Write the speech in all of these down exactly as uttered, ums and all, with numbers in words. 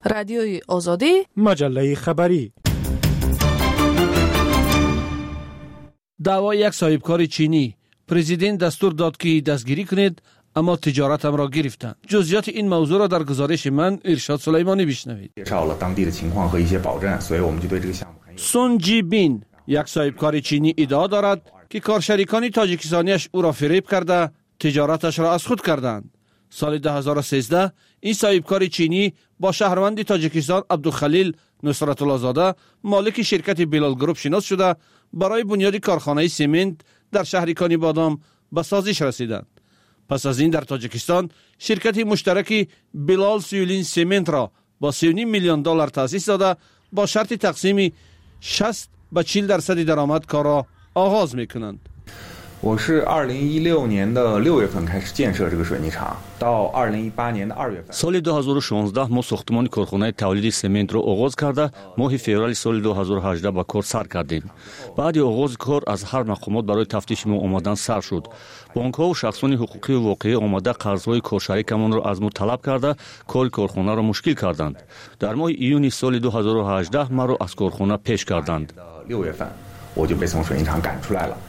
رادیوی آزادی، مجله خبری. دعوای یک صاحبکار چینی. پرزیدنت دستور داد که دستگیری کنید، اما تجارتم را گرفتند. جزئیات این موضوع را در گزارش من ارشاد سلیمانی بشنوید. سون جی بین، یک صاحبکار چینی، ادعا دارد که کارشریکان تاجیکستانیش او را فریب کرده تجارتش را از خود کردند. سال دو هزار و سیزده این صاحبکار چینی با شهروند تاجیکستان عبدالخلیل نصرت الله زاده مالک شرکت بلال گروپ شناس شده برای بنیاد کارخانه سمنت در شهر کانی بادام به سازش رسیدند. پس از این در تاجیکستان شرکت مشترک بلال سیولین سمنت را با سی و نیم میلیون دلار تأسیس داده با شرط تقسیم شصت به چهل درصد درآمد کار را آغاز میکنند. 我是二零一六年的六月份开始建设这个水泥厂，到二零一八年的二月份。 سال دو هزار و شانزده ما ساختمان کارخانه تولید سمنت را آغاز کرده ماه فوریه سال دو هزار و هجده به کار سر کردیم. بعد آغاز کار از هر مقامات برای تفتیش ما آمدن سر شد. بانک ها و شخصان حقوقی واقعی آمده قرضهای کارشریکمان را از ما طلب کرده کار کارخانه را مشکل کردند. در ماه ایون سال دو هزار و هجده ما را از کارخانه پیش کردند. 六月份我就被从水泥厂赶出来了。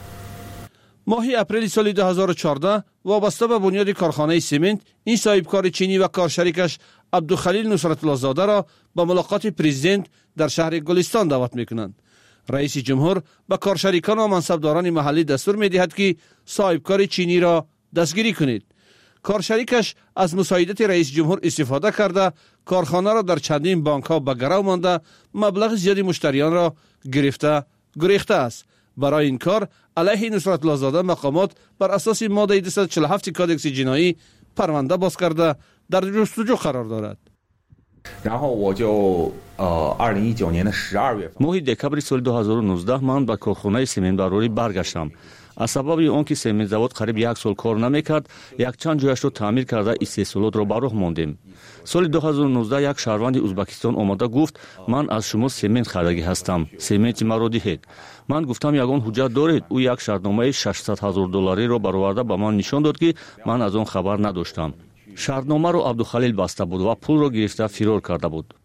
ماه اپریل سال دو هزار و چهارده وابسته به بنیاد کارخانه سمنت این صاحبکار چینی و کارشریکش عبدالخلیل نصرت الله زاده را به ملاقات پرزیدنت در شهر گلستان دعوت میکنند. رئیس جمهور به کارشریکان و منصبداران محلی دستور میدهد که صاحبکار چینی را دستگیری کنید. کارشریکش از مساعدت رئیس جمهور استفاده کرده کارخانه را در چندین بانک ها به گرو مانده مبلغ زیادی مشتریان را گرفته گریخته است. برای این کار علیه نصرت الله زاده مقامات بر اساس ماده دویست و چهل و هفت کادکس جنایی پرونده باز کرده در جستجو قرار دارد. 然后我就呃二零一九年的十二月份 ماه دکبر سال دو هزار و نوزده من به کارخانه سمنت بروری برگشتم. از سبب آنکه سمنت زود قریب یک سال کار نمیکرد یک چند جایش را تعمیر کرده استحصالات را به راه ماندیم. سال دو هزار و نوزده یک شهروند ازبکستان آمده گفت من از شما سمنت خریدگی هستم، سمنت مرا دهید. من گفتم یگان حجت دارید؟ او یک شرطنامه ششصد هزار دلاری را برآورده به من نشان داد که من از آن خبر نداشتم. شرطنامه را عبدالخلیل بسته بود و پول را گرفته فرار کرده بود.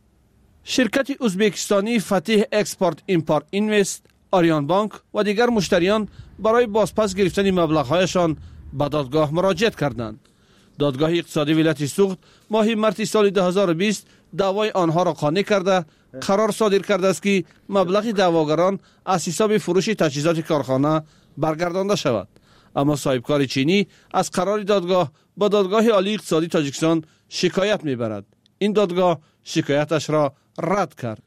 شرکت ازبکستانی فتح اکسپورت ایمپورت اینوست، آریان بانک و دیگر مشتریان برای بازپس گرفتن مبلغ‌هایشان به دادگاه مراجعه کردند. دادگاه اقتصادی ولایت سوخت ماه مارس سال دو هزار و بیست دعوای آنها را قانع کرده قرار صادر کرده است که مبلغ دعواگران از حساب فروش تجهیزات کارخانه برگردانده شود. اما صاحبکار چینی از قرار دادگاه با دادگاه عالی اقتصادی تاجیکستان شکایت میبرد. این دادگاه شکایتش را رد کرد.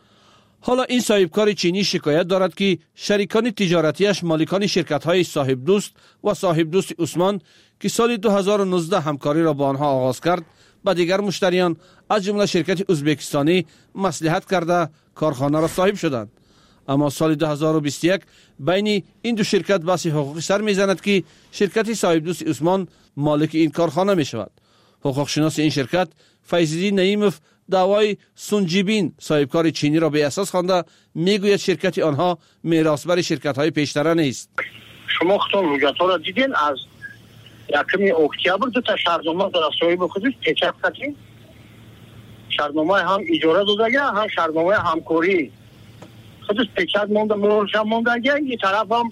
حالا این صاحبکار چینی شکایت دارد که شریکان تجارتیش مالکان شرکت‌های صاحب دوست و صاحب دوست عثمان که سال دو هزار و نوزده همکاری را با آنها آغاز کرد با دیگر مشتریان از جمله شرکت ازبکستانی مصلحت کرده کارخانه را صاحب شدند. اما سال دو هزار و بیست و یک بین این دو شرکت بحث حقوقی سر میزند که شرکت صاحب دوست عثمان مالک این کارخانه می شود. حقوق شناس این شرکت فیض‌الدین نعیموف دعوای سون جی بین صاحبکار چینی را به اساس خوانده میگوید شرکت آنها میراثبر شرکت‌های پیشتر نیست. شما خودتون رویدادها را دیدین از یکم اکتبر دو تا شرطنامه در صاحب خودش پیچک کردیم. شرطنامه هم اجاره دادگی هم شرطنامه همکاری خودش پیچک مونده مورش هم موندگی این طرف هم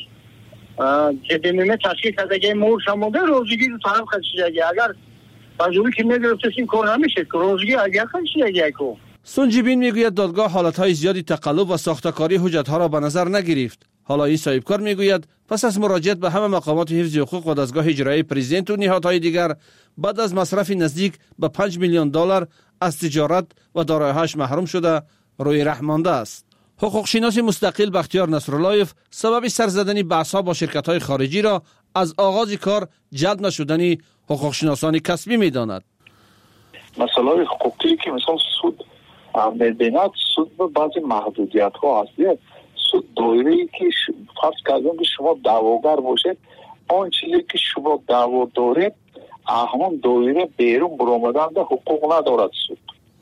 جدیمه تشکیل کردگی مورش هم مونده روزگی دو طرف خدشیدگی اگر بازوری که میگرفتش این کار نمیشه که روزگی اگر خدشیدگی که سون جی بین میگوید دادگاه حالتهای زیادی تقلب و ساختکاری حجتها را به نظر نگرفت. حالا این صاحبکار میگوید پس از مراجعت به همه مقامات حفظ حقوق و دستگاه اجرایی پرزیدنت و نهادهای دیگر بعد از مصرف نزدیک به پنج میلیون دلار از تجارت و دارایی‌هاش محروم شده روی ره مانده است. حقوق شناس مستقل بختیار نصراللهیف سبب سرزدن بحث‌ها با شرکت‌های خارجی را از آغاز کار جلب نشدن حقوق شناسان کسبی می‌داند. مسائل حقوقی که مثلا سود می‌بیند سود به بعضی محدودیت‌ها هست. سود دایره‌ای که فرض کردیم که شما دعواگر باشید آن چیزی که شما دعوا دارید همون دایره بیرون برآمدن حقوق ندارد سود.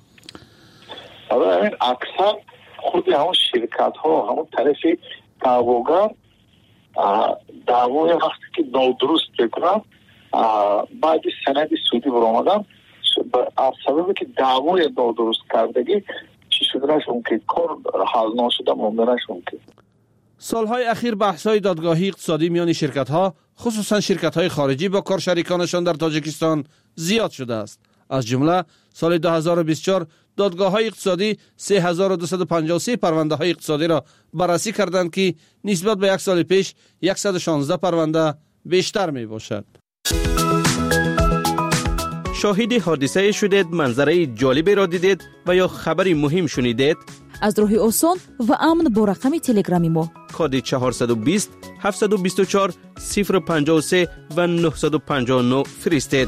حالا این اکثر خود همون شرکت ها همون طرف دعواگر دعوای وقتی که نادرست بکنن بعد سند سودی برآمدن از سبب که دعوای نادرست کردگی چی شده نشون که کار حل نشده مونده نشون که سالهای اخیر بحث‌های دادگاهی اقتصادی میان شرکت‌ها خصوصا شرکت‌های خارجی با کارشریکانشان در تاجیکستان زیاد شده است. از جمله سال دو هزار و بیست و چهار دادگاه‌های اقتصادی سه هزار و دویست و پنجاه و سه پرونده‌های اقتصادی را بررسی کردند که نسبت به یک سال پیش صد و شانزده پرونده بیشتر میباشد. شاهد حادثه شدید، منظره جالبی را دیدید و یا خبری مهم شنیدید؟ از راه آسان و امن با رقم تلگرامی ما کد چهارصد و بیست هفتصد و بیست و چهار صفر و پنجاه و سه و نهصد و پنجاه و نه فرستید.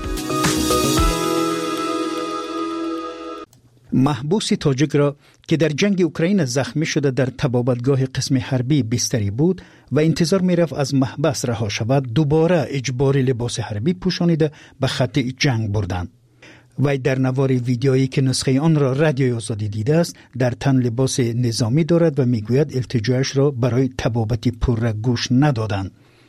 محبوس تاجیک را که در جنگ اوکراین زخمی شده در طبابتگاه قسم حربی بستری بود و انتظار می رفت از محبس رها شود، دوباره اجباری لباس حربی پوشانیده به خط جنگ بردند. وی در نوار ویدیویی که نسخه آن را رادیوی آزادی دیده است در تن لباس نظامی دارد و میگوید التجاعش را برای طبابت پررنگ گوش ندادند.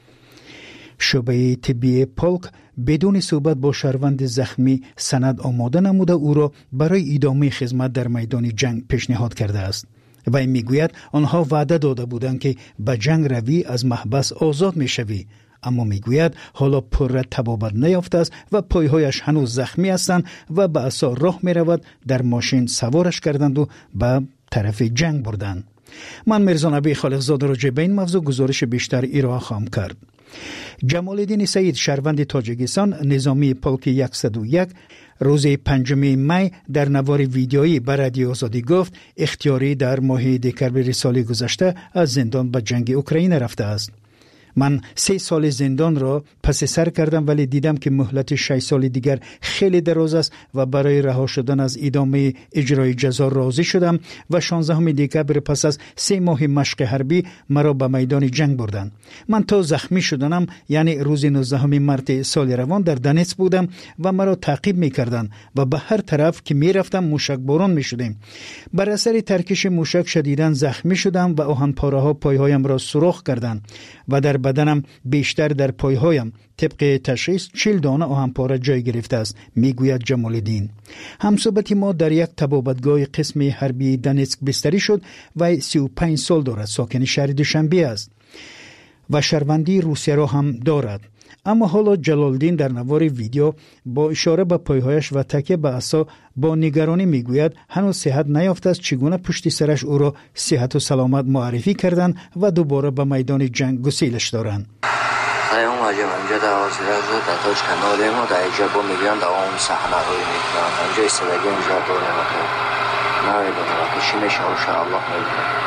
شعبه طبی پولک بدون صحبت با شهروند زخمی سند آماده نموده او را برای ادامه خدمت در میدان جنگ پیشنهاد کرده است. وی میگوید آنها وعده داده بودند که به جنگ روی از محبس آزاد میشوی، اما میگوید حالا پر طبابت نیافته است و پایهایش هنوز زخمی هستند و به عصا راه میرود. در ماشین سوارش کردند و به طرف جنگ بردند. من مرزا نبی خالقزاده راجع به این موضوع گزارش بیشتر ارائه خواهم کرد. جمال الدین سعید شهروند تاجیکستان نظامی پولک صد و یک روز پنجم می در نوار ویدیویی به رادیو آزادی گفت اختیاری در ماه دکمبر سال گذشته از زندان به جنگ اوکراین رفته است. من سه سال زندان را پس سر کردم ولی دیدم که مهلت شش سال دیگر خیلی دراز است و برای رها شدن از ادامه اجرای جزا راضی شدم و شانزدهم دکمبر پس از سه ماه مشق حربی مرا به میدان جنگ بردند. من تا زخمی شدنم یعنی روز نوزدهم مارس سال روان در دنیتسک بودم و مرا تعقیب می‌کردند و به هر طرف که می‌رفتم موشک باران می‌شدیم. بر اثر ترکش موشک شدیداً زخمی شدم و آهن پاره‌ها پایهایم را سوراخ کردند و در بدنم بیشتر در پایهایم طبق تشخیص چهل دانه آهن پاره جای گرفته است، میگوید جمال الدین. همصحبت ما در یک طبابتگاه قسم حربی دنیتسک بستری شد و سی و پنج سال دارد، ساکن شهر دوشنبه است و شهروندی روسیه را هم دارد. اما حالا جلال الدین در نوار ویدیو با اشاره به پایهایش و تکیه به عصا با نگرانی میگوید هنوز صحت نیافته است چگونه پشت سرش او را صحت و سلامت معرفی کردند و دوباره به میدان جنگ گسیلش دارند. من اومدم اینجا در آزیره رو در تاج کنال ما در اینجا با میگن دوام صحنه روی میکنم اینجا استدگی اینجا داره مطور نمیدونم کشی میشه انشاءالله میدونم.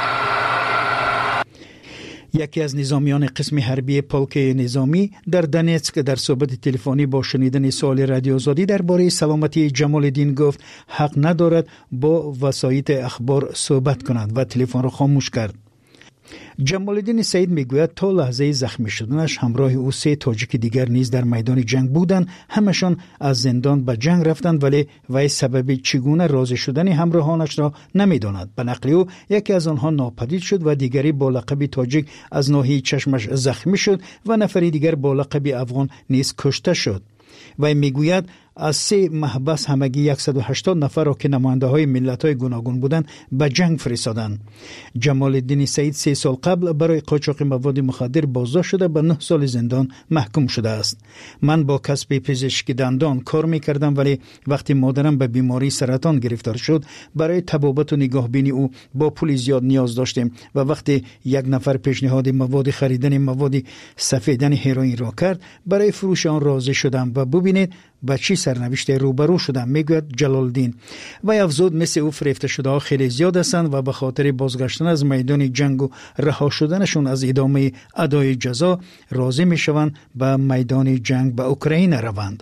یکی از نظامیان قسم حربی پولک نظامی در دنیتسک در صحبت تلفنی با شنیدن سوال رادیو آزادی درباره سلامتی جمال الدین گفت حق ندارد با وسایط اخبار صحبت کند و تلفن را خاموش کرد. جمال الدین سعید میگوید تا لحظه زخمی شدنش همراه او سه تاجیک دیگر نیز در میدان جنگ بودند. همشان از زندان به جنگ رفتند ولی وی سبب چگونه راضی شدن همراهانش را نمیداند. به نقل او یکی از آنها ناپدید شد و دیگری با لقب تاجیک از ناحیه چشمش زخمی شد و نفری دیگر با لقب افغان نیز کشته شد. وی میگوید از سه محبس همگی صد و هشتاد نفر را که نماینده های ملت های گوناگون بودند به جنگ فرستادند. جمال الدین سعید سه سال قبل برای قاچاق مواد مخدر بازداشت شده به نه سال زندان محکوم شده است. من با کسب پزشکی دندان کار میکردم ولی وقتی مادرم به بیماری سرطان گرفتار شد برای طبابت و نگاهبینی او با پول زیاد نیاز داشتیم و وقتی یک نفر پیشنهاد مواد خریدن مواد سفیدن هروئین را کرد برای فروش آن راضی شدم و ببینید با چی سرنوشت روبرو شدم، میگوید جلال الدین. و افزود مثل او فریفته شده ها خیلی زیاد هستند و به خاطر بازگشتن از میدان جنگ و رها شدنشون از ادامه ادای جزا راضی میشوند به میدان جنگ به اوکراین روند.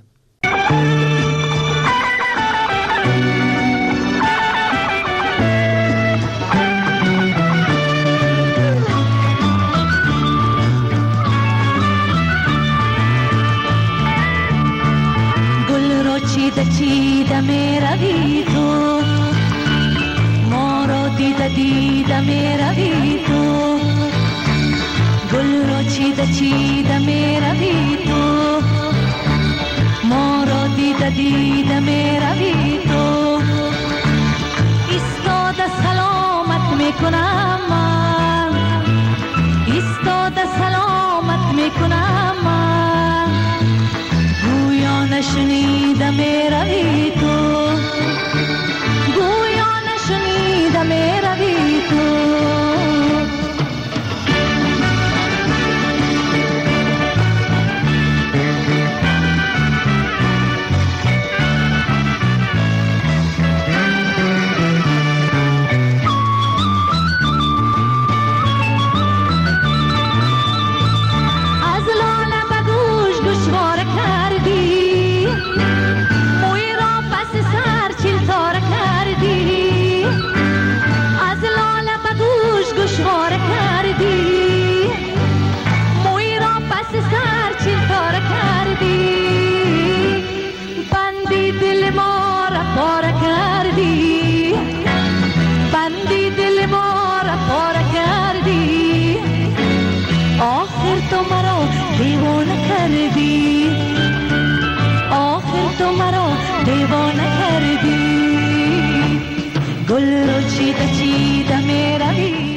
چیده می روی تو ما را دیده دیده می روی تو گل را چیده چیده می روی تو ما را دیده دیده دیده می روی تو ایستاده سلامت میکنم من ایستاده سلامت میکنم من گویا نشنیده می روی تو گویا نشنیده می روی تو دیوانه کردی آخر تو مرا دیوانه کردی گل رو چیده چیده می روی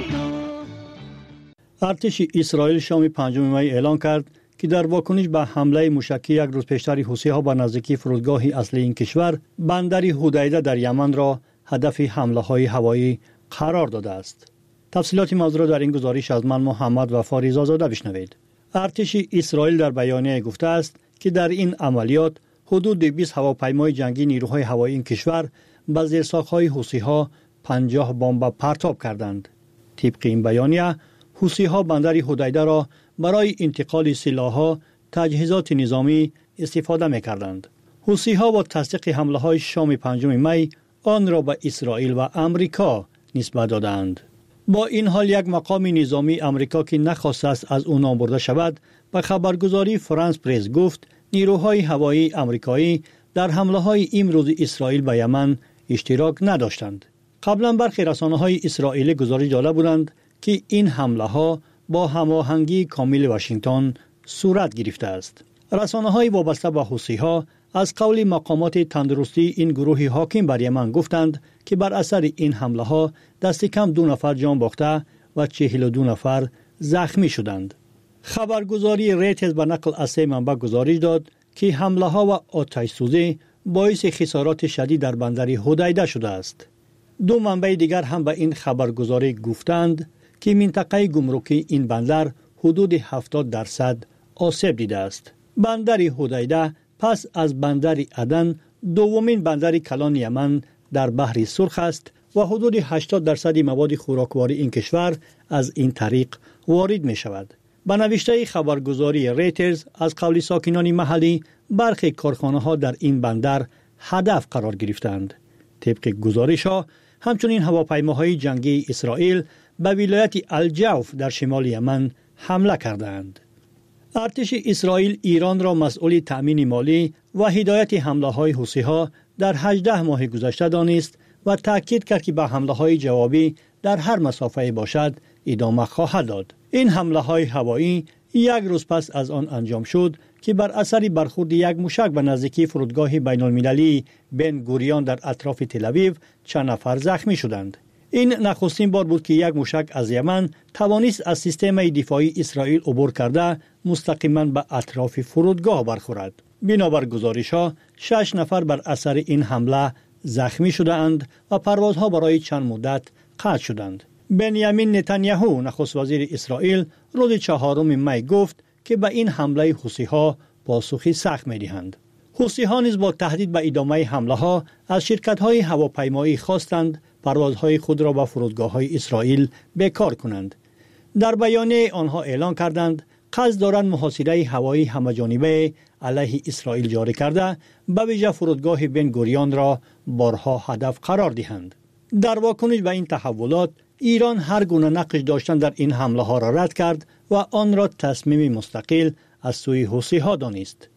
تو. ارتش اسرائیل شام پنجم می اعلان کرد که در واکنش به حمله موشکی یک روز پیشتر حوثی‌ها به نزدیکی فرودگاه اصلی این کشور بندر حدیده در یمن را هدف حمله‌های هوایی قرار داده است. تفصیلات موضوع را در این گزارش از من محمد وفا رضازاده بشنوید. ارتش اسرائیل در بیانیه گفته است که در این عملیات حدود بیست هواپیمای جنگی نیروهای هوایی این کشور به زیرساخت‌های حوثی‌ها پنجاه بمب پرتاب کردند. طبق این بیانیه حوثی‌ها بندر حدیده را برای انتقال سلاح‌ها، تجهیزات نظامی استفاده می‌کردند. حوثی‌ها با تصدیق حمله‌های شام پنجم می آن را به اسرائیل و آمریکا نسبت دادند. با این حال یک مقام نظامی آمریکا که نخواست است از او نام برده شود به خبرگزاری فرانس پرس گفت نیروهای هوایی آمریکایی در حمله‌های امروز اسرائیل به یمن اشتراک نداشتند. قبلا برخی رسانه‌های اسرائیلی گزارش داده بودند که این حمله‌ها با هماهنگی کامل واشنگتن صورت گرفته است. رسانه‌های وابسته به حوثی‌ها از قول مقامات تندرستی این گروه حاکم بر یمن گفتند که بر اثر این حمله‌ها دست کم دو نفر جان باخته و چهل و دو نفر زخمی شدند. خبرگزاری ریترز به نقل از سه منبع گزارش داد که حمله‌ها و آتش سوزی باعث خسارات شدید در بندر حدیده شده است. دو منبع دیگر هم به این خبرگزاری گفتند که منطقه گمرکی این بندر حدود هفتاد درصد آسیب دیده است. بندر حدیده پس از بندر عدن دومین بندر کلان یمن در بحر سرخ است و حدود هشتاد درصد مواد خوراکواری این کشور از این طریق وارد می شود. به نوشته خبرگزاری ریترز از قول ساکنان محلی برخی کارخانه ها در این بندر هدف قرار گرفتند. طبق گزارش ها همچنین هواپیماهای جنگی اسرائیل به ولایت الجوف در شمال یمن حمله کردند. ارتش اسرائیل ایران را مسئول تأمین مالی و هدایت حمله های حوثی‌ها در هجده ماه گذشته دانست و تاکید کرد که به حمله های جوابی در هر مسافه باشد ادامه خواهد داد. این حمله های هوایی یک روز پس از آن انجام شد که بر اثر برخورد یک موشک به نزدیکی فرودگاه بین المللی بن گوریون در اطراف تل‌آویو چند نفر زخمی شدند. این نخستین بار بود که یک موشک از یمن توانست از سیستم دفاعی اسرائیل عبور کرده مستقیما به اطراف فرودگاه برخورد. بنابر گزارش‌ها شش نفر بر اثر این حمله زخمی شدند و پروازها برای چند مدت قطع شدند. بنیامین نتانیاهو نخست وزیر اسرائیل روز چهارم می گفت که به این حمله حوثی‌ها پاسخی سخت می‌دهند. حوثی‌ها نیز با تهدید به ادامه حمله‌ها از شرکت‌های هواپیمایی خواستند پروازهای خود را به فرودگاه‌های اسرائیل بیکار کنند. در بیانیه آنها اعلان کردند قصد دارند محاصره هوایی همه‌جانبه علیه اسرائیل جاری کرده به ویژه فرودگاه بن گوریون را بارها هدف قرار دهند. در واکنش به این تحولات ایران هر گونه نقش داشتن در این حمله ها را رد کرد و آن را تصمیم مستقل از سوی حوثی‌ها دانست.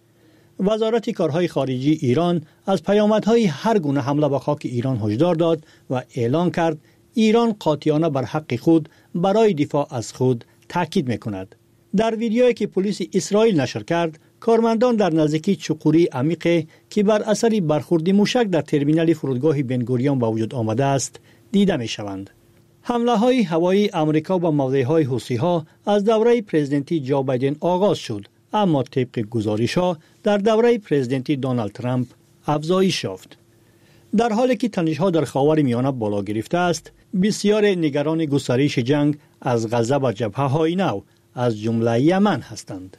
وزارت کارهای خارجی ایران از پیامدهای هر گونه حمله به خاک ایران هشدار داد و اعلان کرد ایران قاطعانه بر حق خود برای دفاع از خود تاکید می‌کند. در ویدیویی که پلیس اسرائیل نشر کرد کارمندان در نزدیکی چقوری عمیق که بر اثر برخورد موشک در ترمینال فرودگاه بنگوریون به وجود آمده است دیده می شوند. حمله های هوایی امریکا به موضع های حوثی ها از دوره پرزیدنتی جو بایدن آغاز شد، اما طبق گزارش ها در دوره پرزیدنتی دونالد ترامپ افزایش یافت. در حالی که تنش ها در خاور میانه بالا گرفته است، بسیار نگران گسترش جنگ از غزه و جبهه های نو از جمله یمن هستند.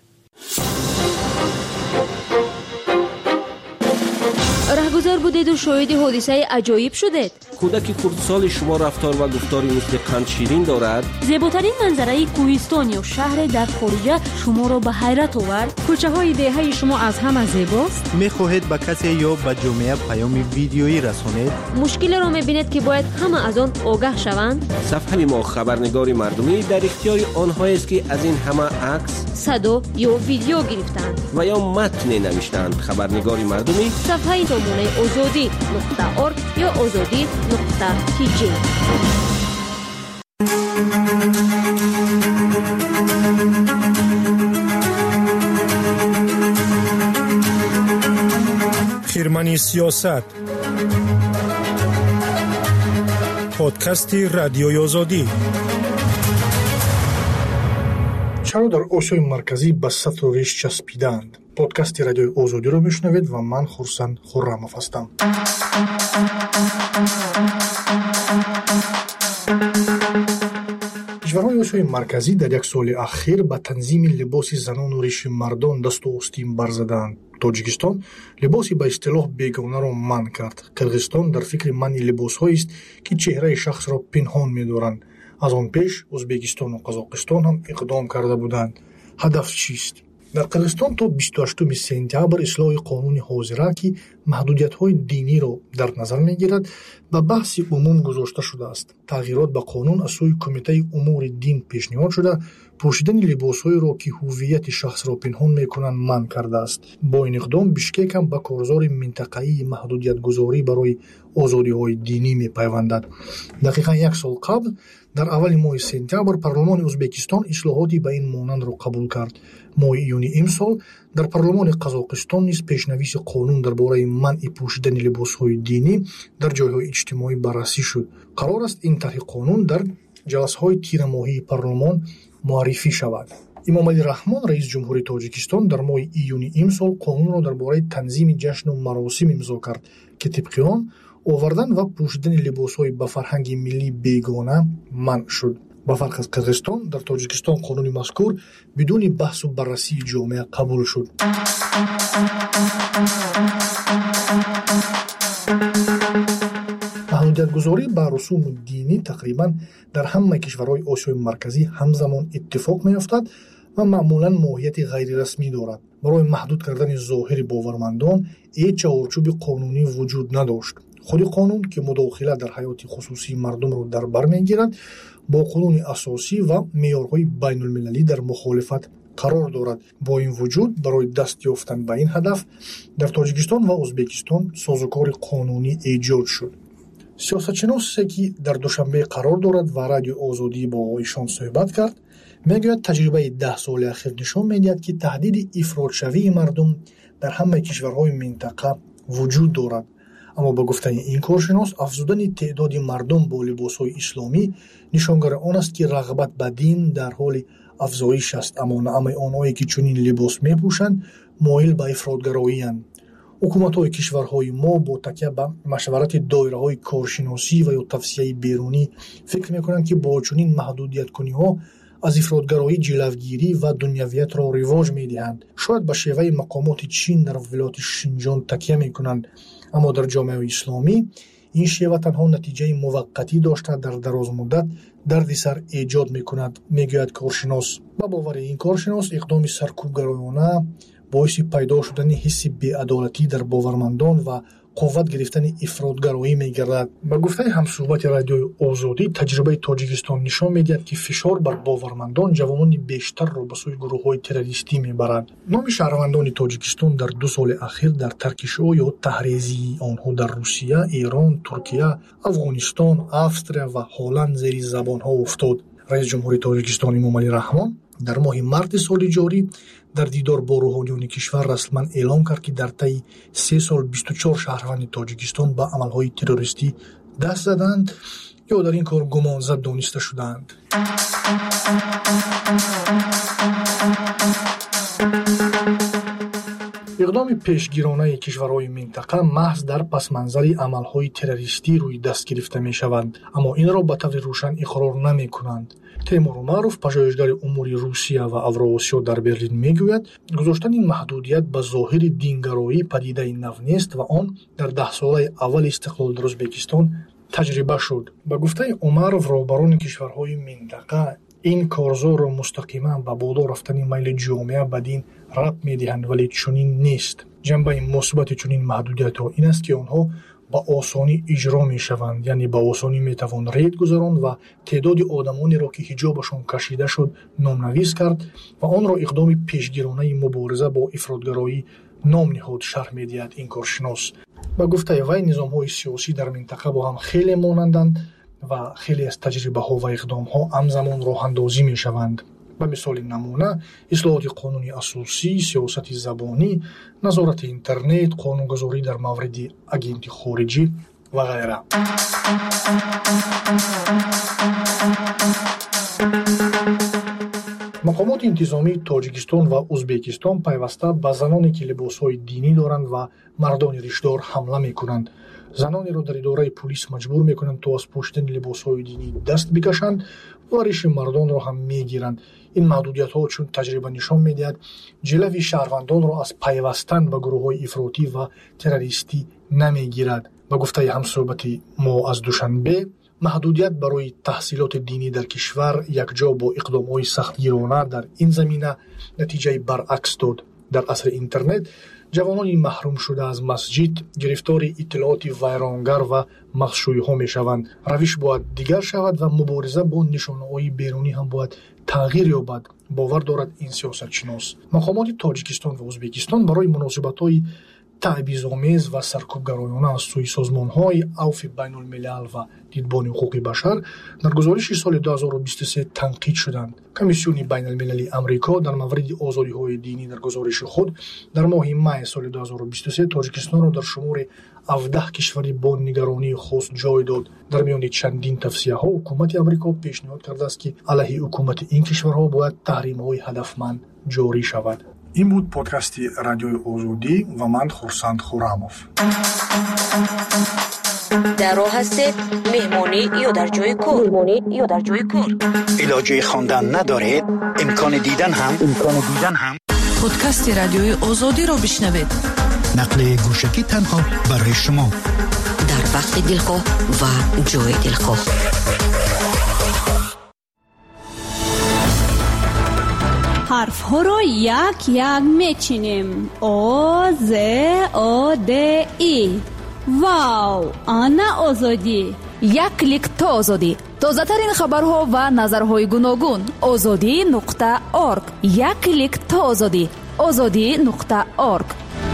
رهگذر بودید و شاهد حادثه عجایب شدید. کودک کردستان شما رفتار و گفتاری مثل قند شیرین دارد. زیباترین منظره کوهستان یا شهر در خارجه شما را به حیرت آورد. کوچه های دهه شما از همه زیباست. میخواهید به کسی یا به جامعه پیام ویدیویی رسانید؟ مشکل را میبینید که باید همه از آن آگاه شوند. صفحه ما خبرنگار مردمی در اختیار آنهایی است که از این همه عکس، صدا یا ویدیو گرفتند و یا متن نوشتند. خبرنگار مردمی صفحه تامونه آزادی نقطه ارگ یا آزادی نقطه تی جی. خیرمنی سیاست، پادکست رادیوی آزادی. چرا در آسیای مرکزی به سطل و ریش چسبیدند؟ پادکست رادیوی آزادی رو میشنوید و من خورسند خرموف هستم. کشورهای آسیای مرکزی در یک سال اخیر به تنظیم لباس زنان و ریش مردان دست و آستین برزدند. تاجیکستان لباسی به اصطلاح بیگانه را منع کرد. قرغیزستان در فکر منع لباس‌هایی است که چهره شخص را پنهان می‌دارند. از آن پیش ازبکستان و قزاقستان هم اقدام کرده بودند. هدف چیست؟ در قرغیزستان تا بیست و هشتم سپتامبر اصلاح قانون حاضره که محدودیت‌های دینی را در نظر می‌گیرد به بحث عموم گذاشته شده است. تغییرات به قانون از سوی کمیته امور دین پیشنهاد شده پوشیدن لباس‌هایی را که هویت شخص را پنهان می‌کنند منع کرده است. با این اقدام بشکک هم به کارزار منطقه‌ای محدودیت‌گذاری برای آزادی‌های دینی می‌پیوندد. دقیقاً یک سال قبل در اول ماه سپتامبر پارلمان ازبکستان اصلاحاتی به این مانند را قبول کرد. ماه ایون امسال در پارلمان قزاقستان نیز پیشنویس قانون درباره منع پوشیدن لباس‌های دینی در جای‌های اجتماعی بررسی شد. قرار است این طرح قانون در جلسه‌های تیر ماهی پارلمان معرفی شود. امامعلی رحمان رئیس جمهوری تاجیکستان در ماه ایون امسال قانون را درباره تنظیم جشن و مراسم امضا کرد که طبق آن آوردن و پوشیدن لباس‌های به فرهنگ ملی بیگانه منع شد. با فرق از قرغیزستان در تاجیکستان قانون مذکور بدون بحث و بررسی جامعه قبول شد. محدودیت‌گذاری به رسوم دینی تقریباً در همه کشورهای آسیای مرکزی همزمان اتفاق می‌افتد و معمولاً ماهیت غیر رسمی دارد. برای محدود کردن ظاهر باورمندان هیچ چارچوب قانونی وجود نداشت. خود قانون که مداخله در حیات خصوصی مردم را در بر می‌گیرد با قانون اساسی و معیارهای بین المللی در مخالفت قرار دارد. با این وجود برای دست یافتن به این هدف در تاجیکستان و ازبکستان سازوکار قانونی ایجاد شد. سیاستشناسی که در دوشنبه قرار دارد و رادیو آزادی با ایشان صحبت کرد میگوید تجربه ده سال اخیر نشان میدهد که تهدید افراط‌شوی مردم در همه کشورهای منطقه وجود دارد. اما با گفته این کارشناس افزودن تعداد مردم با لباس‌های اسلامی نشانگر آن است که رغبت به دین در حال افزایش است، اما نه همه آنهایی که چنین لباس میپوشند مایل به افراط‌گرایی اند. حکومت‌های کشورهای ما با تکیه به مشورت دایره‌های کارشناسی و یا توصیه بیرونی فکر می‌کنند که با چنین محدودیت‌کنی‌ها از افراط‌گرایی جلوگیری و دنیویت را رواج می‌دهند. شاید به شیوه مقامات چین در ولایت شینجان تکیه می‌کنند، اما در جامعه اسلامی این شیوه تنها نتیجه موقتی داشته در دراز مدت دردسر ایجاد می‌کند، می‌گوید کارشناس. با باور این کارشناس اقدام سرکوبگرایانه باعث پیدا شدن حس بی‌عدالتی در باورمندان و قوت گرفتن افراط‌گرایی می‌گردد. با گفته همصحبت رادیوی آزادی تجربه تاجیکستان نشان می‌دهد که فشار بر باورمندان جوانان بیشتر را به سوی گروه‌های تروریستی می‌برد. نام شهروندان تاجیکستان در دو سال اخیر در ترکشو یا تحریزی آنها در روسیه، ایران، ترکیه، افغانستان، استرالیا و هلند زیر زبان‌ها افتاد. رئیس جمهوری تاجیکستان امامعلی رحمان дар моҳи марти соли ҷорӣ дар дидор бо рӯҳониёни кишвар расман эълон кард, ки дар таи се сол бисту чор шаҳрванди Тоҷикистон ба амалҳои террористӣ даст заданд ё дар ин кор гумонзад дониста шудаанд. иқдоми пешгиронаи кишварҳои минтақа маҳз дар пасманзари амалҳои террористӣ рӯи даст гирифта мешаванд, аммо инро ба таври рӯшан иқрор намекунанд. Теймур Умаров, пажоҳишгари умури Русия ва Авроосиё дар Берлин мегӯяд, гузоштани маҳдудият ба зоҳири дингароӣ падидаи нав нест ва он дар даҳсолаи аввали истиқлол дар Ӯзбекистон таҷриба шуд. Ба гуфтаи Умаров, роҳбарони кишварҳои минтақа ин корзорро мустақиман ба боло рафтани майли ҷомеа ба дин рабт медиҳанд, вале чунин нест. Ҷанбаи мусбати чунин маҳдудиятҳо ин аст, ки онҳо ба осонӣ иҷро мешаванд, яъне ба осонӣ метавон рейд гузаронд ва теъдоди одамонеро, ки ҳиҷобашон кашида шуд, номнавис кард ва онро иқдоми пешгиронаи мубориза бо ифротгароӣ ном ниҳод, шарҳ медиҳад ин коршинос. Ба гуфтаи вай, низомҳои сиёсӣ дар минтақа бо ҳам хеле монанданд ва хеле аз таҷрибаҳо ва иқдомҳо ҳамзамон роҳандозӣ мешаванд. ба мисоли намуна, ислоҳоти қонуни асосӣ, сиёсати забонӣ, назорати интернет, қонунгузорӣ дар мавриди агенти хориҷӣ ва ғайра. мақомоти интизомии Тоҷикистон ва Ӯзбекистон пайваста ба заноне, ки либосҳои динӣ доранд ва мардони ришдор ҳамла мекунанд. Занонеро дар идораи пулис маҷбур мекунанд, то аз пӯшидани либосҳои динӣ даст бикашанд ва риши мардонро ҳам мегиранд. ин маҳдудиятҳо, чун таҷриба нишон медиҳад, ҷилави шаҳрвандонро аз пайвастан ба гурӯҳҳои ифротӣ ва террористӣ намегирад. Ба гуфтаи ҳамсӯҳбати мо аз Душанбе, маҳдудият барои таҳсилоти динӣ дар кишвар якҷо бо иқдомҳои сахтгирона дар ин замина натиҷаи баръакс дод. Дар асри интернет ҷавонони маҳрум шуда аз масҷид гирифтори иттилооти вайронгар ва махшӯиҳо мешаванд. равиш бояд дигар шавад ва мубориза бо нишонаҳои берунӣ ҳам бояд тағйир ёбад, бовар дорад ин сиёсатшинос. мақомоти Тоҷикистон ва Ӯзбекистон барои муносибатҳои таъбизомез ва саркӯбгароёна аз сӯи созмонҳои Авфи Байнулмилал ва Дидбони ҳуқуқи башар дар гузориши соли ду ҳазору бисту се танқид шуданд. Комиссиони Байналмилалии Амрико дар мавриди озодиҳои динӣ дар гузориши худ дар моҳи майи соли ду ҳазору бисту се Тоҷикистонро дар шумори ҳавдаҳ кишвари бо нигаронии хос ҷой дод. Дар миёни чандин тавсияҳо ҳукумати Амрико пешниҳод кардааст, ки алайҳи ҳукумати ин кишварҳо бояд таҳримҳои ҳадафманд ҷорӣ шавад. ин буд подкасти Радиои Озодӣ ва ман Хурсанд Хуррамов. дар роҳ ҳастед, меҳмонӣ ё дар ҷои кор? меҳмонӣ ё дар ҷои кор. илоҷи хондан надоред? имкони дидан ҳам? имкони дидан ҳам? подкасти Радиои Озодиро бишнавед. нақли гӯшагӣ танҳо барои шумо. дар вақти дилхоҳ ва ҷои дилхоҳ. ҳарфҳоро як як мечинем. О, З, О, Д, И. Вау, ана озодӣ. як клик то озодӣ. тозатарин хабарҳо ва назарҳои гуногун. озодӣ нуқта орг. як клик то озодӣ. озодӣ нуқта орг.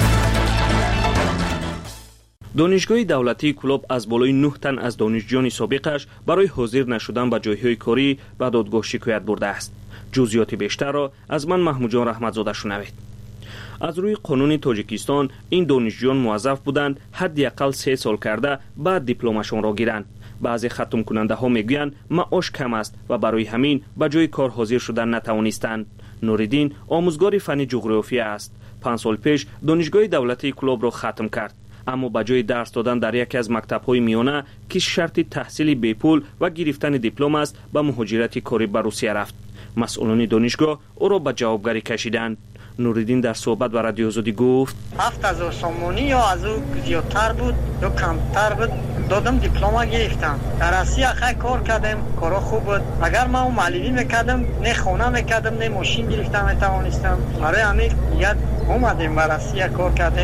донишгоҳи давлатии Кӯлоб аз болои нӯҳ тан аз донишҷӯёни собиқаш барои ҳозир нашудан ба ҷойҳои корӣ ба додгоҳ шикоят бурдааст. ҷузъиёти бештарро аз ман маҳмудҷон раҳматзода шунавед. аз рӯи қонуни Тоҷикистон ин донишҷӯён муаззаф буданд ҳадди ақал се сол карда баъд дипломашонро гиранд. баъзе хатмкунандаҳо мегӯянд маош кам аст ва барои ҳамин ба ҷои кор ҳозир шудан натавонистанд. Нуриддин омӯзгори фанни ҷуғрофия аст. панҷ сол пеш донишгоҳи давлатии Кӯлобро хатм кард. аммо ба ҷои дарс додан дар яке аз мактабҳои миёна, ки шарти таҳсили бепул ва гирифтани диплом аст, ба муҳоҷирати корӣ ба Русия рафт. масъулони донишгоҳ ӯро ба ҷавобгарӣ кашиданд. Нуриддин дар суҳбат ба Радиои Озодӣ гуфт: ҳафт ҳазор сомонӣ ё аз ӯ зиёдтар буд ё камтар буд, додам диплома гирифтам. Дар Россия хай кор кардем, коро хуб буд. агар ман муалливӣ мекардам, не хона мекардам, не мошин гирифта метавонистам. барои ҳамин як омадем ба Россия кор кардем.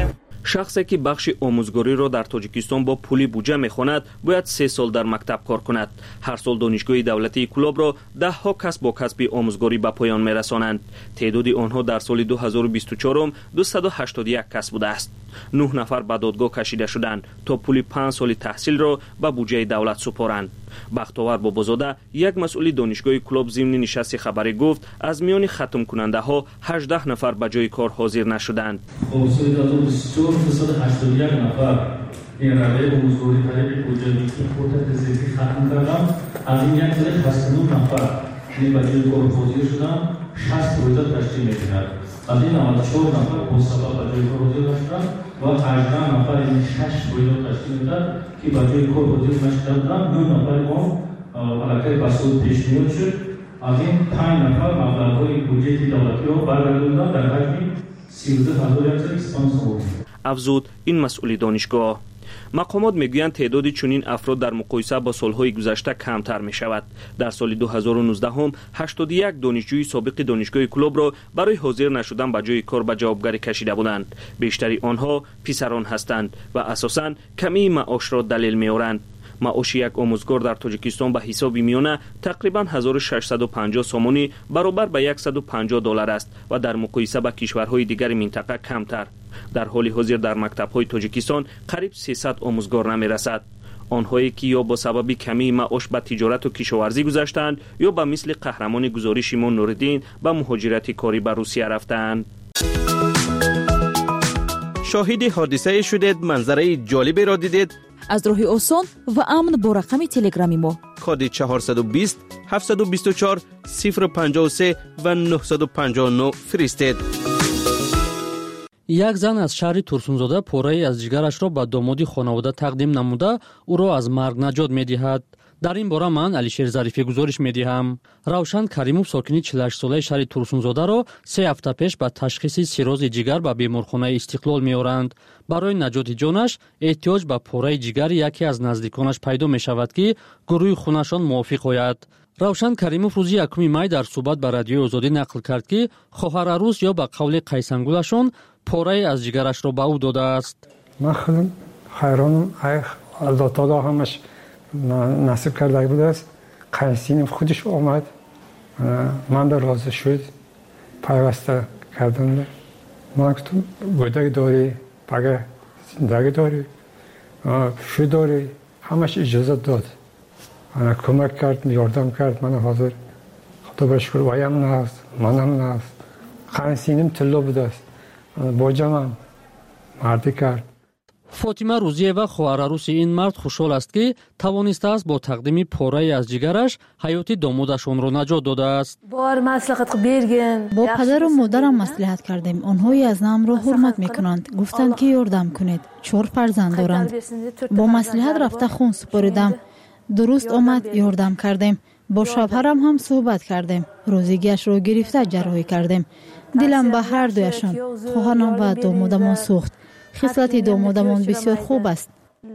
شخصی که بخش آموزگاری را در تاجیکستان با پولی بودجه میخواند باید سه سال در مکتب کار کند. هر سال دانشگاه دولتی کلوب را ده ها کس با کسب آموزگاری به پایان میرسانند. تعداد آنها در سال دو هزار و بیست و چهار دویست و هشتاد و یک کس بوده است. نه نفر به دادگاه کشیده شدند تا پول پنج سال تحصیل را به بودجه دولت سپارند. بختاور بابازاده یک مسئول دانشگاه کلوب ضمن نشست خبری گفت از میان ختم کننده ها هجده نفر به جای کار حاضر نشدند. دویست و هشتاد و یک نفر این روی آموزگاری طریق بودجه خودت زیادی ختم کردم. از این یک سال هشتاد و نه نفر این به جای کار حاضر شدن. شصت روزه تشکیل می‌کند. از این نود و چهار نفر با سبب به جای کار حاضر نشدند و هجده نفر این شش روزه تشکیل می‌دهد که به جای کار حاضر نشدند. نه نفر ما علاقه بسود پیش میاد شد. از این پنج نفر مبلغ‌های بودجه دولتی را برگرداندند در حجم سی و دو هزار و صد و پنجاه. افزود این مسئول دانشگاه. مقامات میگویند تعداد چنین افراد در مقایسه با سالهای گذشته کمتر می شود. در سال دو هزار و نوزده هم هشتاد و یک دانشجوی سابق دانشگاه کلوب را برای حاضر نشدن به جای کار به جوابگری کشیده بودند. بیشتری آنها پسران هستند و اساساً کمی معاش را دلیل می‌آورند. معاش یک آموزگار در تاجیکستان به حساب میانه تقریباً هزار و ششصد و پنجاه سومانی برابر به صد و پنجاه دلار است و در مقایسه با کشورهای دیگر منطقه کمتر. در حال حاضر در مکتب‌های تاجیکستان قریب سیصد آموزگار نمی‌رسد. آنهایی که یا با سبب کمی معاش به تجارت و کشاورزی گذاشتند یا به مثل قهرمان گزارش ایمان نوردین به مهاجرت کاری به روسیه رفتند. شاهد حادثه شدید، منظره جالبی را دیدید؟ از راه آسان و امن با رقم تلگرامی ما کد چهارصد و بیست هفتصد و بیست و چهار صفر پنجاه و سه و نهصد و پنجاه و نه فرستید. یک زن از شهر تورسونزاده پاره از جگرش را به دامادی خانواده تقدیم نموده او را از مرگ نجات می‌دهد. در این باره من علیشیر ظریفی گزارش می‌دهم. روشن کریموف ساکنی چهل و هشت ساله شهر تورسونزاده را سه هفته پیش با تشخیص سیروز جگر به بیمارخانه استقلال می‌آورند. برای نجات جانش احتیاج به پاره جگر یکی از نزدیکانش پیدا می‌شود که گروه خونشان موافق آید. روشن کریموف روز یکم می در صحبت با رادیوی آزادی نقل کرد که خواهر عروس یا به قول قیسنگولشان پاره از جگرش را به او داده است. من خیلی حیرانم. الله تعالی همش نصیب کرده بود است. قیسین خودش آمد، من در راضی شد، پیوسته کردم. من گفتم بودگی داری، بگه زندگی داری، شو داری، همش اجازه داد. من کمک کرد، یاردم کرد. من حاضر خدا بشکر ویم نست، منم نست. قیسینم طلا بود است. با جمعم مردی کرد. فاطمه روزیه و خواهر عروس این مرد خوشحال است که توانسته است با تقدیم پاره از جگرش حیات دامادشان را نجات داده است. با پدر و مادرم مصلحت کردیم. آنها از نام را حرمت میکنند. گفتند که یاردم کنید. چهار فرزند دارند. با مصلحت رفته خون سپاریدم. درست آمد یاردم کردیم. با شوهرم هم صحبت کردیم. روزیگیش را گرفته جراحی کردیم. دلم به هر دویشان، خواهرم و دامادمان سوخت. خصلت دامادمان بسیار خوب است.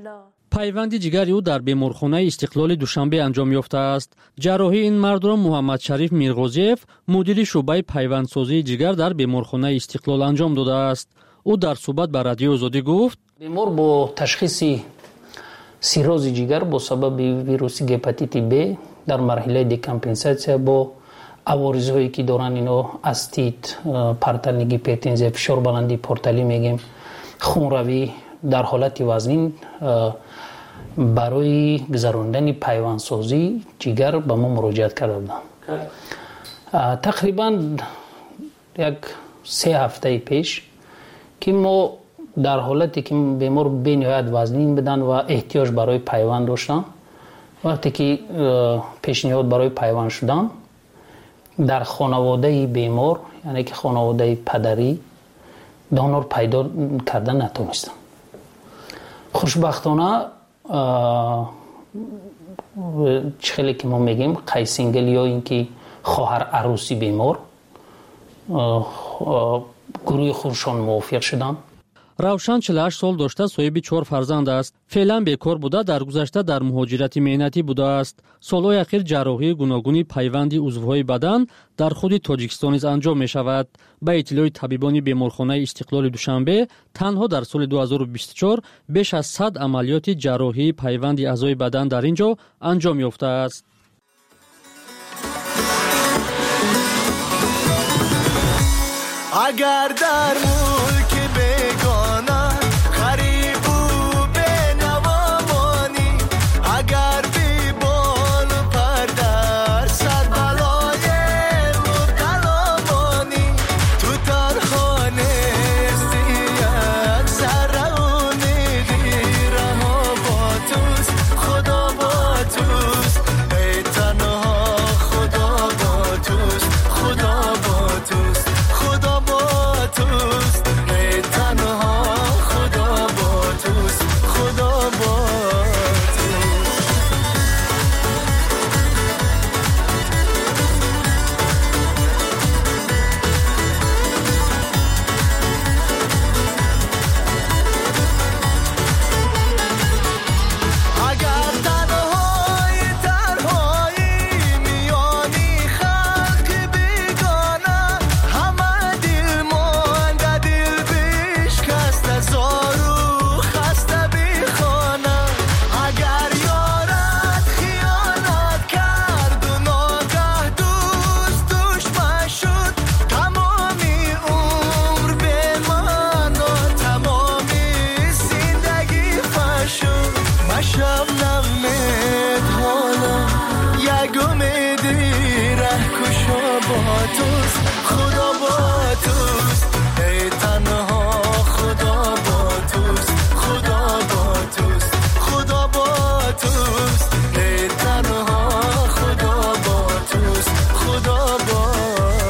پیوند جگر او در بیمارخانه استقلال دوشنبه انجام یافته است. جراحی این مرد را محمد شریف میرغوزیف مدیر شعبه پیوندسازی جگر در بیمارخانه استقلال انجام داده است. او در صحبت با رادیو آزادی گفت بیمار با تشخیص سیروز جگر با سبب ویروس هپاتیت B در مرحله دیکامپنساسیا با عوارض‌هایی که دارن اینا استیت، پرتلگی پتنزه، فشار بلندی پورتالی میگیم، خونروی در حالت وزنین برای گذراندن پیوندسازی جگر به ما مراجعت کرده بودن. تقریبا یک سه هفته پیش که ما در حالتی که بیمار به نهایت وزنین بدن و احتیاج برای پیوند داشتن، وقتی که پیشنهاد برای پیوند شدن در خانواده بیمار، یعنی که خانواده پدری، دانور پیدا کردن نتونستن. خوشبختانه چخیلی که ما میگیم قیسینگل یا اینکه خواهر عروسی بیمار گروه خودشان موافق شدن. равшан чило ҳашт сол дошта соҳиби чор фарзанд аст. феълан бекор буда, дар гузашта дар муҳоҷирати меҳнатӣ будааст. солҳои ахир ҷарроҳии гуногуни пайванди узвҳои бадан дар худи Тоҷикистон низ анҷом мешавад. ба иттилои табибони беморхонаи Истиқлоли Душанбе, танҳо дар соли ду ҳазору бисту чор беш аз сад амалиёти ҷарроҳии пайванди аъзои бадан дар ин ҷо анҷом ёфтааст. اگر در ملک بیگانه غریب و بینوا مانی، اگر بی بال و پر در سر بلای مبتلا مانی، تو در خانه استی یک ذره امیدی رها با توست، خدا با توست، ای تنها خدا با توست، خدا با توست، خدا با توست، ای تنها خدا با توست، خدا با اگر تنهای تنهایی میانی خلق بیگانه، همه دل مانده دل بشکسته زارو خسته بی خانه، اگر یارت خیانت کرد و ناگه دوست دشمن شد، تمامی عمر به من و تمامی زندگی فشد، مشب نمید حالا یک امیدی ره کشا با توست، خدا با توست، ای تنها خدا با توست، خدا با توست، خدا با توست، ای تنها خدا با توست، خدا با توست.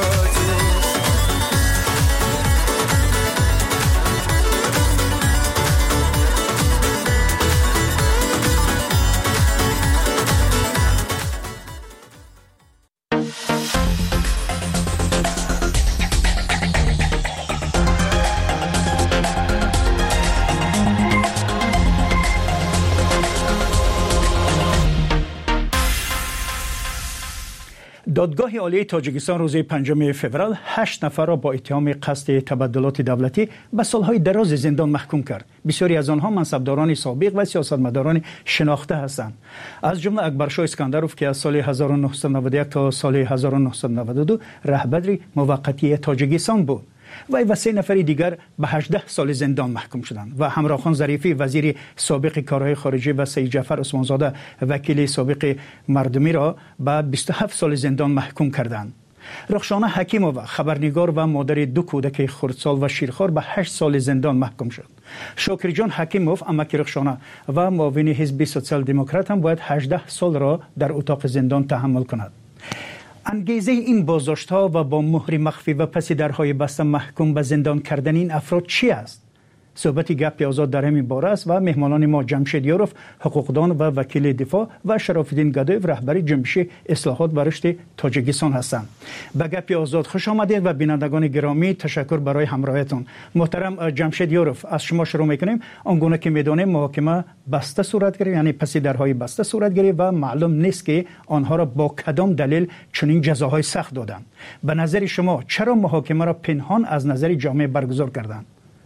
دادگاه عالی تاجیکستان روز پنجم فوریه هشت نفر را با اتهام قصد تبدلات دولتی به سالهای دراز زندان محکوم کرد. بسیاری از آنها منصبداران سابق و سیاستمداران شناخته هستند. از جمله اکبرشاه اسکندروف که از سال هزار و نهصد و نود و یک تا سال هزار و نهصد و نود و دو رهبر موقتی تاجیکستان بود. وی و سه نفر دیگر به هجده سال زندان محکوم شدند و همراه خان ظریفی وزیر سابق کارهای خارجه و سید جعفر عثمانزاده وکیل سابق مردمی را به بیست و هفت سال زندان محکوم کردند. رخشانه حکیمووا خبرنگار و مادر دو کودک خردسال و شیرخوار به هشت سال زندان محکوم شد. شاکر جان حکیموف امک رخشانه و معاون حزب سوسیال دموکرات هم باید هجده سال را در اتاق زندان تحمل کند. انگیزه این بازداشت‌ها و با مهر مخفی و پس درهای بسته محکوم به زندان کردن این افراد چی است؟ صحبت گپ آزاد در همین باره است و مهمانان ما جمشید یاروف حقوقدان و وکیل دفاع و شراف‌الدین گدایف رهبر جنبش اصلاحات و رشد تاجیکستان هستند. به گپ آزاد خوش آمدید و بینندگان گرامی تشکر برای همراهیتون. محترم جمشید یاروف، از شما شروع می‌کنیم. آنگونه که می‌دانیم محاکمه بسته صورت گرفت، یعنی پس درهای بسته صورت گرفت و معلوم نیست که آنها را با کدام دلیل چنین جزاهای سخت دادند. به نظر شما چرا محاکمه را پنهان از نظر جامعه برگزار کردند؟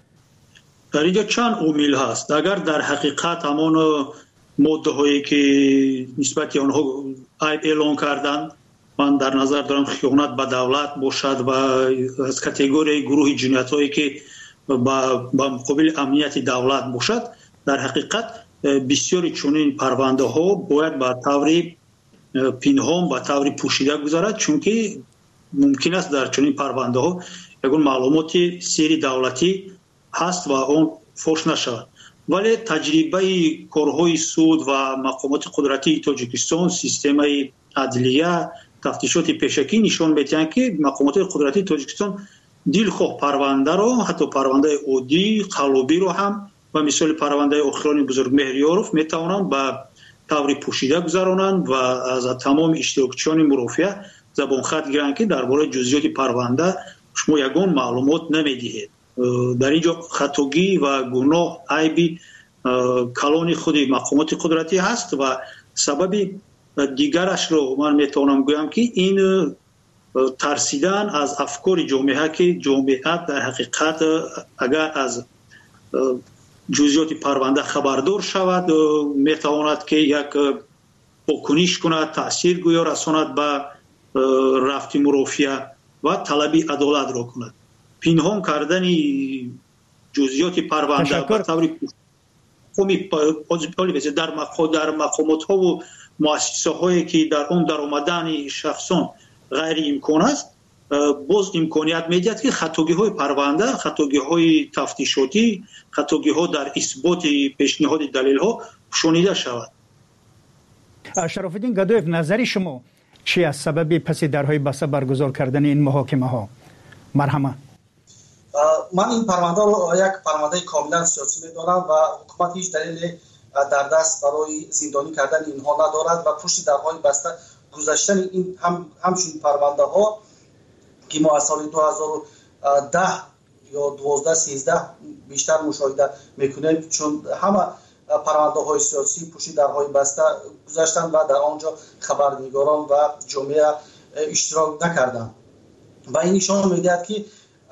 در اینجا چند عامل هست. اگر در حقیقت همان ماده هایی که نسبت آنها عیب اعلان کردند، من در نظر دارم خیانت به دولت باشد و از کاتگوری گروه جنایت هایی که با مقابل امنیت دولت باشد، در حقیقت بسیاری چنین پرونده ها باید به طور پنهان و طور پوشیده گذارد، چون که ممکن است در چنین پرونده ها یگان معلومات سری دولتی هست و اون فوش نشود. ولی تجربه کارهای سود و مقامات قدرتی تاجیکستان، سیستم عدلیه، تفتیشات پیشکی نشان می‌دهند که مقامات قدرتی تاجیکستان دلخواه پرونده را، حتی پرونده عادی قلابی را هم و مثال پرونده اخران بزرگمهر یاروف میتوانند به طور پوشیده گذرانند و از تمام اشتراکچیان مرافعه زبان خط گیرند که درباره جزئیات پرونده شما یگان معلومات نمیدهید. در اینجا خطاگی و گناه عیبی کلان خود مقامات قدرتی هست و سبب دیگرش رو من میتونم گویم که این ترسیدن از افکار جامعه که جامعه در حقیقت اگر از جزئیات پرونده خبردار شود میتواند که یک واکنش کند، تاثیر گویا رساند به رفت مرافعه و طلب عدالت را کند. پنهان کردن جزئیات پرونده به طور قومی در در مقامات ها و مؤسسه هایی که در اون در آمدن شخصان غیر امکان است، باز امکانیت میدهد که خطاگی های پرونده، خطاگی های تفتیشاتی، خطاگی ها در اثبات پیشنهاد دلیل ها شنیده شود. شرف الدین گدایف، نظر شما چی از سبب پس درهای بسته برگزار کردن این محاکمه ها؟ مرحمه. من این پرونده رو یک پرونده کاملا سیاسی میدانم و حکومت هیچ دلیل در دست برای زندانی کردن اینها ندارد و پشت درهای بسته گذاشتن این هم همچنین پرونده ها که ما از سال دو هزار و ده یا دوازده سیزده بیشتر مشاهده میکنیم، چون همه پرونده های سیاسی پشت درهای بسته گذاشتن و در آنجا خبرنگاران و جامعه اشتراک نکردن و این نشان میدهد که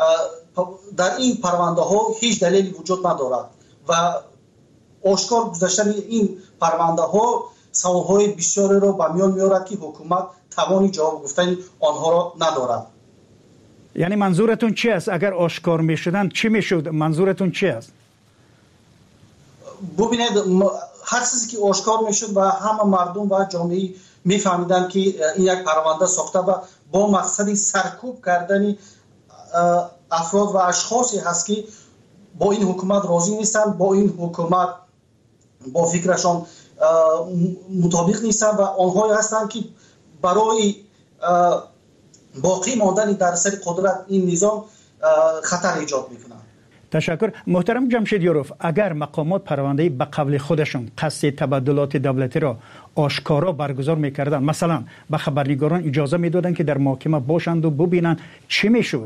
در این پرونده ها هیچ دلیلی وجود ندارد و آشکار گذاشتن این پرونده ها سوال های بسیاری را به میان میارد که حکومت توانی جواب گفتن آنها را ندارد. یعنی منظورتون چی است؟ اگر آشکار میشدن چی میشد؟ منظورتون چی است؟ ببینید، هر چیزی که آشکار میشد و همه مردم و جامعه میفهمیدن که این یک پرونده ساخته و با مقصد سرکوب کردن افراد و اشخاصی هست که با این حکومت راضی نیستن، با این حکومت با فکرشان مطابق نیستن و آنهایی هستند که برای باقی ماندن در سر قدرت این نظام خطر ایجاد میکنن. تشکر. محترم جمشید یوروف، اگر مقامات پرونده به قبل خودشون قصد تبادلات دولتی را آشکارا برگزار میکردن، مثلا به خبرنگاران اجازه میدادن که در محاکمه باشند و ببینن، چی میشد؟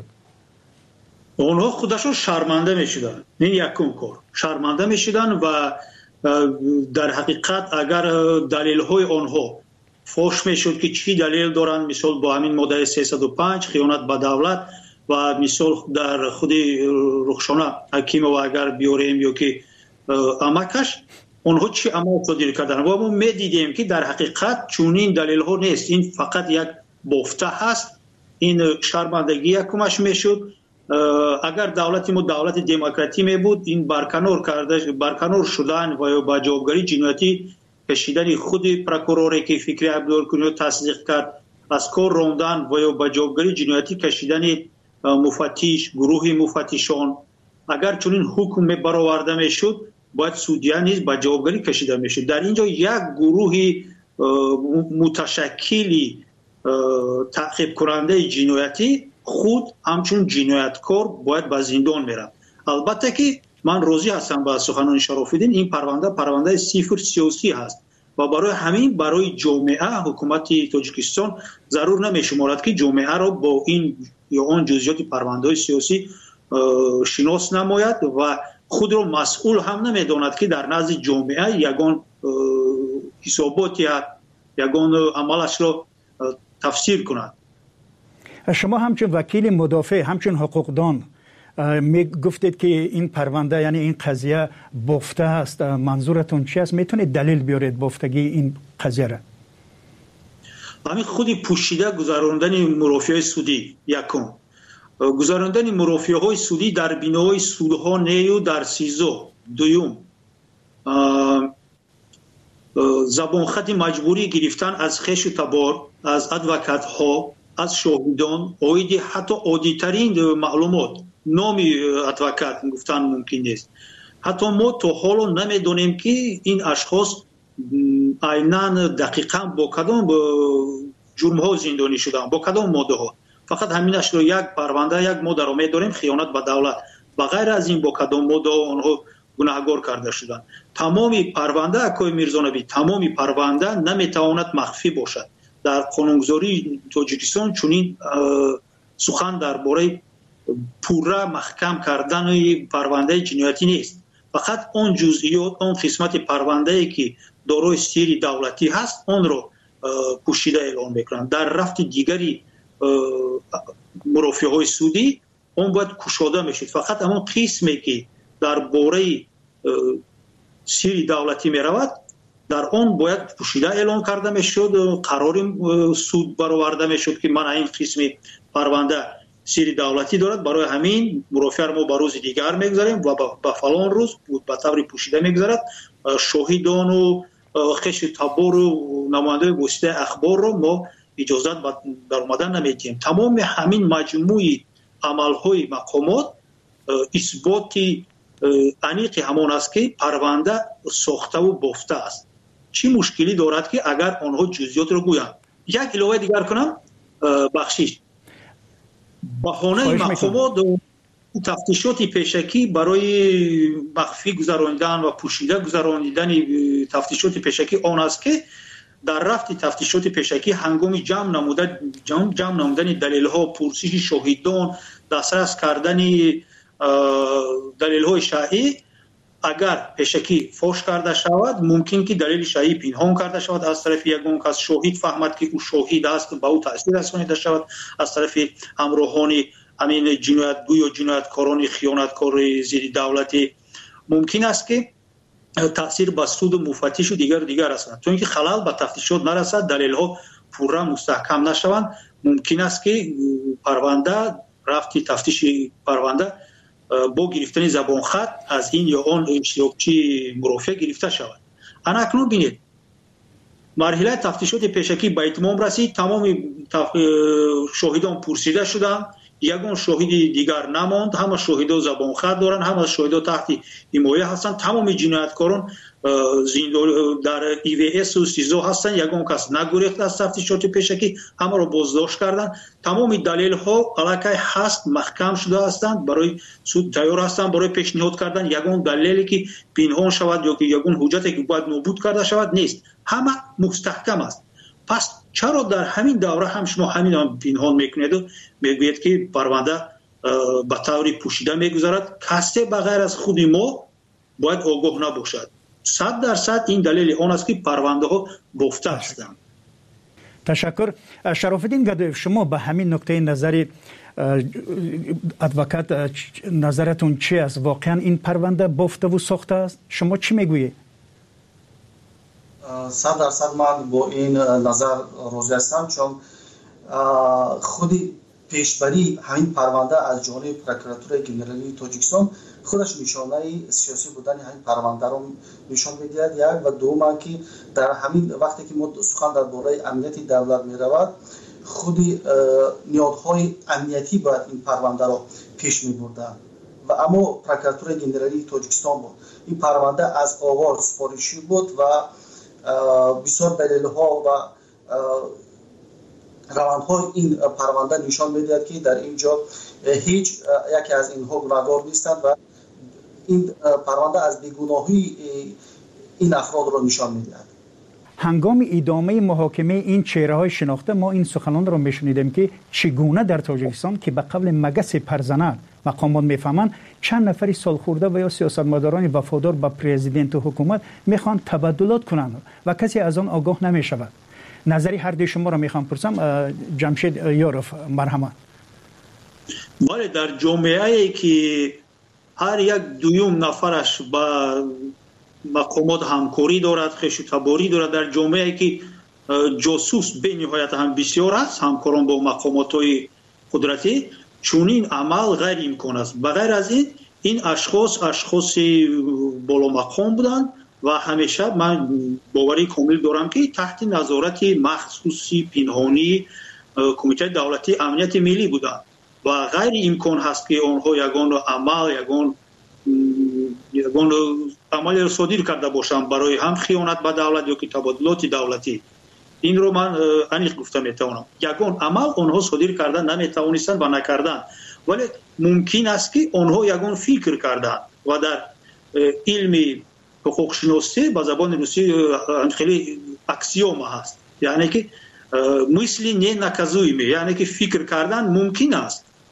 اونها خودشون شرمنده میشدن. این یکم کار شرمنده میشدن و در حقیقت اگر دلیل های آنها فوش میشد که چی دلیل دارن، مثال با همین ماده سیصد و پنج خیانت به دولت و مثال در خود رخشانه حکیم و اگر بیاریم یا که امکش اونها چی عمل صادر کردن و ما میدیدیم که در حقیقت چونین دلیل ها نیست، این فقط یک بافته هست. این شرمندگی یکمش میشد. اگر دولت ما دولت دموکراتی می بود، این برکنار کرده برکنار شدن و یا با جوابگری جنایتی کشیدن خود پروکوروری که فکری عبدالکنی تصدیق کرد، از کار راندن و یا با جوابگری جنایتی کشیدن مفتش، گروه مفتشان، اگر چنین حکم برآورده میشد باید سودیان نیز با جوابگری کشیده میشد. در اینجا یک گروه متشکلی تعقیب کننده جنایتی خود همچون جنایتکار باید به زندان میرم. البته که من راضی هستم با سخنان شرف الدین، این پرونده پرونده صفر سیاسی هست و برای همین برای جامعه حکومت تاجیکستان ضرور نمیشمارد که جامعه را با این یا آن جزئیات پرونده سیاسی شناس نماید و خود را مسئول هم نمیداند که در نزد جامعه یگان حسابات یا یگان عملش را تفسیر کند. شما همچون وکیل مدافع، همچون حقوقدان می گفتید که این پرونده یعنی این قضیه بافته است، منظورتون چی است؟ میتونید دلیل بیارید بافتگی این قضیه را؟ همین خودی پوشیده گذراندن مرافعه سودی، یکم گذراندن مرافعه های سودی در بینای سودها نیو در سیزو، دویم زبان خط مجبوری گرفتن از خش و تبار، از ادوکات ها، از شاهدان، اویدی حتی عادی‌ترین معلومات نامی ادوکات گفتن ممکن نیست. حتی ما تا حالا نمیدونیم که این اشخاص عیناً دقیقاً با کدام جرم ها زندانی شدن، با کدام ماده ها. فقط همینش رو یک پرونده یک ماده رو میدونیم، خیانت به دولت. بغیر از این با کدام ماده آنها گناهکار کرده شدن. تمامی پرونده اکای میرزانبی، تمامی پرونده نمیتواند مخفی باشد. در قانونگذاری تاجیکستان چنین سخن درباره پورا محکم کردن پرونده جنایتی نیست. فقط اون جزئیات، اون قسمت پرونده‌ای که دارای سیر دولتی هست اون رو پوشیده اعلام میکنند. در رفت دیگری مرافعهای سودی اون باید کشاده میشد. فقط همون قسمی که در باره سیر دولتی میرود در اون باید پوشیده اعلام کرده میشد، قرار سود برآورده میشد که من این قسم پرونده سیر دولتی دارد، برای همین مرافع ما به روز دیگر میگذاریم و به فلان روز به طور پوشیده میگذارد. شاهدان و خش تبار و نماینده واسطه اخبار رو ما اجازت در اومدن نمیدیم. تمام همین مجموعه عملهای مقامات اثبات انیق همان است که پرونده ساخته و بافته است. چی مشکلی دارد که اگر آنها جزئیات رو گویند؟ یک علاوه دیگر کنم، بخشش بهانه مقامات تفتیشات پیشکی برای مخفی گذراندن و پوشیده گذراندن تفتیشات پیشکی آن است که در رفت تفتیشات پیشکی هنگام جمع نمودن جمع, جمع نمودن دلیل ها، پرسش شاهدان، دسترس کردن دلیل های شایع، اگر پیشکی فاش کرده شود ممکن که دلیل شایع پنهان کرده شود از طرف یگان کس، شاهد فهمد که او شاهد است به او تاثیر رسانیده شود از طرف همراهان همین جنایتگو یا جنایتکاران خیانتکار زیر دولتی، ممکن است که تاثیر به سود و مفتش و دیگر دیگر رساند. چون که خلل به تفتیشات نرسد، دلیل ها پورا مستحکم نشوند، ممکن است که پرونده رفتی تفتیش پرونده با گرفتن زبان خط از این یا آن اشتراکچی مرافع گرفته شود. انا اکنون بینید مرحله تفتیشات پیشکی به اتمام رسید، تمام شاهدان پرسیده شدند، یگان شاهد دیگر نماند، همه شاهدا زبان خط دارند، همه شاهدا تحت حمایه هستند، تمام جنایتکاران زندان در ای وی اس و سیزو هستند، یگان کس نگریخت از تفتیشات پیشکی، همه را بازداشت کردند. تمام دلیل ها علاقه هست محکم شده هستند، برای سود تیار هستند برای پیشنهاد کردن یگان دلیلی که پنهان شود یا که یگان حجتی که باید نابود کرده شود نیست، همه مستحکم است. پس چرا در همین دوره هم شما همین هم پنهان میکنید و میگوید که پرونده به طور پوشیده میگذارد؟ کسی بغیر از خود ما باید آگاه نباشد. صد درصد این دلیل آن است که پرونده ها بافته هستند. تشکر. شرف الدین گدایف، شما به همین نکته نظری ادوکات نظرتون چی است؟ واقعا این پرونده بافته و ساخته است؟ شما چی میگویید؟ صد درصد من با این نظر راضی هستم، چون خودی پیشبری همین پرونده از جانب پروکراتور گنرالی تاجیکستان خودش نشانه سیاسی بودن همین پرونده رو نشان می‌دهد. یک و دوم که در همین وقتی که ما سخن درباره امنیت دولت می‌رود، خودی نیازهای امنیتی باید این پرونده رو پیش می‌بردند و اما پروکراتور گنرالی تاجیکستان بود. این پرونده از آغاز سفارشی بود و بسیار دلیل‌ها و روندهای این پرونده نشان می‌دهد که در اینجا هیچ یکی از اینها گناهکار نیستند و این پرونده از بیگناهی این افراد را نشان می‌دهد. هنگام ادامه محاکمه این چهره‌های شناخته ما این سخنان را می‌شنیدیم که چگونه در تاجیکستان که به قبل مگس پرزنر مقامات میفهمند چند نفری سالخورده و یا سیاستمداران وفادار به پرزیدنت و حکومت میخوان تبدلات کنند و کسی از آن آگاه نمیشود. نظری هر دوی شما را میخوام پرسم. جمشید یاروف، مرحمت. بله، در جامعه‌ای که هر یک دویم نفرش با مقامات همکاری دارد، خش و تباری دارد، در جامعه‌ای که جاسوس به نهایت هم بسیار است، همکاران با مقامات‌های قدرتی، چون این عمل غیر امکان است. بغیر از این این اشخاص اشخاص بالا مقام بودند و همیشه من باوری کامل دارم که تحت نظارت مخصوصی پنهانی کمیته دولتی امنیت ملی بودند و غیر امکان هست که آنها یگان عمل یگان یگان عمل را صادر کرده باشند برای هم خیانت به دولت یا که تبادلات دولتی. این رو من انیق گفته میتوانم. یگان عمل آنها صادر کردن نمیتوانستند و نکردن، ولی ممکن است که آنها یگان فکر کردن و در علم حقوق شناسی با زبان روسی خیلی اکسیوم هست، یعنی که مثل نه نکازویمه، یعنی که فکر کردن ممکن است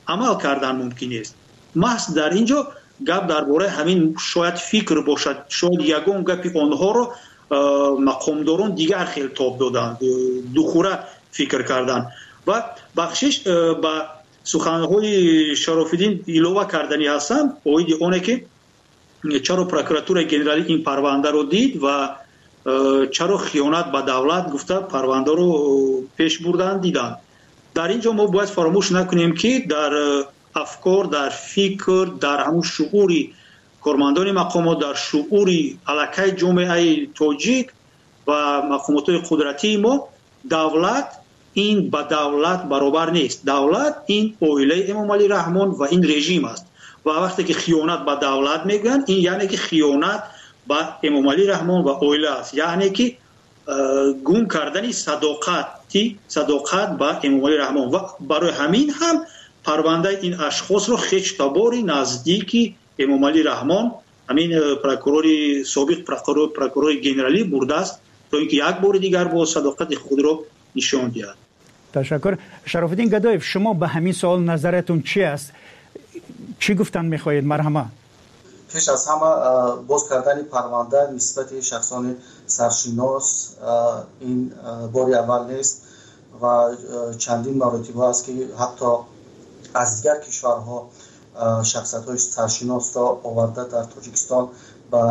عمل کردن ممکن است. محض در اینجا گپ درباره همین شاید فکر باشد، شاید یگان گپی آنها رو مقامداران دیگر خیلی تاب دادن، دوخوره فکر کردن و بخشش با سخنهای شرافالدین ایلوه کردنی هستم اوید اونه که چرا پروکراتور گنرالی این پرونده رو دید و چرا خیانت به دولت گفته پرونده رو پیش بردن دیدن. در اینجا ما باید فراموش نکنیم که در افکار، در فکر، در همون شعوری کارمندان مقامات، در شعوری علاقه جامعه تاجیک و مقامات قدرتی ما، دولت این با دولت برابر نیست. دولت این اویله امام علی رحمان و این رژیم است و وقتی که خیانت به دولت میگن این یعنی که خیانت به امام علی رحمان و اویله است، یعنی که گم کردن صداقتی صداقت به امام علی رحمان و برای همین هم پرونده این اشخاص رو خیش تباری نزدیکی امام علی رحمان همین پروکورور سابق پروکورور پروکورور گنرالی برده است تا اینکه یک بار دیگر با صداقت خود رو نشان دهد. تشکر. شرافالدین گدایف، شما به همین سوال نظرتون چی است؟ چی گفتن میخواهید؟ مرحمه. پیش از همه باز کردن پرونده نسبت شخصان سرشناس این باری اول نیست و چندین مراتب است که حتی از دیگر کشورها شخصیت‌های سرشناس را آورده در تاجیکستان و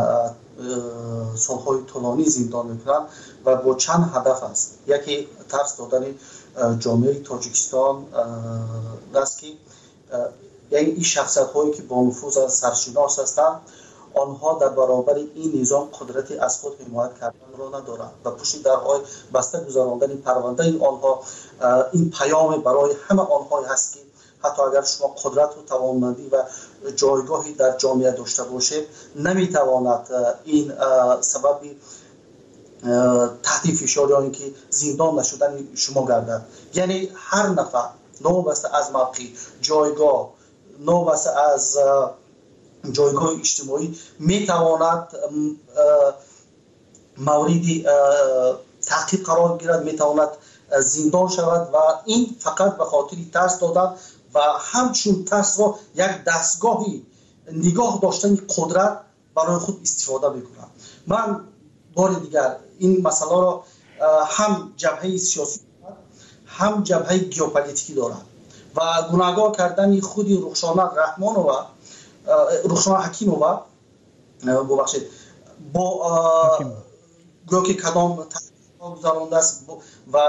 سالهای طولانی زندان میکنند و با چند هدف است. یکی ترس دادن جامعه تاجیکستان است که یعنی این شخصیت‌هایی که با نفوذ از سرشناس هستند آنها در برابر این نظام قدرتی از خود حمایت کردن را ندارند و پشت درهای بسته گذراندن پرونده این آنها این پیام برای همه آنها هست که حتی اگر شما قدرت و توانمندی و جایگاهی در جامعه داشته باشید نمیتواند این سبب تحت فشار یا اینکه زندان نشدن شما گردد. یعنی هر نفر نوبسته از موقع جایگاه، نوبسته از جایگاه اجتماعی میتواند موردی تعقیب قرار گیرد، میتواند زندان شود و این فقط به خاطر ترس دادن و همچون ترس را یک دستگاهی نگاه داشتن قدرت برای خود استفاده میکنند. من بار دیگر این مسئله را هم جبهه سیاسی هم جبهه گیوپولیتیکی دارم و گناهگار کردن خودی رخشانه رحمان و رخشانه حکیم و ببخشید با گویا که کدام تحقیق گذرانده است و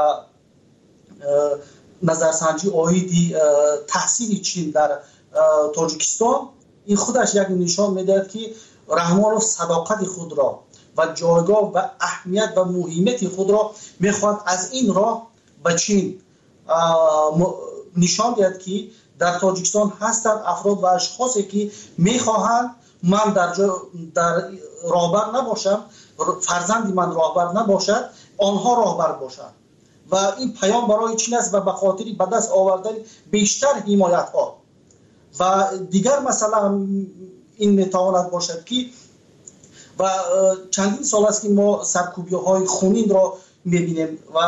نظرسنجی آیدی تحصیل چین در تاجیکستان این خودش یک نشان میدهد که رحمانوف صداقت خود را و جایگاه و اهمیت و مهمیت خود را میخواد از این راه به چین نشان دهد که در تاجیکستان هستند افراد و اشخاصی که میخواهند من در در راهبر نباشم، فرزندی من راهبر نباشد، آنها راهبر باشند و این پیام برای چین است و به خاطر به دست آوردن بیشتر حمایت ها و دیگر مثلا این میتواند باشد که و چندین سال است که ما سرکوبی های خونین را میبینیم و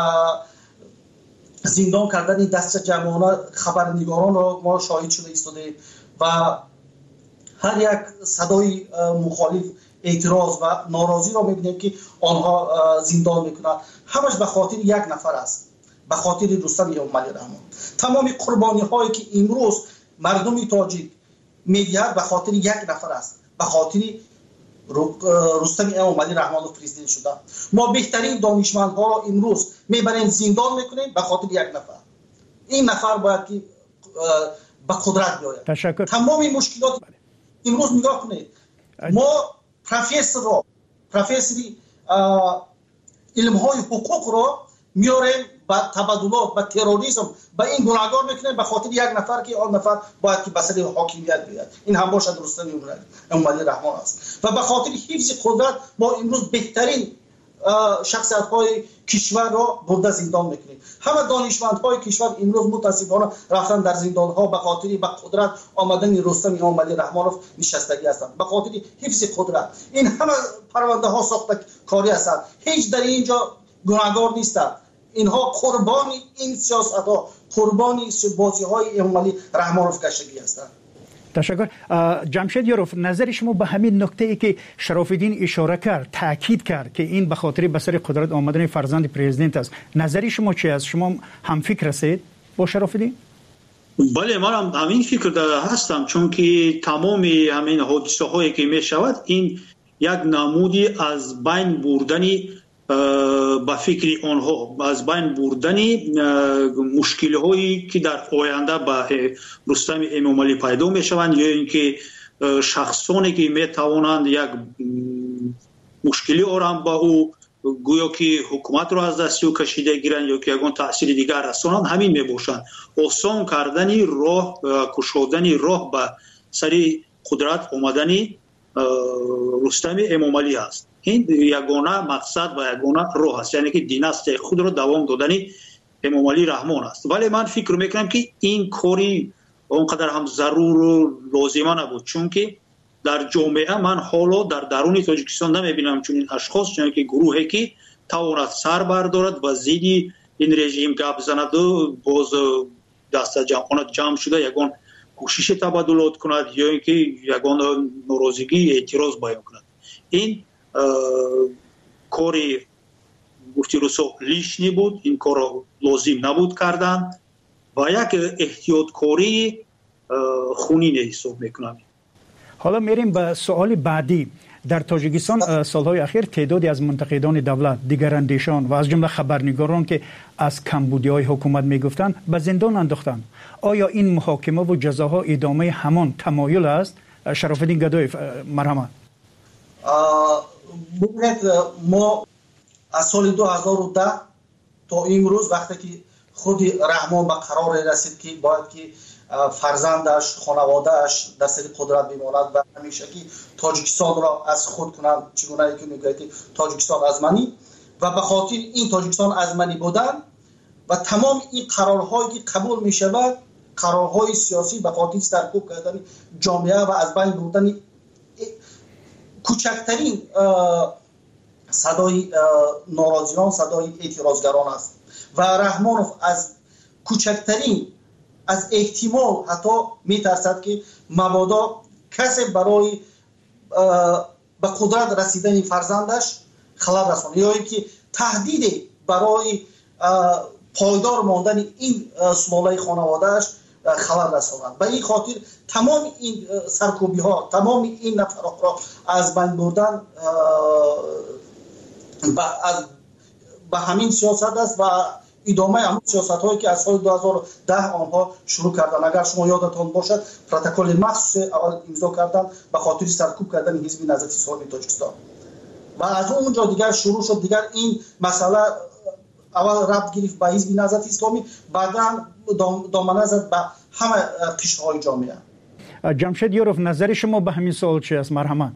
زندان کردن دست جمعانه خبرنگاران را ما شاهد شده ایستاده و هر یک صدای مخالف اعتراض و ناراضی را میبینیم که آنها زندان میکنند. همش به خاطر یک نفر است، به خاطر رستم امام علی رحمان. تمام قربانی هایی که امروز مردم تاجیک میدهد به خاطر یک نفر است، به خاطر رستم امام علی رحمان پرزیدنت شدن. ما بهترین دانشمندها را امروز میبریم زندان میکنیم به خاطر یک نفر. این نفر باید که به قدرت بیاید. تشکر. تمام مشکلات امروز نگاه کنید، ما پروفسور را پروفسوری علم های حقوق را میاریم با تبادلات با تروریسم با این گناهگار میکنیم به خاطر یک نفر که آن نفر باید که بسری حاکمیت بیاد. این هم باشد رستم امام علی رحمان است و به خاطر حفظ قدرت ما امروز بهترین شخصیت های کشور را برده زندان میکنیم. همه دانشمند های کشور امروز متاسفانه رفتن در زندان ها به خاطر به قدرت آمدن رستم امام علی رحمانوف نشستگی هستند، به خاطر حفظ قدرت. این همه پرونده ها ساخته کاری هستند، هیچ در اینجا گناهگار نیستند. اینها قربان این سیاست ها، قربان بازی های امامعلی رحمانوف کشگی هستند. تشکر. جمشید یاروف، نظر شما به همین نکته ای که شرف الدین اشاره کرد، تاکید کرد که این به خاطر به سر قدرت آمدن فرزند پرزیدنت است، نظر شما چی است؟ شما هم فکر هستید با شرف الدین؟ بله، من هم همین فکر هستم، چون که تمام همین حادثه هایی که می شود این یک نمودی از بین بردنی با فکر آنها، از بین بردنی مشکل هایی که در آینده با رستم امامعلی پیدا می شوند، یا اینکه شخصانی که می توانند یک مشکلی آرام با او گویا که حکومت را از دست او کشیده گیرند یا که یگان تأثیر دیگر رسانند، همین می باشند. آسان کردنی راه، کشودنی راه به سر قدرت آمدنی رستم امامعلی است. این یگانه مقصد و یگانه راه است، یعنی که دیناستی خود را دوام دادنی امامعلی رحمان است. ولی من فکر میکنم که این کاری اونقدر هم ضرور و لازمه نبود، چون که در جامعه من حالا در درون تاجیکستان نمیبینم چون این اشخاص، چون که گروهی که تواند سر بردارد و زیدی این رژیم گپ زند و باز دست جمع جمع شده یگان کوشش تبادلات کند یا اینکه یگان ناراضگی اعتراض بیان کند. این کاری گفتی رسو لیشنی بود، این کار لازم نبود کردن و یک احتیاط کاری خونین حساب میکنم. حالا میریم به سوال بعدی. در تاجیکستان سالهای اخیر تعدادی از منتقدان دولت، دیگراندیشان و از جمله خبرنگاران که از کمبودی‌های حکومت میگفتند به زندان انداختند. آیا این محاکمه و جزاها ادامه همان تمایل است؟ شرف الدین گدایف، مرحمت. ببینید، ما از سال دو هزار و ده تا امروز وقتی که خود رحمان به قرار رسید که باید که فرزندش، خانوادهش در سر قدرت بماند و همیشه که تاجیکستان را از خود کنند، چگونه که میگه که تاجیکستان ازمنی و به خاطر این تاجیکستان ازمنی بودن و تمام این قرارهایی که قبول می شود، قرارهای سیاسی به خاطر سرکوب کردن جامعه و از بین بردن کوچکترین صدای ناراضیان، صدای اعتراضگران است و رحمانوف از کوچکترین از احتمال حتی میترسد که مبادا کسی برای به قدرت رسیدن فرزندش خلل رساند یا اینکه تهدید برای پایدار ماندن این سلاله خانوادهش خلل رساند. به این خاطر تمام این سرکوبی ها، تمام این نفرات را از بین بردن به همین سیاست است و ادامه همون سیاست هایی که از سال دو هزار و ده آنها شروع کردن. اگر شما یادتان باشد پروتکل مخصوص اول امضا کردن به خاطر سرکوب کردن حزب نهضت اسلامی تاجیکستان و از اونجا دیگر شروع شد. دیگر این مسئله اول ربط گرفت به حزب نهضت اسلامی، بعدا دامنه زد به همه قشرهای جامعه. جمشید یاروف، نظر شما به همین سوال چی است؟ مرحمت.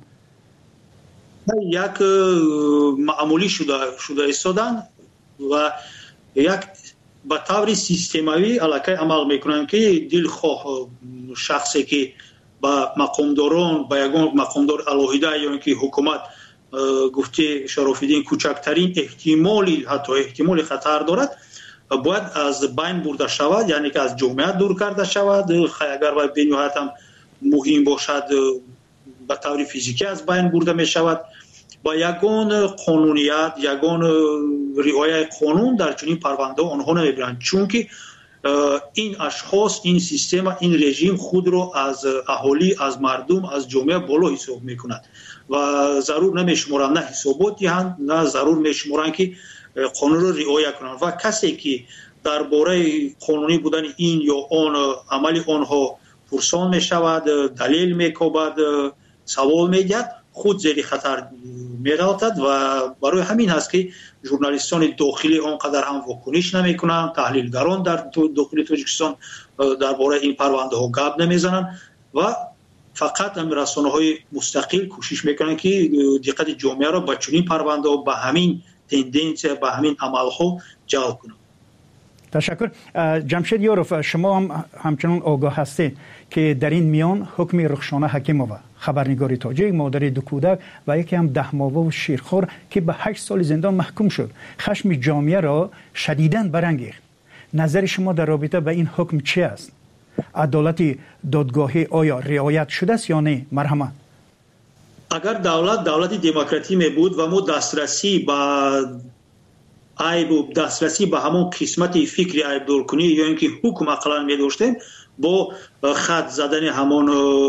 یک معمولی شده شده ایستادن و یک به طور سیستماوی علاقه عمل میکنن که دلخواه شخصی که با مقامداران، با یگان مقامدار علاهیده یا اینکه حکومت گفته شرف الدین کوچکترین احتمالی حتی احتمال خطر دارد باید از بین برده شود، یعنی که از جامعه دور کرده شود. اگر باید به نهایت هم مهم باشد به طور فیزیکی از بین برده می شود. با یگان قانونیت، یگان رعایت قانون در چنین پرونده آنها نمیبرند، چون که این اشخاص، این سیستم، این رژیم خود را از اهالی، از مردم، از جامعه بالا حساب میکند و ضرور نمیشمارند، نه حسابات دهند، نه ضرور میشمارند که قانون را رعایت کنند و کسی که درباره قانونی بودن این یا آن عمل آنها پرسان میشود، دلیل میکوبد، سوال میگد، خود زیر خطر میراتد و برای همین هست که ژورنالیستان داخلی آنقدر هم واکنش نمیکنند، تحلیلگران در داخل تاجیکستان درباره این پرونده ها گپ نمیزنند و فقط هم رسانه‌های مستقل کوشش میکنند که دقت جامعه را به چنین پرونده ها، به همین تندنس، به همین عمل ها جلب کنند. تشکر. جمشید یاروف، شما هم همچنان آگاه هستید که در این میان حکم رخشانه حکیمووا، خبرنگار تاجیک، مادر دو کودک و یکی هم ده ماهه و شیرخوار که به هشت سال زندان محکوم شد، خشم جامعه را شدیداً برانگیخت. نظر شما در رابطه با این حکم چی است؟ عدالت دادگاهی آیا رعایت شده است یا نه؟ مرحمت. اگر دولت دولت دموکراتی می بود و ما دسترسی به عیب و دسترسی به همون قسمت فکری عیب دور کنی یا اینکه حکم اقلا می داشتیم با خط زدن همون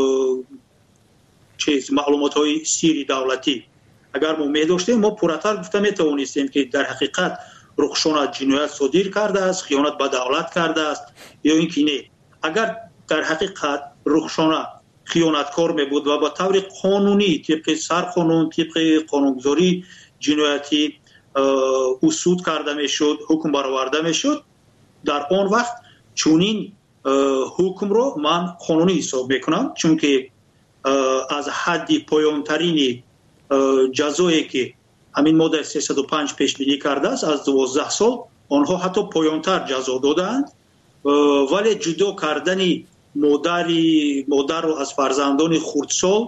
چیز معلومات های سیری دولتی اگر ما می داشتیم ما پورتر گفته می توانستیم که در حقیقت رخشانه جنایت صادر کرده است، خیانت به دولت کرده است یا اینکه نه. اگر در حقیقت رخشانه خیانتکار می بود و با طور قانونی طبق سرقانون طبق قانونگذاری جنایتی اصول کرده می شد، حکم برآورده می شد، در آن وقت چونین حکم رو من قانونی حساب میکنم، چون که از حد پایانترین جزایی که همین ماده سیصد و پنج پیش بینی کرده است از دوازده سال، آنها حتی پایانتر جزا دادند، ولی جدا کردن مادر مادر رو از فرزندان خردسال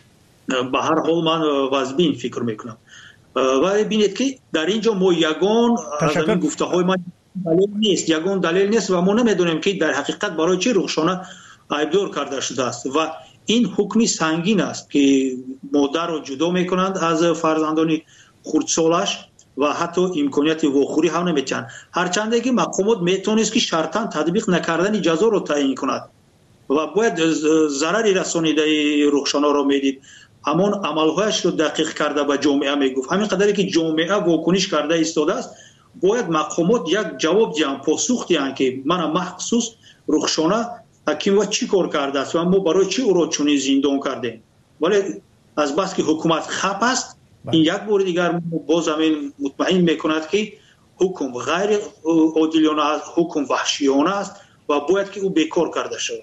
به هر حال من واجبین فکر میکنم. ولی ببینید که در اینجا ما یگان از این گفته های من دلیل نیست، یگان دلیل نیست و ما نمیدونیم که در حقیقت برای چه رخشانه عیبدار کرده شده است و این حکمی سنگین است که مادر رو جدا میکنند از فرزندان خردسالش و حتی امکانیت واخوری هم نمیتن، هرچند که مقامات میتونست که شرطاً تطبیق نکردن جزا رو تعیین کند و باید ضرری رسانیده رخشانه رو میدید، همون عملهایش رو دقیق کرده به جامعه میگفت. همین قدری که جامعه واکنش کرده ایستاده است باید مقامات یک جواب دیان، پاسخ دیان که من مخصوص رخشانه حکیم و چی کار کرده است و ما برای چی او را چنین زندان کردیم. ولی از بس که حکومت خپ است این یک بار دیگر باز همین مطمئن میکند که حکم غیر عادلانه است، حکم وحشیانه است و باید که او بیکار کرده شود.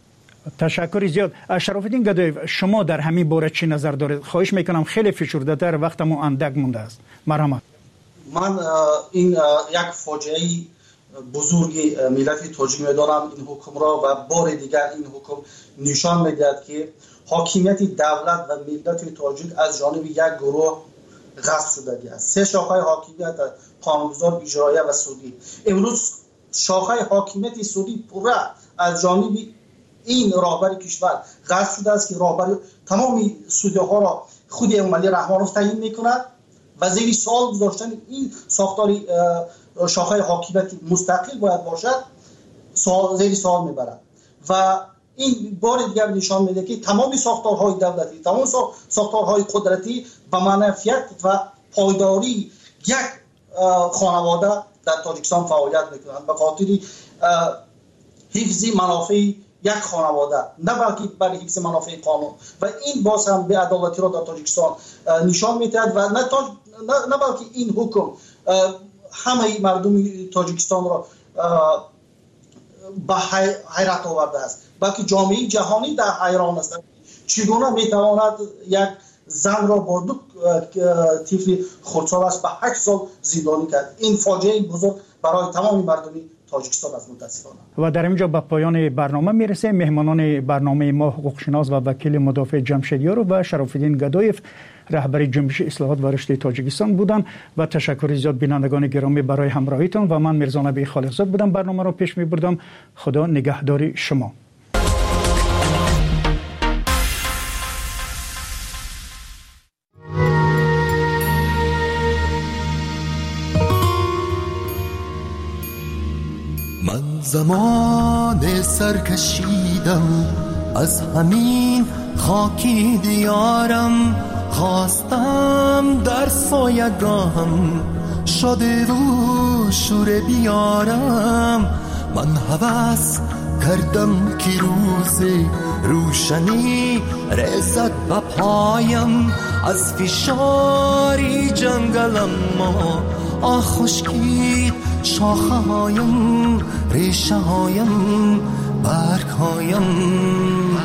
تشکر زیاد. شرافالدین گدایف، شما در همین باره چی نظر دارید؟ خواهش میکنم خیلی فشرده تر، وقتمون اندک مونده است. مرحمت. من این یک فاجعه بزرگی ملت تاجیک میدارم این حکم را و بار دیگر این حکم نشان میدهد که حاکمیت دولت و ملت تاجیک از جانب یک گروه غصب شده است. سه شاخه حاکمیت قانونگذار، اجرایی و سودی. امروز شاخه حاکمیت سودی پورا از جانب این راهبر کشور غصب شده است که راهبر تمام سودی ها را خود امامعلی رحمانوف تعیین میکند و زیر سوال گذاشتن این ساختار شاخه حاکمیت مستقل باید باشد سوال زیر سوال میبرد و این بار دیگر نشان میده که تمام ساختارهای دولتی، تمام ساختارهای قدرتی به منفعت و پایداری یک خانواده در تاجیکستان فعالیت میکنند به خاطر حفظ منافع یک خانواده، نه بلکه برای حفظ منافع قانون و این باز هم به عدالتی را در تاجیکستان نشان میدهد و نه, تاج... نه... نه بلکه این حکم همه مردم تاجیکستان را به حیرت آورده است، بلکه جامعه جهانی در حیران است چگونه میتواند یک زن را با دو طفل خردسال است به هشت سال زندانی کرد. این فاجعه بزرگ برای تمام مردم تاجیکستان است متاسفانه. و در اینجا به پایان برنامه میرسه. مهمانان برنامه ما حقوقشناس و وکیل مدافع جمشید یاروف و شرافالدین گدایف رهبر جنبش اصلاحات و رشد تاجیکستان بودند و تشکر زیاد بینندگان گرامی برای همراهیتان و من میرزا نبی خالقزاد بودم برنامه را پیش میبردم. خدا نگهدار شما. زمان سرکشیدم از همین خاکی دیارم، خواستم در سایگاهم شده و شور بیارم. من هوس کردم که روز روشنی رسد به پایم، از فشاری جنگلم ما آه خشکید شاخه هایم، ریشه هایم، برگ هایم.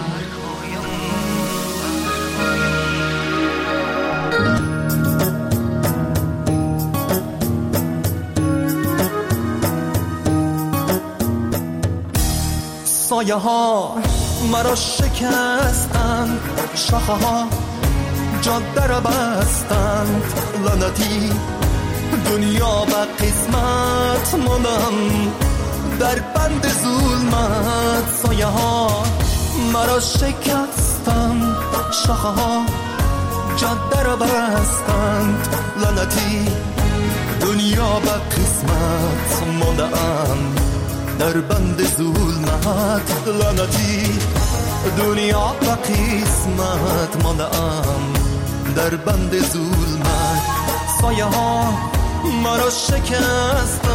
سایه ها مرا شکستند، شاخه ها جاده را بستند، لعنتی دنیا به قسمت ماندم در بند ظلمت. سایه ها مرا شکستند، شاخه ها جاده را بستند، لعنتی دنیا به قسمت ماندم در بند ظلمت. لعنتی دنیا به قسمت ماندم در بند ظلمت. سایه ها مرا شکستند.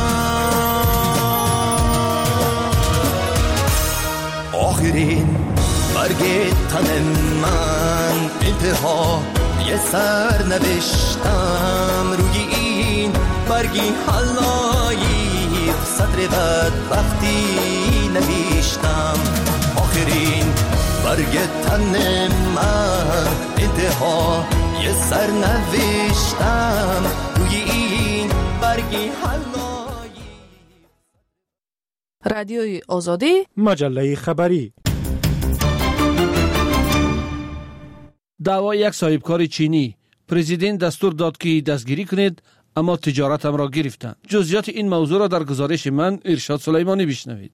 آخرین برگ تن من انتها یه سر نوشتم، روی این برگی حلایی سطر بدبختی نوشتم. آخرین برگ تن من انتها یه سر نوشتم، روی این برگی حلایی. رادیوی آزادی، مجله خبری. دعوای یک صاحبکار چینی، پرزیدنت دستور داد که دستگیری کنید اما تجارتم را گرفتند. جزئیات این موضوع را در گزارش من ارشاد سلیمانی بشنوید.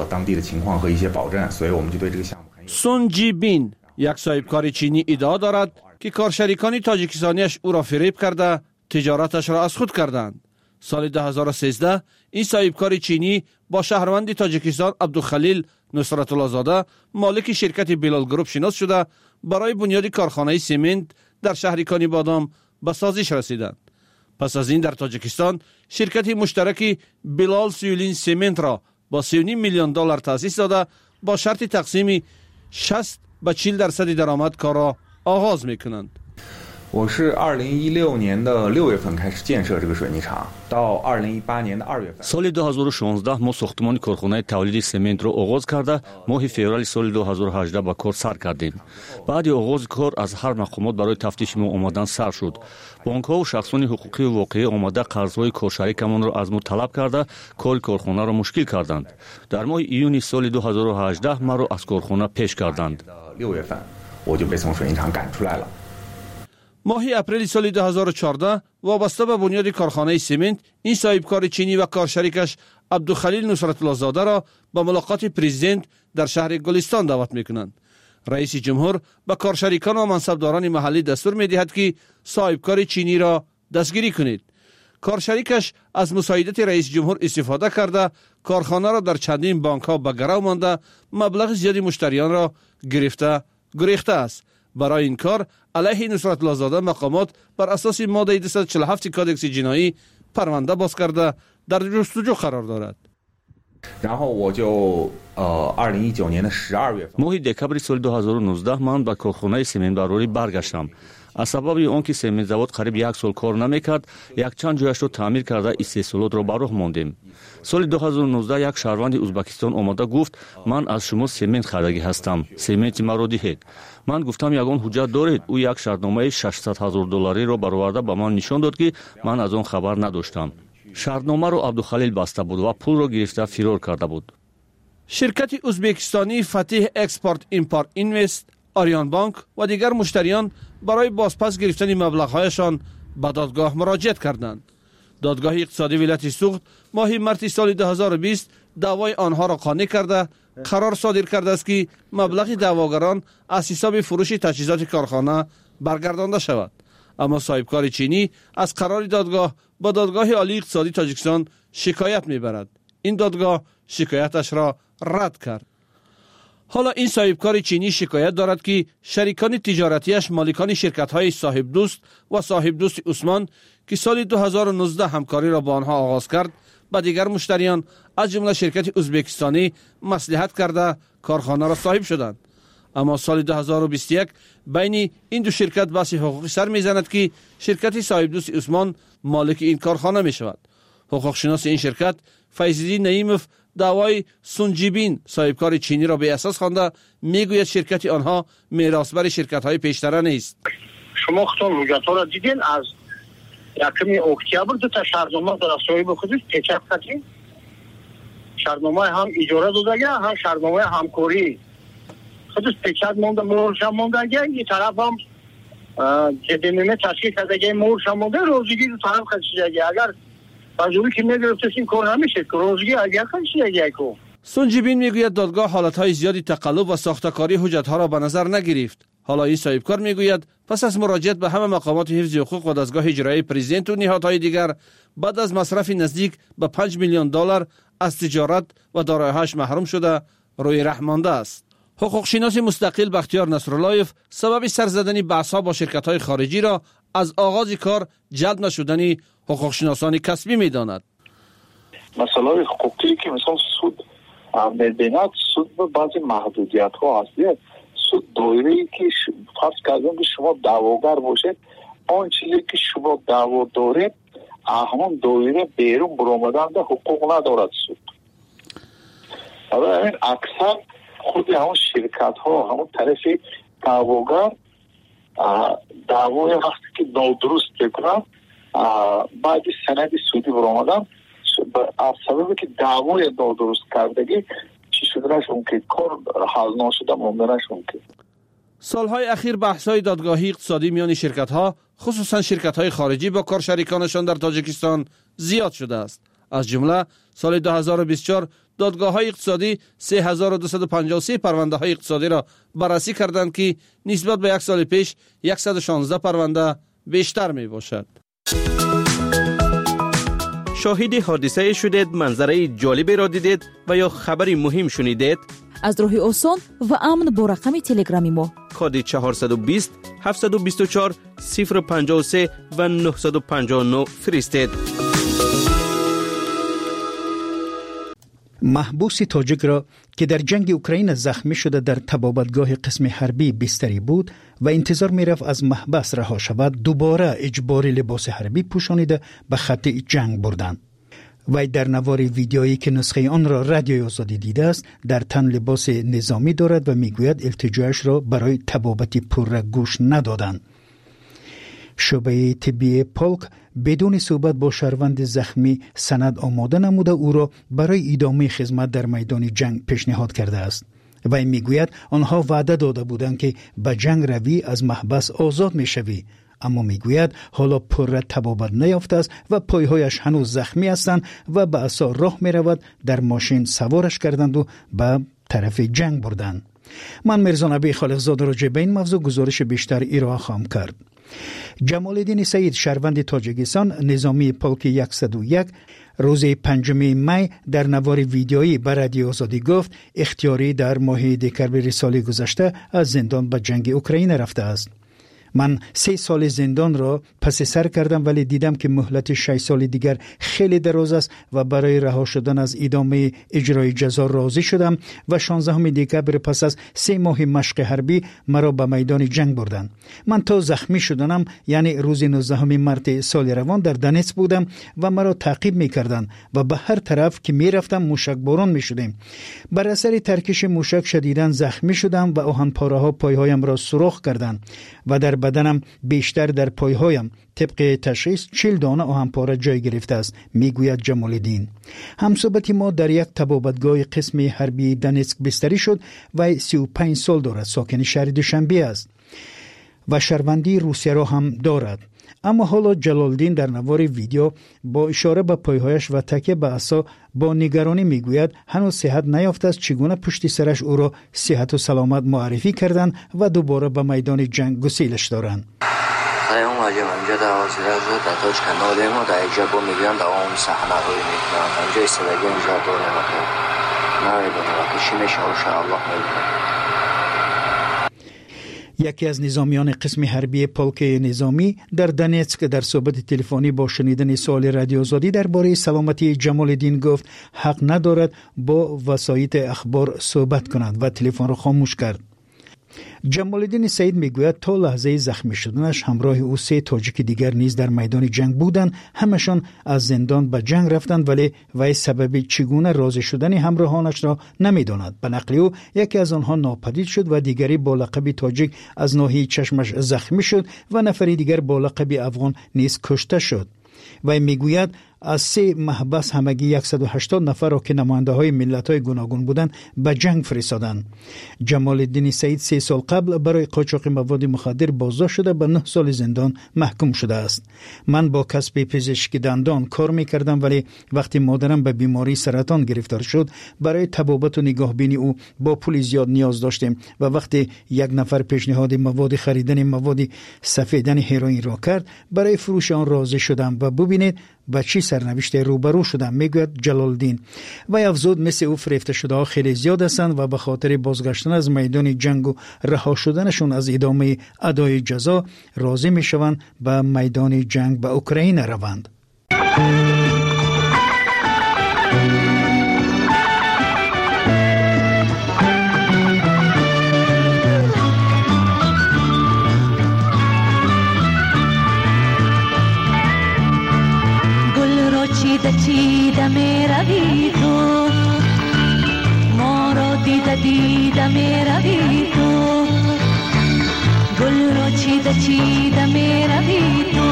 سون جی بین، یک صاحبکار چینی، ادعا دارد که کارشریکان تاجیکستانیش او را فریب کرده تجارتش را از خود کردند. سال دو هزار و سیزده این صاحبکار چینی با شهروند تاجیکستان عبدالخلیل نصرت الله زاده، مالک شرکت بلال گروپ شناس شده، برای بنیاد کارخانه سمنت در شهر کانی بادام به سازش رسیدند. پس از این در تاجیکستان شرکت مشترک بلال سیولین سمنت را با سی و نیم میلیون دلار تأسیس داده با شرط تقسیم شصت به چهل درصد درآمد کار را آغاز میکنند. 我是二零一六年的六月份开始建设这个水泥厂，到二零一八年的二月份。 سال دو هزار و شانزده ما ساختمان کارخانه تولید سمنت را آغاز کرده ماه فوریه سال دو هزار و هجده به کار سر کردیم. بعد آغاز کار از هر مقامات برای تفتیش ما آمدن سر شد. بانک ها و شخصان حقوقی و واقعی آمده قرضهای کارشریکمان را از ما طلب کرده کار کارخانه را مشکل کردند. در ماه ایونی سال دو هزار و هجده ما را از کارخانه پیش کردند. 六月份我就被从水泥厂赶出来了。 ماه اپریل سال دو هزار و چهارده وابسته به بنیاد کارخانه سمنت این صاحبکار چینی و کارشریکش عبدالخلیل نصرت الله زاده را به ملاقات پرزیدنت در شهر گلستان دعوت میکنند. رئیس جمهور به کارشریکان و منصبداران محلی دستور میدهد که صاحبکار چینی را دستگیری کنید. کارشریکش از مساعدت رئیس جمهور استفاده کرده کارخانه را در چندین بانک ها به گرو مانده مبلغ زیادی مشتریان را گرفته گریخته است. برای این کار علیه نصرت الله زاده مقامات بر اساس ماده دویست و چهل و هفت کادکس جنایی پرونده باز کرده در جستجو قرار دارد. 然后我就呃二零一九年的十二月份 ماه دکبر سال دو هزار و نوزده من به کارخانه سمنت باراری برگشتم. از سبب آنکه سمنت زود قریب یک سال کار نمیکرد یک چند جایش را تعمیر کرده استحصالات را به راه ماندیم. سال دو هزار و نوزده یک شهروند ازبکستان آمده گفت من از شما سمنت خریدگی هستم، سمنت مرا دهید. من گفتم یگان حجت دارید؟ او یک شرطنامه ششصد هزار دلاری را برآورده به من نشان داد که من از آن خبر نداشتم. شرطنامه را عبدالخلیل بسته بود و پول را گرفته فرار کرده بود. شرکت ازبکستانی فتح اکسپورت ایمپورت اینوست، آریان بانک و دیگر مشتریان برای بازپس گرفتن مبلغ‌هایشان به دادگاه مراجعت کردند. دادگاه اقتصادی ولایت سوخت ماه مارس سال دو هزار و بیست دعوای آنها را قانع کرده قرار صادر کرده است که مبلغ دعواگران از حساب فروش تجهیزات کارخانه برگردانده شود. اما صاحبکار چینی از قرار دادگاه با دادگاه عالی اقتصادی تاجیکستان شکایت میبرد. این دادگاه شکایتش را رد کرد. حالا این صاحبکار چینی شکایت دارد که شریکان تجارتیش مالکان شرکت‌های صاحب دوست و صاحب دوست عثمان که سال دو هزار و نوزده همکاری را با آنها آغاز کرد با دیگر مشتریان از جمله شرکت ازبکستانی مصلحت کرده کارخانه را صاحب شدند. اما سال دو هزار و بیست و یک بین این دو شرکت بحث حقوقی سر میزند که شرکت صاحب دوست عثمان مالک این کارخانه می شود. حقوق شناس این شرکت فیض‌الدین نعیموف دعوای سونجیبین صاحبکار چینی را به اساس خوانده میگوید شرکت آنها میراثبر شرکت‌های پیشتر نیست. شما خودتون حجت‌ها را دیدین از یکم اکتبر دو تا شرطنامه در صاحب خودش پیچک کردین. شرطنامه هم اجاره دادگی هم شرطنامه همکاری خودش پیچاد مونده مورش هم موندگی این طرف هم جدیمه تشکیل کردگی مورش هم مونده روزگی دو طرف خدشیدگی اگر بجوری که میگرفتش این کار نمیشه که روزگی اگر خدشیدگی کن. سنجیبین میگوید دادگاه حالتهای زیادی تقلب و ساختکاری حجتها را به نظر نگرفت. حالا این صاحبکار میگوید پس از مراجعت به همه مقامات حفظ حقوق و دستگاه اجرایی پرزیدنت و نهادهای دیگر بعد از مصرف نزدیک به پنج میلیون دلار از تجارت و دارایی‌هاش محروم شده روی ره مانده است. حقوقشناس مستقل بختیار نصراللهیف سبب سرزدنی بحث‌ها با شرکت‌های خارجی را از آغاز کار جلب نشدنی حقوقشناسان کسبی می‌داند. مسائل حقوقی که مثلا سود می‌بیند سود به بعضی محدودیت‌ها هست. سود دایره‌ای که فرض کردیم که شما دعواگر باشید آن چیزی که شما دعوا دارید همون دایره بیرون برآمدن به حقوق ندارد سود. این اکثر خود همون شرکت ها همون طرف دعواگر دعوای وقتی که نادرست بکنن بعد سند سودی برآمدن از سببی که دعوای نادرست کردگی چی شده نشون که کار حل نشده مونده نشون که سالهای اخیر بحث‌های دادگاهی اقتصادی میان شرکت‌ها خصوصا شرکت‌های خارجی با کارشریکانشان در تاجیکستان زیاد شده است. از جمله سال دو هزار و بیست و چهار دادگاه‌های اقتصادی سه هزار و دویست و پنجاه و سه پرونده‌های اقتصادی را بررسی کردند که نسبت به یک سال پیش صد و شانزده پرونده بیشتر میباشد. شاهد حادثه شدید، منظره جالبی را دیدید و یا خبری مهم شنیدید؟ از راه آسان و امن با رقم تلگرامی ما کد چهارصد و بیست هفتصد و بیست و چهار صفر پنجاه و سه و نهصد و پنجاه و نه فرستید. محبوس تاجیک را که در جنگ اوکراین زخمی شده در طبابتگاه قسم حربی بستری بود و انتظار میرفت از محبس رها شود، دوباره اجباری لباس حربی پوشانیده به خط جنگ بردند. وی در نوار ویدیویی که نسخه آن را رادیوی آزادی دیده است در تن لباس نظامی دارد و میگوید التجاعش را برای طبابت پرره گوش ندادند. شعبه طبی پولک بدون صحبت با شهروند زخمی سند آماده نموده او را برای ادامه خدمت در میدان جنگ پیشنهاد کرده است. وی میگوید آنها وعده داده بودند که به جنگ روی از محبس آزاد میشوی، اما میگوید حالا پر طبابت نیافته است و پایهایش هنوز زخمی هستند و به عصا راه میرود. در ماشین سوارش کردند و به طرف جنگ بردند. من میرزا نبی خالقزاد راجع به این موضوع گزارش بیشتر ارائه خواهم کرد. جمال الدین سعید شهروند تاجیکستان نظامی پولک صد و یک روز پنجم می در نوار ویدیویی به رادیو آزادی گفت اختیاری در ماه دکمبر سال گذشته از زندان به جنگ اوکراین رفته است. من سه سال زندان را پس سر کردم ولی دیدم که مهلت شش سال دیگر خیلی دراز است و برای رها شدن از ادامه اجرای جزا راضی شدم و شانزدهم دکمبر پس از سه ماه مشق حربی مرا به میدان جنگ بردند. من تا زخمی شدنم یعنی روز نوزدهم مارس سال روان در دنیتسک بودم و مرا تعقیب می‌کردند و به هر طرف که می‌رفتم موشک باران می‌شدیم. بر اثر ترکش موشک شدیداً زخمی شدم و آهن پاره‌ها پایهایم را سوراخ کردند و در بدنم بیشتر در پایهایم طبق تشخیص چهل دانه آهن پاره جای گرفته است، میگوید جمال الدین. همصحبت ما در یک طبابتگاه قسم حربی دنیتسک بستری شد و سی و پنج سال دارد، ساکن شهر دوشنبه است و شهروندی روسیه را هم دارد. اما حالا جلال الدین در نوار ویدیو با اشاره به پایهایش و تکیه به عصا با نگرانی میگوید هنوز صحت نیافته است چگونه پشت سرش او را صحت و سلامت معرفی کردند و دوباره به میدان جنگ گسیلش دارند. اون واجب اونجا در واسطه در تاج کانال ما در اینجا با میگن دوام صحنه روی میکنن اونجا استفاده اینجا داره وقت نه میدونم که چی میشه ان شاء الله میدونم. یکی از نظامیان قسم حربی پولک نظامی در دنیتسک در صحبت تلفنی با شنیدن سوال رادیو آزادی درباره سلامتی جمال الدین گفت حق ندارد با وسایط اخبار صحبت کند و تلفن را خاموش کرد. جمال الدین سعید میگوید تا لحظه زخمی شدنش همراه او سه تاجیک دیگر نیز در میدان جنگ بودند. همشان از زندان به جنگ رفتند ولی وی سبب چگونه راضی شدن همراهانش را نمیداند. به نقل او یکی از آنها ناپدید شد و دیگری با لقب تاجیک از ناحیه چشمش زخمی شد و نفری دیگر با لقب افغان نیز کشته شد. وی میگوید از سه محبس همگی صد و هشتاد نفر را که نماینده های ملت های گوناگون بودند به جنگ فرستادند. جمال الدین سعید سه سال قبل برای قاچاق مواد مخدر بازداشت شده به نه سال زندان محکوم شده است. من با کسب پزشکی دندان کار میکردم، ولی وقتی مادرم به بیماری سرطان گرفتار شد برای طبابت و نگاهبینی او با پول زیاد نیاز داشتیم و وقتی یک نفر پیشنهاد مواد خریدن مواد سفیدن هروئین را کرد برای فروش آن راضی شدم و ببینید با چی سرنوشت روبرو شدم، میگوید جلال الدین. و افزود مثل او فریفته شده ها خیلی زیاد هستند و به خاطر بازگشتن از میدان جنگ و رها شدنشون از ادامه ادای جزا راضی میشوند به میدان جنگ به اوکراین روند. چیده چیده می روی تو، ما را دیده دیده می روی تو، گل را چیده چیده می روی تو،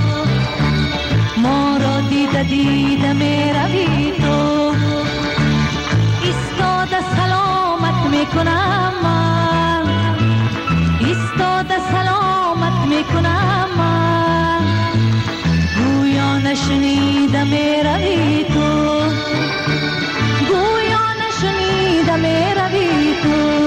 ما را دیده دیده می روی تو. ایستاده سلامت می کنم من، ایستاده سلامت می کنم من، گویا نشنیده می روی تو، گویا نشنیده می روی تو.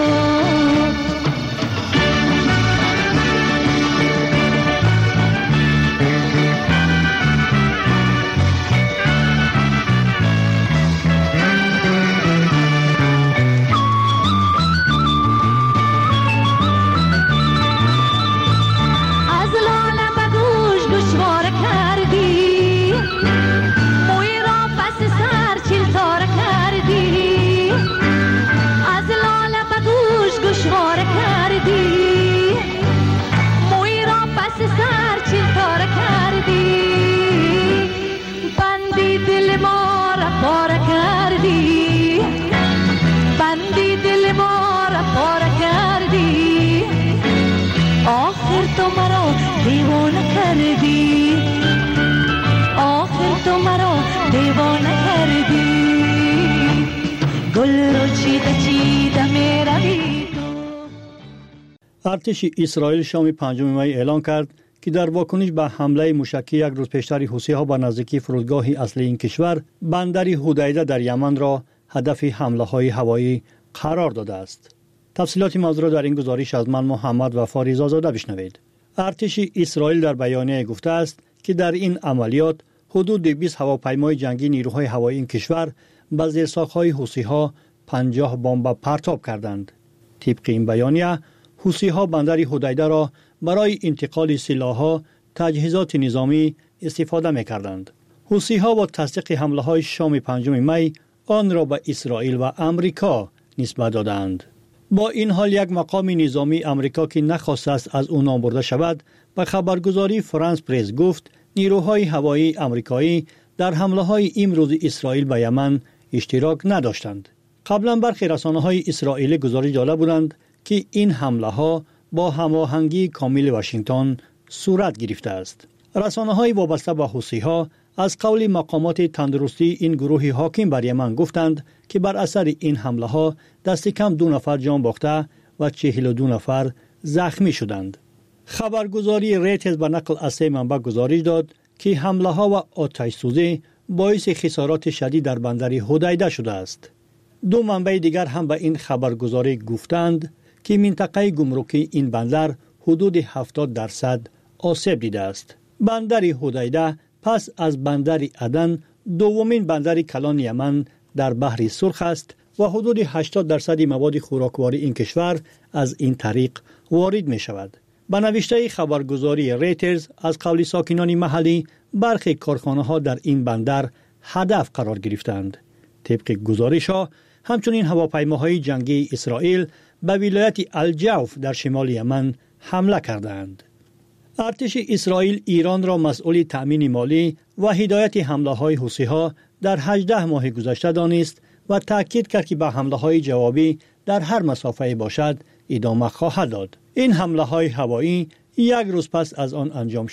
ارتش اسرائیل شام پنجم می اعلام کرد که در واکنش به حمله موشکی یک روز پیشتر حوثی‌ها به نزدیکی فرودگاه اصلی این کشور، بندر حدیده در یمن را هدف حمله‌های هوایی قرار داده است. تفصیلات موضوع در این گزارش از من محمد وفا رضازاده بشنوید. ارتش اسرائیل در بیانیه گفته است که در این عملیات حدود بیست هواپیمای جنگی نیروهای هوایی این کشور به زیرساخت‌های حوثی‌ها پنجاه بمب پرتاب کردند. طبق این بیانیه حوثی‌ها بندر حدیده را برای انتقال سلاح‌ها، تجهیزات نظامی استفاده می‌کردند. حوثی‌ها با تصدیق حمله‌های شام پنجم می آن را به اسرائیل و امریکا نسبت دادند. با این حال یک مقام نظامی امریکا که نخواست است از او نام برده شود، به خبرگزاری فرانس پرس گفت نیروهای هوایی امریکایی در حمله‌های امروز اسرائیل به یمن اشتراک نداشتند. قبلا برخی رسانه‌های اسرائیلی گزارش داده بودند که این حمله‌ها با هماهنگی کامل واشنگتن صورت گرفته است. رسانه‌های وابسته به حوثی‌ها از قول مقامات تندرستی این گروه حاکم بر یمن گفتند که بر اثر این حمله‌ها دست کم دو نفر جان باخته و چهل و دو نفر زخمی شدند. خبرگزاری ریترز به نقل از سه منبع گزارش داد که حمله‌ها و آتش سوزی باعث خسارات شدید در بندر حدیده شده است. دو منبع دیگر هم به این خبرگزاری گفتند که منطقه گمرکی این بندر حدود هفتاد درصد آسیب دیده است. بندر حدیده پس از بندر عدن دومین بندر کلان یمن در بحر سرخ است و حدود هشتاد درصد مواد خوراکواری این کشور از این طریق وارد می شود. به نوشته خبرگزاری ریترز از قول ساکنان محلی، برخی کارخانه‌ها در این بندر هدف قرار گرفتند. طبق گزارش ها همچنین هواپیماهای جنگی اسرائیل به ولایت الجوف در شمال یمن حمله کردند. ارتش اسرائیل ایران را مسئول تأمین مالی و هدایت حمله‌های حوثی‌ها در هجده ماه گذشته دانست و تاکید کرد که به حمله‌های جوابی در هر مسافه باشد ادامه خواهد داد. این حمله‌های هوایی یک روز پس از آن انجام شد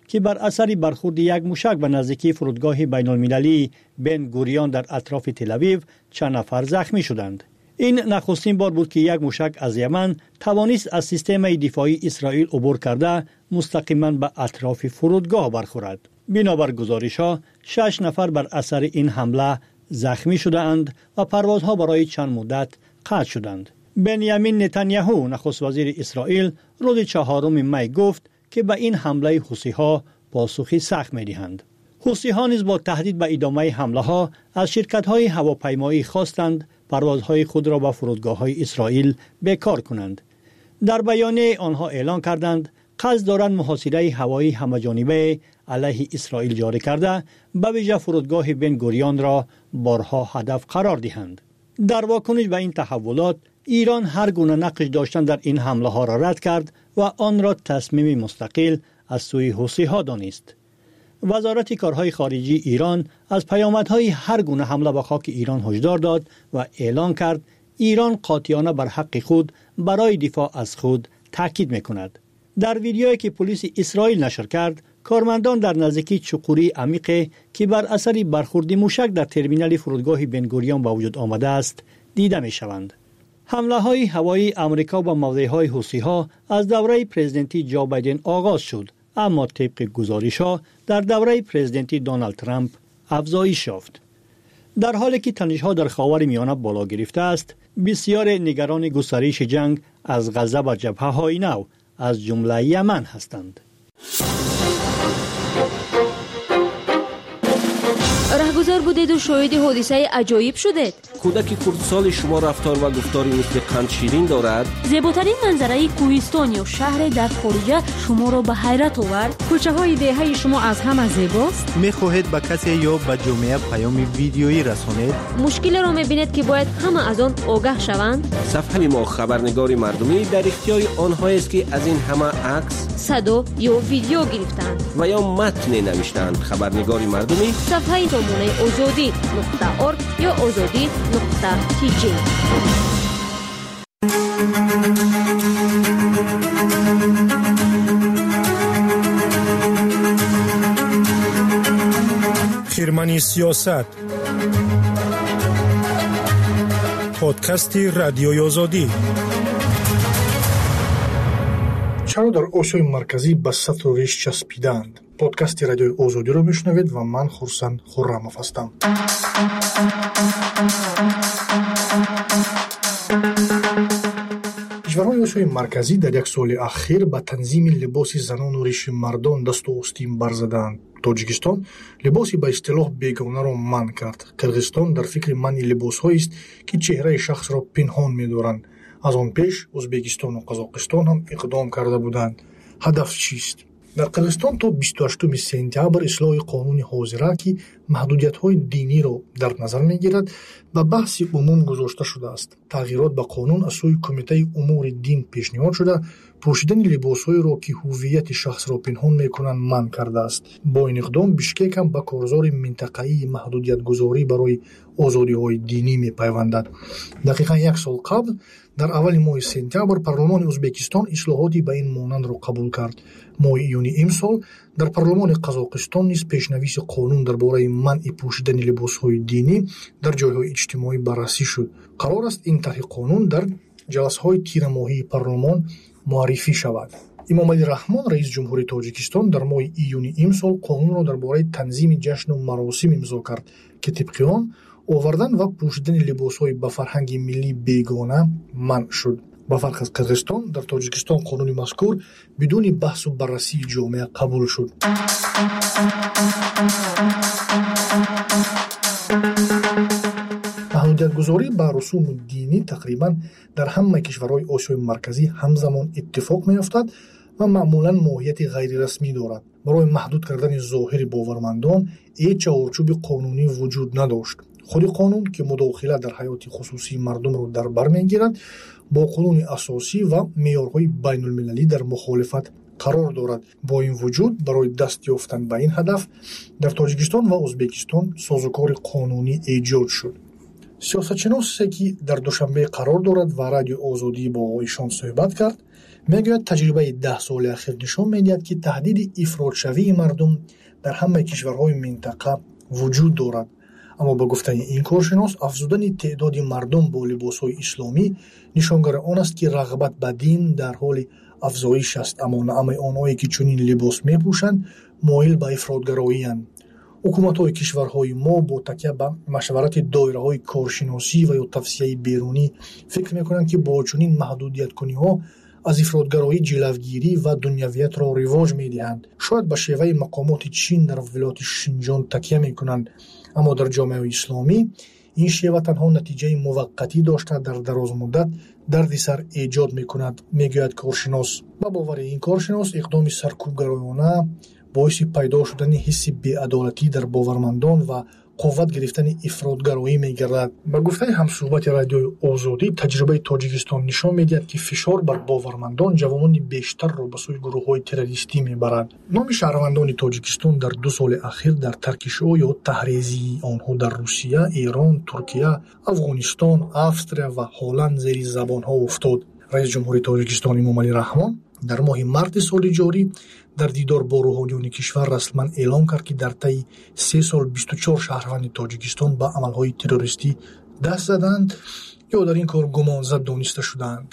که بر اثر برخورد یک موشک به نزدیکی فرودگاه بین المللی بن گوریون در اطراف تل آویو چند نفر زخمی شدند. این نخستین بار بود که یک موشک از یمن توانست از سیستم دفاعی اسرائیل عبور کرده مستقیما به اطراف فرودگاه برخورد. بنابر گزارش‌ها شش نفر بر اثر این حمله زخمی شدند و پروازها برای چند مدت قطع شدند. بنیامین نتانیاهو نخست وزیر اسرائیل روز چهارم می گفت که به این حمله حوثی‌ها پاسخی سخت می‌دهند. حوثی‌ها نیز با تهدید به ادامه حمله‌ها از شرکت‌های هواپیمایی خواستند پروازهای خود را به فرودگاه‌های اسرائیل بکار کنند. در بیانیه آنها اعلام کردند قصد دارند محاصره هوایی همه‌جانبه علیه اسرائیل جاری کرده به ویژه فرودگاه بن گوریون را بارها هدف قرار دهند. در واکنش به این تحولات ایران هر گونه نقش داشتن در این حمله ها را رد کرد و آن را تصمیم مستقل از سوی حوثی‌ها دانست. وزارت کارهای خارجی ایران از پیامدهای هر گونه حمله به خاک ایران هشدار داد و اعلان کرد ایران قاطعانه بر حق خود برای دفاع از خود تاکید می‌کند. در ویدیویی که پلیس اسرائیل نشر کرد، کارمندان در نزدیکی چقوری عمیق که بر اثر برخورد موشک در ترمینال فرودگاه بن گوریون به وجود آمده است دیده می‌شوند. حمله های هوایی امریکا به موضع‌های حوثی‌ها از دوره پرزیدنتی جو بایدن آغاز شد، اما طبق گزارش‌ها در دوره پرزیدنتی دونالد ترامپ افزایش یافت. در حالی که تنش‌ها در خاورمیانه بالا گرفته است، بسیار نگران گسترش جنگ از غزه و جبهه‌های نو از جمله یمن هستند. رهگذر بودید و شاهد حادثه عجایب شدید. کودک کردسال شما رفتار و گفتاری مثل قند شیرین دارد. زیباترین منظره کوهستان یا شهر در خارج شما را به حیرت آورد. کوچه های دهه شما از همه زیباست. میخواهید به کسی یا به جامعه پیام ویدیویی رسانید. مشکل را میبینید که باید همه از آن آگاه شوند. صفحه ما خبرنگار مردمی در اختیار آنها است که از این همه عکس، صدا یا ویدیو گرفتند و یا متن نوشتند. خبرنگار مردمی صفحه نمونه آزادی نقطه اورگ یا آزادی نقطه تی جی. خرمنی سیاست، پادکستی رادیوی آزادی. چرا در آسیای مرکزی به سطر و ریش چسبیدند؟ پادکست رادیوی آزادی رو میشنوید و من خورسند خرموف هستم. کشورهای آسیای مرکزی در یک سال اخیر به تنظیم لباس زنان و ریش مردان دست و آستین برزدند. تاجیکستان لباسی به اصطلاح بیگانه را منع کرد. قرغیزستان در فکر منع لباس‌هایی است که چهره شخص را پنهان می‌دارند. از آن پیش ازبکستان و قزاقستان هم اقدام کرده بودند. هدف چیست؟ در قرغیزستان تا بیست و هشتم سپتامبر اصلاح قانون حاضره که محدودیت‌های دینی را در نظر می‌گیرد به بحث عموم گذاشته شده است. تغییرات به قانون از سوی کمیته امور دین پیشنهاد شده، پوشیدن لباس‌هایی را که هویت شخص را پنهان می‌کنند منع کرده است. با این اقدام بشکک هم به کارزار منطقه‌ای محدودیت‌گذاری برای آزادی‌های دینی می‌پیوندد. دقیقاً یک سال قبل در اول ماه سپتامبر پارلمان ازبکستان اصلاحاتی به این مانند را قبول کرد. ماه ایونی امسال در پارلمان قزاقستان نیز پیشنویس قانون درباره منع پوشیدن لباس‌های دینی در جای‌های اجتماعی بررسی شد. قرار است این طرح قانون در جلسه‌های تیر ماهی پارلمان معرفی شود. امام علی رحمان رئیس جمهوری تاجیکستان در ماه ایونی امسال قانون را درباره تنظیم جشن و مراسم امضا کرد که طبق آن آوردن و پوشیدن لباس‌های به فرهنگ ملی بیگانه منع شد. با فرق از قرغیزستان در تاجیکستان قانون مذکور بدون بحث و بررسی جامعه قبول شد. محدودیت‌گذاری به رسوم دینی تقریباً در همه کشورهای آسیای مرکزی همزمان اتفاق می‌افتد و معمولاً ماهیت غیر رسمی دارد. برای محدود کردن ظاهر باورمندان هیچ چارچوب قانونی وجود نداشت. خود قانون که مداخله در حیات خصوصی مردم را در بر می‌گیرد با قانون اساسی و معیارهای بین المللی در مخالفت قرار دارد. با این وجود برای دست یافتن به این هدف در تاجیکستان و ازبکستان سازوکار قانونی ایجاد شد. сиёсатшиносе ки дар душанбе қарор дорад ва радиои озодӣ бо оғоишон суҳбат кард, мегӯяд таҷрибаи даҳ соли ахир нишон медиҳад, ки таҳдиди ифродшавии мардум дар ҳамаи кишварҳои минтақа вуҷуд дорад. аммо ба гуфтани ин коршинос, афзудани теъдоди мардум бо либосҳои исломӣ нишонгари он аст, ки рағбат ба дин дар ҳоли афзоиш аст, аммо наъмаи онҳое ки чунин либос мепӯшанд моил ба ифродгароиянд. ҳукуматҳои кишварҳои мо бо такя ба машварати доираҳои коршиносӣ ва ё тавсияи берунӣ фикр мекунанд, ки бо чунин маҳдудияткуниҳо аз ифродгароӣ ҷилавгирӣ ва дунявиятро ривоҷ медиҳанд. шояд ба шеваи мақомоти чин дар вилояти Шинҷон такя мекунанд, аммо дар ҷомеаи исломӣ ин шева танҳо натиҷаи муваққатӣ дошта дар дарозмуддат дарди сар эҷод мекунад, мегӯяд коршинос. ба бовари ин коршинос, иқдоми саркӯбгароёна боиси пайдо шудани ҳисси беадолатӣ дар бовармандон ва қувват гирифтани ифродгароӣ мегардад. ба гуфтаи ҳамсӯҳбати радиои Озодӣ, таҷрибаи Тоҷикистон нишон медиҳад, ки фишор бар бовармандон ҷавонони бештарро ба сӯи гурӯҳҳои террористӣ мебарад. номи шаҳрвандони Тоҷикистон дар ду соли ахир дар таркишо ё таҳризии онҳо дар Русия, Эрон, Туркия, Афғонистон, Австрия ва Ҳолланд зери забонҳо уфтод. раиси ҷумҳури Тоҷикистон Эмомалӣ Раҳмон дар моҳи марти соли ҷорӣ дар дидор бо рӯҳониёни кишвар расман эълон кард, ки дар таи се сол бисту чор шаҳрванди Тоҷикистон ба амалҳои террористӣ даст заданд ё дар ин кор гумонзад дониста шуданд.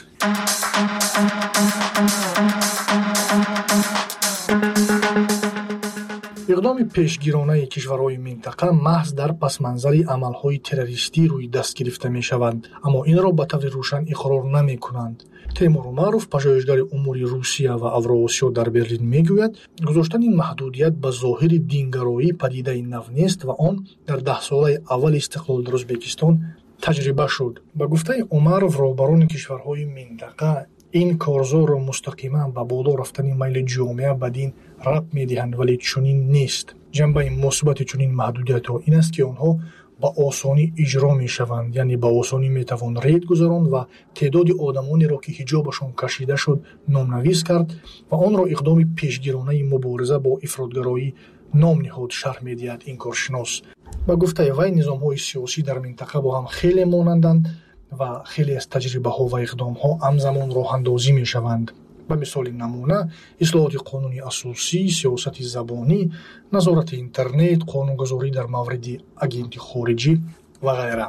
иқдоми пешгиронаи кишварҳои минтақа маҳз дар пасманзари амалҳои террористӣ рӯи даст гирифта мешаванд, аммо инро ба таври рӯшан иқрор намекунанд. Теймур Умаров, пажоҳишгари умури Русия ва Авроосиё дар Берлин мегӯяд, гузоштани маҳдудият ба зоҳири дингароӣ падидаи нав нест ва он дар даҳсолаи аввали истиқлол дар Ӯзбекистон таҷриба шуд. Ба гуфтаи Умаров, роҳбарони кишварҳои минтақа ин корзорро мустақиман ба боло рафтани майли ҷомеа ба дин рабт медиҳанд, вале чунин нест. ҷанбаи мусбати чунин маҳдудиятҳо ин аст, ки онҳо ба осонӣ иҷро мешаванд, яъне ба осонӣ метавон рейд гузаронд ва теъдоди одамонеро, ки ҳиҷобашон кашида шуд, номнавис кард ва онро иқдоми пешгиронаи мубориза бо ифродгароӣ ном ниҳод, шарҳ медиҳад ин коршинос. ба гуфтаи вай, низомҳои сиёсӣ дар минтақа бо ҳам хеле монанданд ва хеле аз таҷрибаҳо ва иқдомҳо ҳамзамон роҳандозӣ мешаванд. ба мисоли намуна, ислоҳоти қонуни асосӣ, сиёсати забонӣ, назорати интернет, қонунгузорӣ дар мавриди агенти хориҷӣ ва ғайра.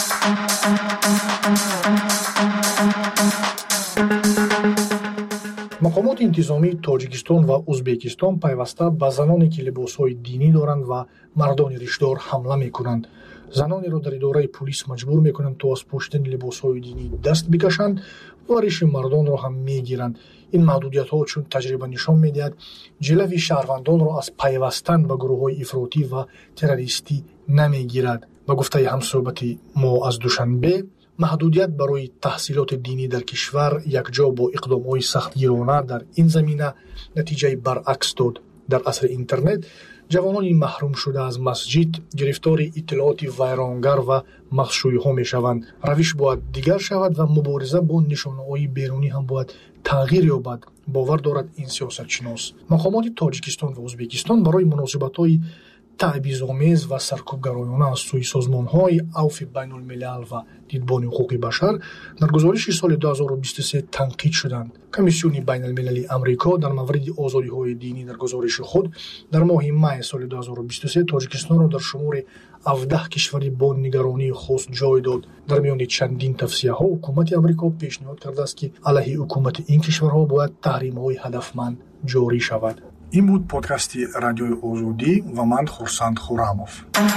мақомоти интизомии Тоҷикистон ва Ӯзбекистон пайваста ба заноне, ки либосҳои динӣ доранд ва мардони риштдор ҳамла мекунанд. занонеро дар идораи пулис маҷбур мекунанд, то аз пӯшидани либосҳои динӣ даст бикашанд ва риши мардонро ҳам мегиранд. ин маҳдудиятҳо, чун таҷриба нишон медиҳад, ҷилави шаҳрвандонро аз пайвастан ба гурӯҳҳои ифротӣ ва террористӣ намегирад. ба гуфтаи ҳамсӯҳбати мо аз Душанбе, маҳдудият барои таҳсилоти динӣ дар кишвар якҷо бо иқдомҳои сахтгирона дар ин замина натиҷаи баръакс дод. дар асри интернет, ҷавонони маҳрум шуда аз масҷид гирифтори иттилооти вайронгар ва мағзшӯйиҳо мешаванд. равиш бояд дигар шавад ва мубориза бо нишонаҳои берунӣ ҳам бояд тағйир ёбад, бовар дорад ин сиёсатшинос. мақомоти Тоҷикистон ва Ӯзбекистон барои муносибатҳои таъбизомез ва саркӯбгароёна аз сӯи созмонҳои авфи байнулмилал ва дидбони ҳуқуқи башар дар гузориши соли ду ҳазору бисту се танқид шуданд. Комиссиони байналмилалии Амрико дар мавриди озодиҳои динӣ дар гузориши худ дар моҳи май соли ду ҳазору бисту се Тоҷикистонро дар шумори ҳавдаҳ кишвари бо нигаронии хос ҷой дод. дар миёни чандин тавсияҳо ҳукумати Амрико пешниҳод кардааст, ки алайҳи ҳукумати ин кишварҳо бояд таҳримҳои ҳадафманд ҷорӣ шавад. ин буд подкасти радиои Озодӣ ва ман Хурсанд Хурамов.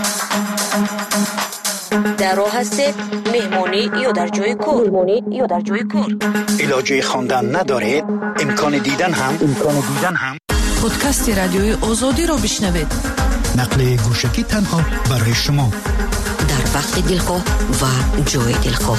дар роҳ ҳастед, меҳмонӣ ё дар ҷои кор? меҳмонӣ ё дар ҷои кор? илоҷи хондан надоред? имкони дидан ҳам? имкони дидан ҳам? подкасти радиои Озодиро бишнавед. нақли гӯшагӣ танҳо барои шумо. дар вақти дилхоҳ ва ҷои дилхоҳ.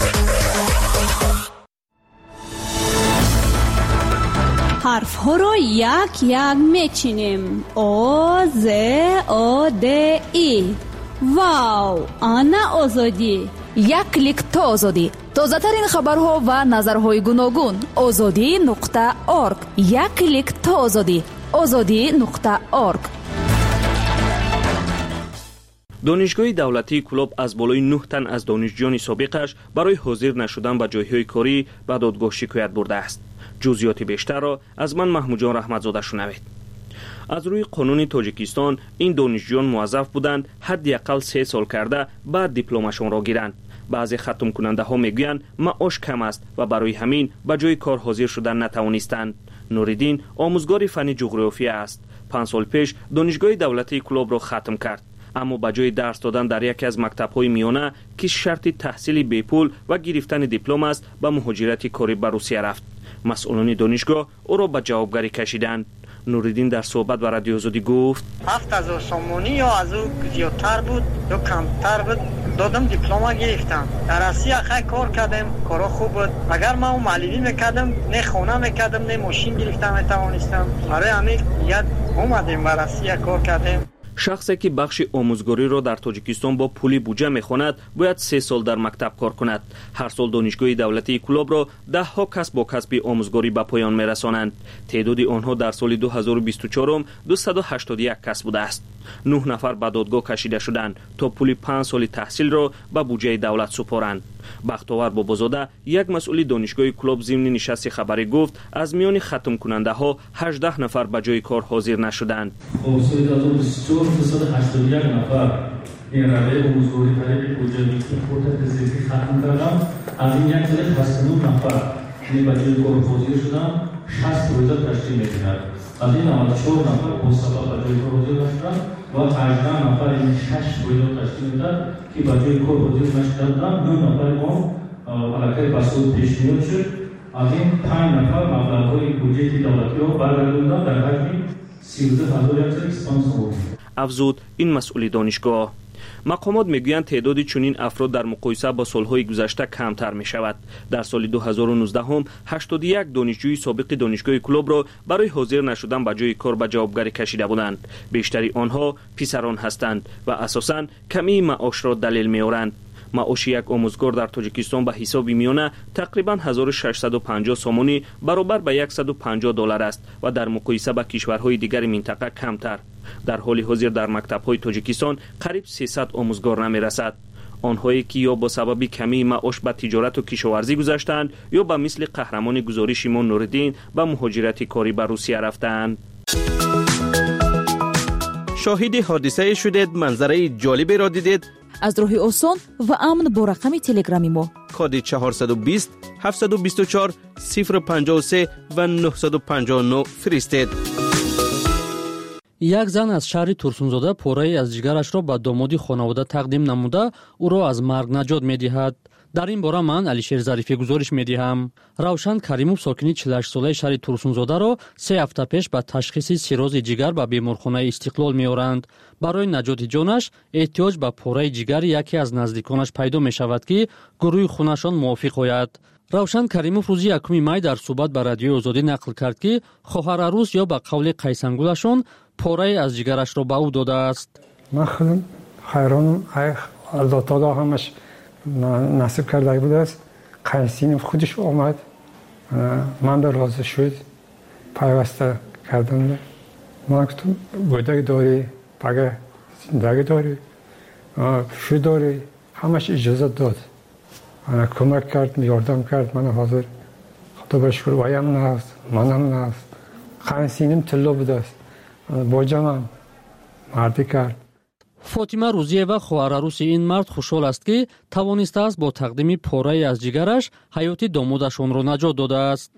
ҳарфҳоро як як мечинем. о з о д и. вау, ана озодӣ. як клик то озодӣ. тозатарин хабарҳо ва назарҳои гуногун. озодӣ нуқта орг. як клик то озодӣ. озодӣ нуқта орг. دانشگاه دولتی کلوب از بالای نه تن از دانشجویان سابقش برای حاضر نشدن به جایهای کاری به دادگاه شکایت برده است. جزئیات بیشتر را از من محمود جان رحمتزاده شنوید. از روی قانون تاجیکستان این دانشجویان موظف بودند حداقل سه سال کرده بعد دیپلمشان را گیرند. بعضی ختم کننده ها میگویند معاش کم است و برای همین به جای کار حاضر شدن نتوانستند. نوریدین آموزگار فن جغرافیا است. پنج سال پیش دانشگاه دولتی کلوب را ختم کرد، اما به جای درس دادن در یکی از مکتب‌های میانه که شرط تحصیل بی پول و گرفتن دیپلم است به مهاجرت کاری به روسیه رفت. مسئولان دانشگاه او را به جوابگری کشیدند. نوریدین در صحبت با رادیو آزادی گفت هفت هزار سومونی یا از او زیادتر بود یا کمتر بود دادم دیپلم گرفتم. در روسیه خیلی کار کردم، کارا خوب بود. اگر من اون معلمی میکردم نه خونه میکردم نه ماشین گرفتم میتوانستم. برای همین یاد اومدیم به روسیه کار کردیم. شخصی که بخش آموزگاری را در تاجیکستان با پولی بودجه میخواند باید سه سال در مکتب کار کند. هر سال دانشگاه دولتی کلوب را ده ها کس با کسب آموزگاری به پایان میرسانند. تعداد آنها در سال دو هزار و بیست و چهار دویست و هشتاد و یک کس بوده است. نه نفر به دادگاه کشیده شدند تا پول پنج سال تحصیل را به بودجه دولت سپارند. بختاور بابازاده یک مسئول دانشگاه کلوب ضمن نشست خبری گفت از میان ختم کننده ها هجده نفر به جای کار حاضر نشدند. دویست و هشتاد و یک نفر این روی آموزگاری طریق بودجه خودت زیستی ختم کردم. از این یک سال هشتاد و نه نفر این به جای کار حاضر شدن شصت روزه تشکیل می‌کند. از این نود و چهار نفر با سبب به جای کار حاضر نشدن و هجده نفر این شش روزه تشکیل می‌دهد که به جای کار حاضر نشدن. دو نفر ما علاقه به سود پیش میاد شد. از این پنج نفر مبلغ‌های بودجه دولتی را برگرداندن در حجم سیزده هزار و صد و پنجاه. افزود این مسئول دانشگاه. مقامات میگویند تعداد چنین افراد در مقایسه با سالهای گذشته کمتر می شود. در سال دو هزار و نوزده هم هشتاد و یک دانشجوی سابق دانشگاه کلوب را برای حاضر نشدن به جای کار به جوابگری کشیده بودند. بیشتری آنها پسران هستند و اساساً کمی معاش را دلیل می‌آورند. معاش یک آموزگار در تاجیکستان به حساب میانه تقریباً هزار و ششصد و پنجاه سومونی برابر به صد و پنجاه دلار است و در مقایسه با کشورهای دیگر منطقه کمتر. در حال حاضر در مکتب‌های تاجیکستان قریب سیصد آموزگار نمی‌رسد. آنهایی که یا با سبب کمی معاش به تجارت و کشاورزی گذاشتند یا به مثل قهرمان گزارش ما نوردین به مهاجرت کاری به روسیه رفتند. شاهد حادثه شدید، منظره جالبی را دیدید؟ از راه آسان و امن با رقم تلگرامی ما کد چهارصد و بیست هفتصد و بیست و چهار صفر و پنجاه و سه و نهصد و پنجاه و نه فرستید. یک زن از شهر ترسونزاده پاره‌ای از جگرش را به دامادی خانواده تقدیم نموده او را از مرگ نجات می‌دهد. در این باره من علیشیر ظریفی گزارش می‌دهم. روشن کریموف ساکنی چهل و هشت ساله شهر ترسونزاده را سه هفته پیش به تشخیص سیروز جگر به بیمارخانه استقلال می‌آورند. برای نجات جانش احتیاج به پاره جگر یکی از نزدیکانش پیدا می‌شود که گروه خونشان موافق آید. روشن کریموف روز یکم می در صحبت به رادیو آزادی نقل کرد که خواهر عروس یا به قول قیسنگولشان پاره از جگرش را به او داده است. من خیلی حیرانم، الله تعالی همش نصیب کرده بوده است. قیسین خودش آمد، من در راضی شد، پیوسته کردم. من گفتم بودک داری، پگه زندگی داری، شو داری، همش اجازه داد. من کمک کرد، یاردم کرد، من حاضر. خدا بشکر وایم نهست، منم نهست. قیسینم طلا بوده است. با جمعم مردی کرد. فاطمه روزیه خواهر عروس این مرد خوشحال است که توانسته است با تقدیم پاره از جگرش حیات دامادشان را نجات داده است.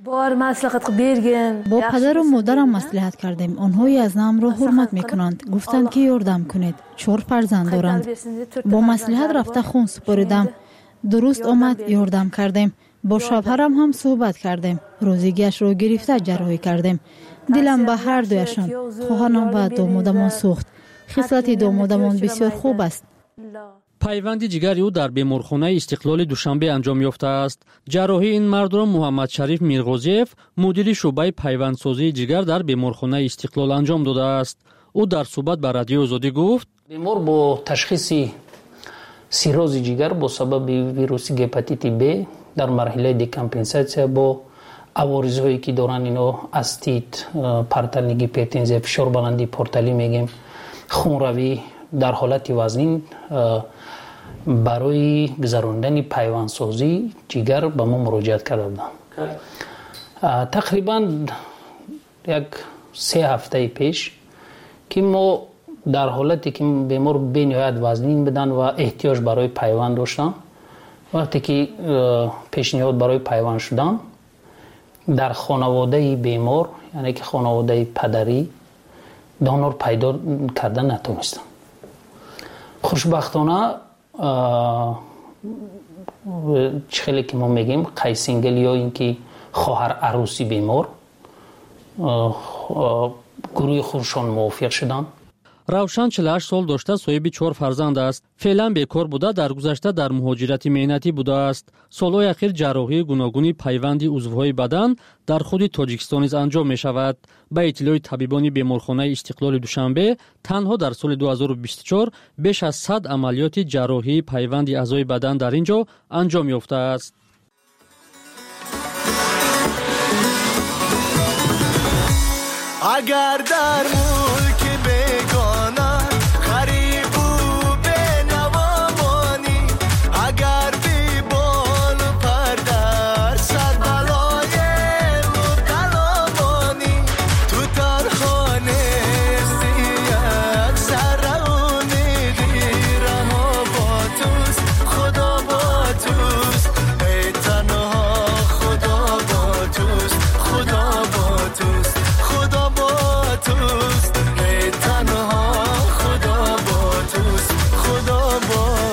با پدر و مادرم مصلحت کردیم. آنهایی از نام را حرمت میکنند. گفتند که یاردم کنید. چهار فرزند دارند. با مصلحت رفته خون سپاریدم. درست آمد یاردم کردیم. با شوهرم هم صحبت کردیم. روزیگیش را گرفته جراحی کردیم. دلم به هر دویشان، خواهرم و دامادمان سوخت. خصلت دامادمان بسیار خوب است. پیوند جگر او در بیمارخانه استقلال دوشنبه انجام یافته است. جراحی این مرد را محمد شریف میرغازیف مدیر شعبه پیوندسازی جگر در بیمارخانه استقلال انجام داده است. او در صحبت با رادیو آزادی گفت: بیمار با تشخیص سیروز جگر با سبب ویروس هپاتیت B در مرحله دیکامپنساسیا با عوارض‌هایی که دارن اینا استیت، پرتلگی، پرتنزی، فشار بلندی پورتالی میگیم، خونروی، در حالت وزنین برای گذراندن پیوندسازی جگر به ما مراجعت کرده بودند. تقریبا یک سه هفته پیش که ما در حالتی که بیمار به نهایت وزنین بدن و احتیاج برای پیوند داشتن، وقتی که پیشنهاد برای پیوند شدن در خانواده بیمار، یعنی که خانواده پدری، دانور پیدا کردن نتونستن. خوشبختانه خیلی که ما میگیم قیسینگل یا اینکه خواهر عروسی بیمار گروه خودشان موافق شدند. равшан چهل و هشت سال داشته، صاحب چهار فرزند است. فعلا بیکار بوده، در گذشته در مهاجرت مهنتی بوده است. سالهای اخیر جراحی گوناگونی پیوند عضوهای بدن در خود تاجیکستان نیز انجام می شود. به اطلاع طبیبان بیمارخانه استقلال دوشنبه، تنها در سال دو هزار و بیست و چهار بیش از صد عملیات جراحی پیوند اعضای بدن در اینجا انجام یافته است. اگر در ملک بگانه غریب و بنوامانی، اگر بی بال و پر در صد بلای مبتلا مانی، تو ترخانه استی یک سر امیدی رها با توست، خدا با توست، ای تنها خدا با توست، خدا با توست، خدا با توست، ای تنها خدا با توست، خدا با توست.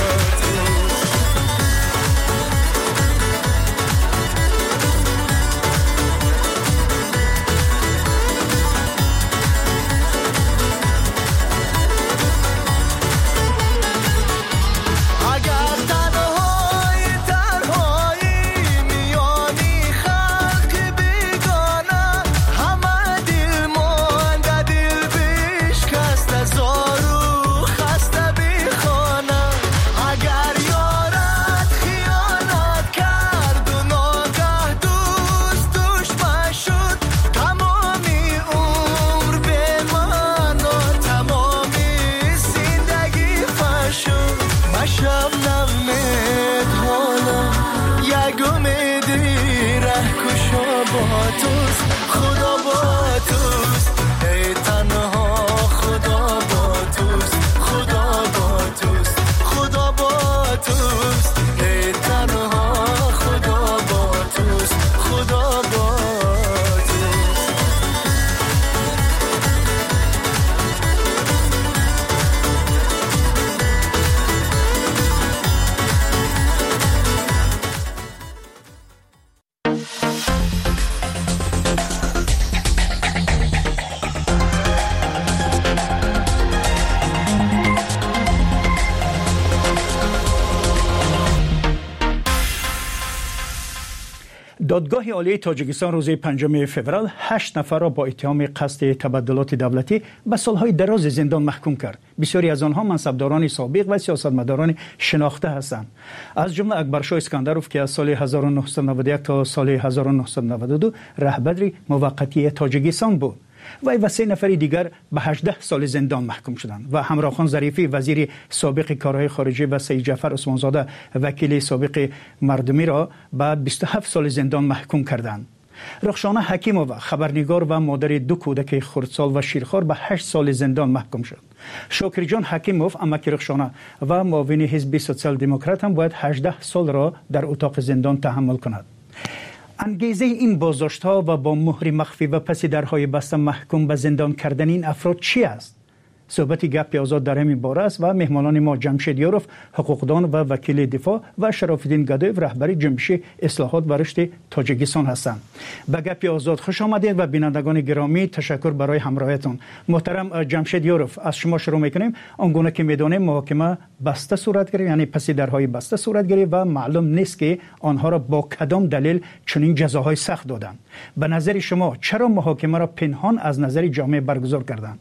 اگر تنهای تنهایی میانی خلق بیگانه، همه دل مانده دل بشکسته زارو خسته بی خانه، اگر یارت خیانت کرد و ناگه دوست دشمن شد، تمامی عمر به من و تمامی زندگی فشد. مشب نمید حالا یک امیدی ره کشا با توست، خدا با توست، ای تنها خدا با توست، خدا با توست، خدا با توست، ای تنها خدا با توست، خدا با توست. دادگاه عالی تاجیکستان روز پنجم فوریه هشت نفر را با اتهام قصد تبدلات دولتی به سالهای دراز زندان محکوم کرد. بسیاری از آنها منصبداران سابق و سیاستمداران شناخته هستند. از جمله اکبرشاه اسکندروف که از سال هزار و نهصد و نود و یک تا سال هزار و نهصد و نود و دو رهبر موقتی تاجیکستان بود. وی و سه نفر دیگر به هجده سال زندان محکوم شدند و همراهخان ظریفی وزیر سابق کارهای خارجه و سید جعفر عثمانزاده وکیل سابق مردمی را به بیست و هفت سال زندان محکوم کردند. رخشانه حکیمووا خبرنگار و مادر دو کودک خردسال و شیرخوار به هشت سال زندان محکوم شد. شاکر جان حکیموف امک رخشانه و معاون حزب سوسیال دموکرات هم باید هجده سال را در اتاق زندان تحمل کند. انگیزه این بازداشت‌ها و با مهر مخفی و پس درهای بسته محکوم به زندان کردن این افراد چی است؟ صحبت گپ آزاد در همین باره است و مهمانان ما جمشید یاروف حقوقدان و وکیل دفاع و شراف‌الدین گدایف رهبر جنبش اصلاحات و رشد تاجیکستان هستند. به گپ آزاد خوش آمدید و بینندگان گرامی تشکر برای همراهیتون. محترم جمشید یاروف، از شما شروع می‌کنیم. آنگونه که می‌دانیم محاکمه بسته صورت گرفت، یعنی پس درهای بسته صورت گرفت و معلوم نیست که آنها را با کدام دلیل چنین جزاهای سخت دادند. به نظر شما چرا محاکمه را پنهان از نظر جامعه برگزار کردند؟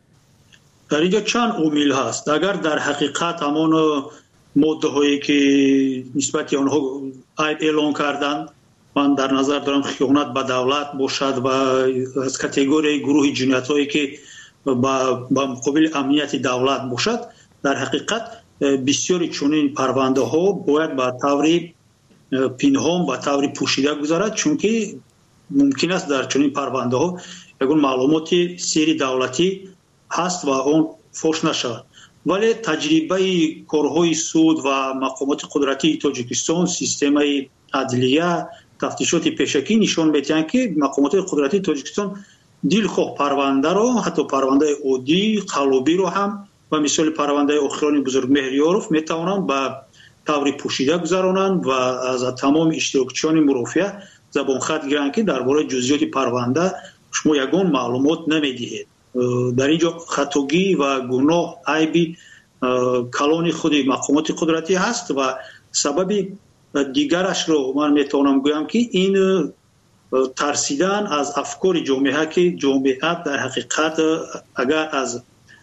در اینجا چند عامل هست. اگر در حقیقت همان ماده هایی که نسبت آنها اعلان کردند، من در نظر دارم خیانت به دولت باشد و از کاتگوری گروه جنایت هایی که با مقابل امنیت دولت باشد، در حقیقت بسیاری چنین پرونده ها باید با طور پنهان با طور پوشیده گذرد، چون که ممکن است در چنین پرونده ها یگون معلومات سری دولتی هست و اون فوش نشود. ولی تجربه کارهای سود و مقامات قدرتی تاجیکستان، سیستم عدلیه، تفتیشات پیشکی نشان می‌دهند که مقامات قدرتی تاجیکستان دلخواه پرونده را، حتی پرونده عادی قلبی رو هم و مثال پرونده اخران بزرگ مهریاروف میتوانند با طور پوشیده گذرانند و از تمام اشتراکچیان مرافعه زبان خط گیرند که درباره جزئیات پرونده شما یگان معلومات نمیدهید. در اینجا خطاگی و گناه عیبی کلان خود مقامات قدرتی هست و سبب دیگرش رو من میتونم گویم که این ترسیدن از افکار جامعه که جامعه در حقیقت اگر از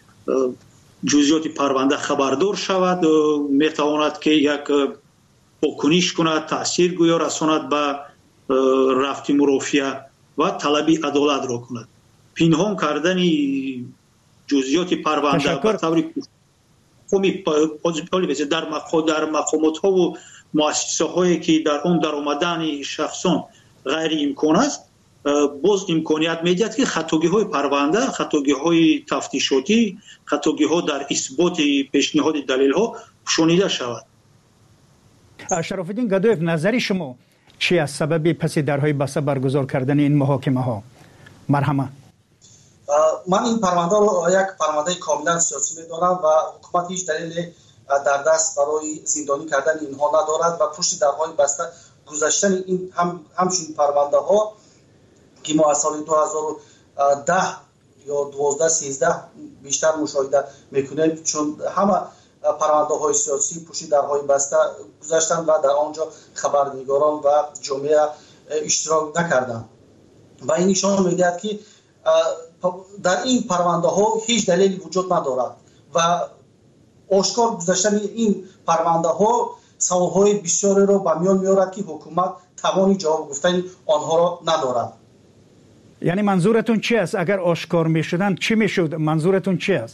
جزئیات پرونده خبردار شود میتواند که یک واکنش کند، تاثیر گویا رساند به رفت مرافعه و طلب عدالت را کند. پنهان کردن جزئیات پرونده به طور قومی در در مقامات ها و مؤسسه هایی که در اون در آمدن شخصان غیر امکان است، باز امکانیت میدهد که خطاگی های پرونده، خطاگی های تفتیشاتی، خطاگی ها در اثبات پیشنهاد دلیل ها شنیده شود. شرف الدین گدایف، نظر شما چی از سبب پس درهای بسته برگزار کردن این محاکمه ها؟ مرحمت. من این پرونده رو یک پرونده کاملا سیاسی می‌دانم و حکومت هیچ دلیل در دست برای زندانی کردن اینها ندارد و پشت درهای بسته گذاشتن این هم همچون پرونده ها که ما از سال دو هزار و ده یا دوازده سیزده بیشتر مشاهده میکنیم، چون همه پرونده های سیاسی پشت درهای بسته گذاشتن و در آنجا خبرنگاران و جامعه اشتراک نکردند و این نشان میدهد که در این پرونده ها هیچ دلیلی وجود ندارد و آشکار گذاشتن این پرونده ها سوالهای بسیاری را به میان میارد که حکومت توانی جواب گفتن آنها را ندارد. یعنی منظورتون چی است؟ اگر آشکار میشدن چی میشد؟ منظورتون چی است؟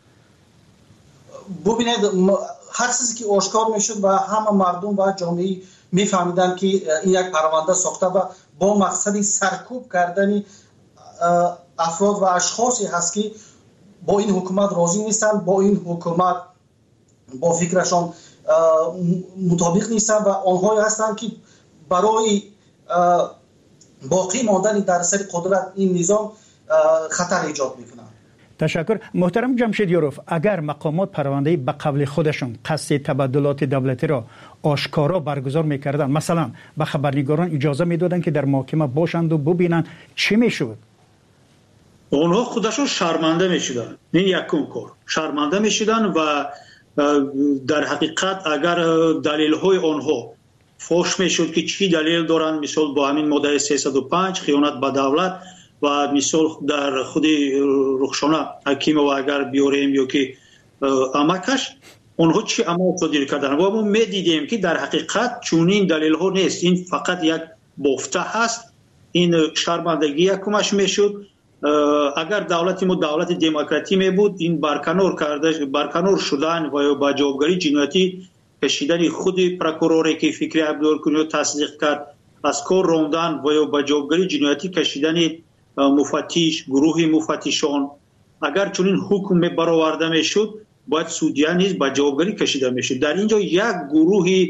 ببینید، هر چیزی که آشکار میشد و همه مردم و جامعه میفهمیدن که این یک پرونده ساخته و با مقصد سرکوب کردن افراد و اشخاصی هست که با این حکومت راضی نیستن، با این حکومت با فکرشان مطابق نیستن و آنهایی هستند که برای باقی ماندن در سر قدرت این نظام خطر ایجاد میکنند. تشکر. محترم جمشیدیاروف، اگر مقامات پرونده به قول خودشون قصد تبادلات دولتی را آشکارا برگزار میکردن، مثلا به خبرنگاران اجازه میدادن که در محاکمه باشند و ببینن، چی میشد؟ اونها خودشون شرمنده میشدن. این یکم کار شرمنده میشدن و در حقیقت اگر دلیل های آنها فوش میشد که چی دلیل دارن، مثال با همین ماده سیصد و پنج خیانت به دولت و مثال در خود رخشانه حکیم و اگر بیاریم یا که امکش اونها چی عمل صادر کردن و ما میدیدیم که در حقیقت چونین دلیل ها نیست، این فقط یک بافته هست. این شرمندگی یکمش میشد. اگر دولت ما دولت دموکراتی می بود، این برکنار کرده برکنار شدن و با جوابگری جنایتی کشیدن خود پروکوروری که فکری عبدالکنی تصدیق کرد از کار راندن و با جوابگری جنایتی کشیدن مفتش، گروه مفتشان، اگر چنین حکم برآورده میشد باید سودیان نیز با جوابگری کشیده میشد. در اینجا یک گروه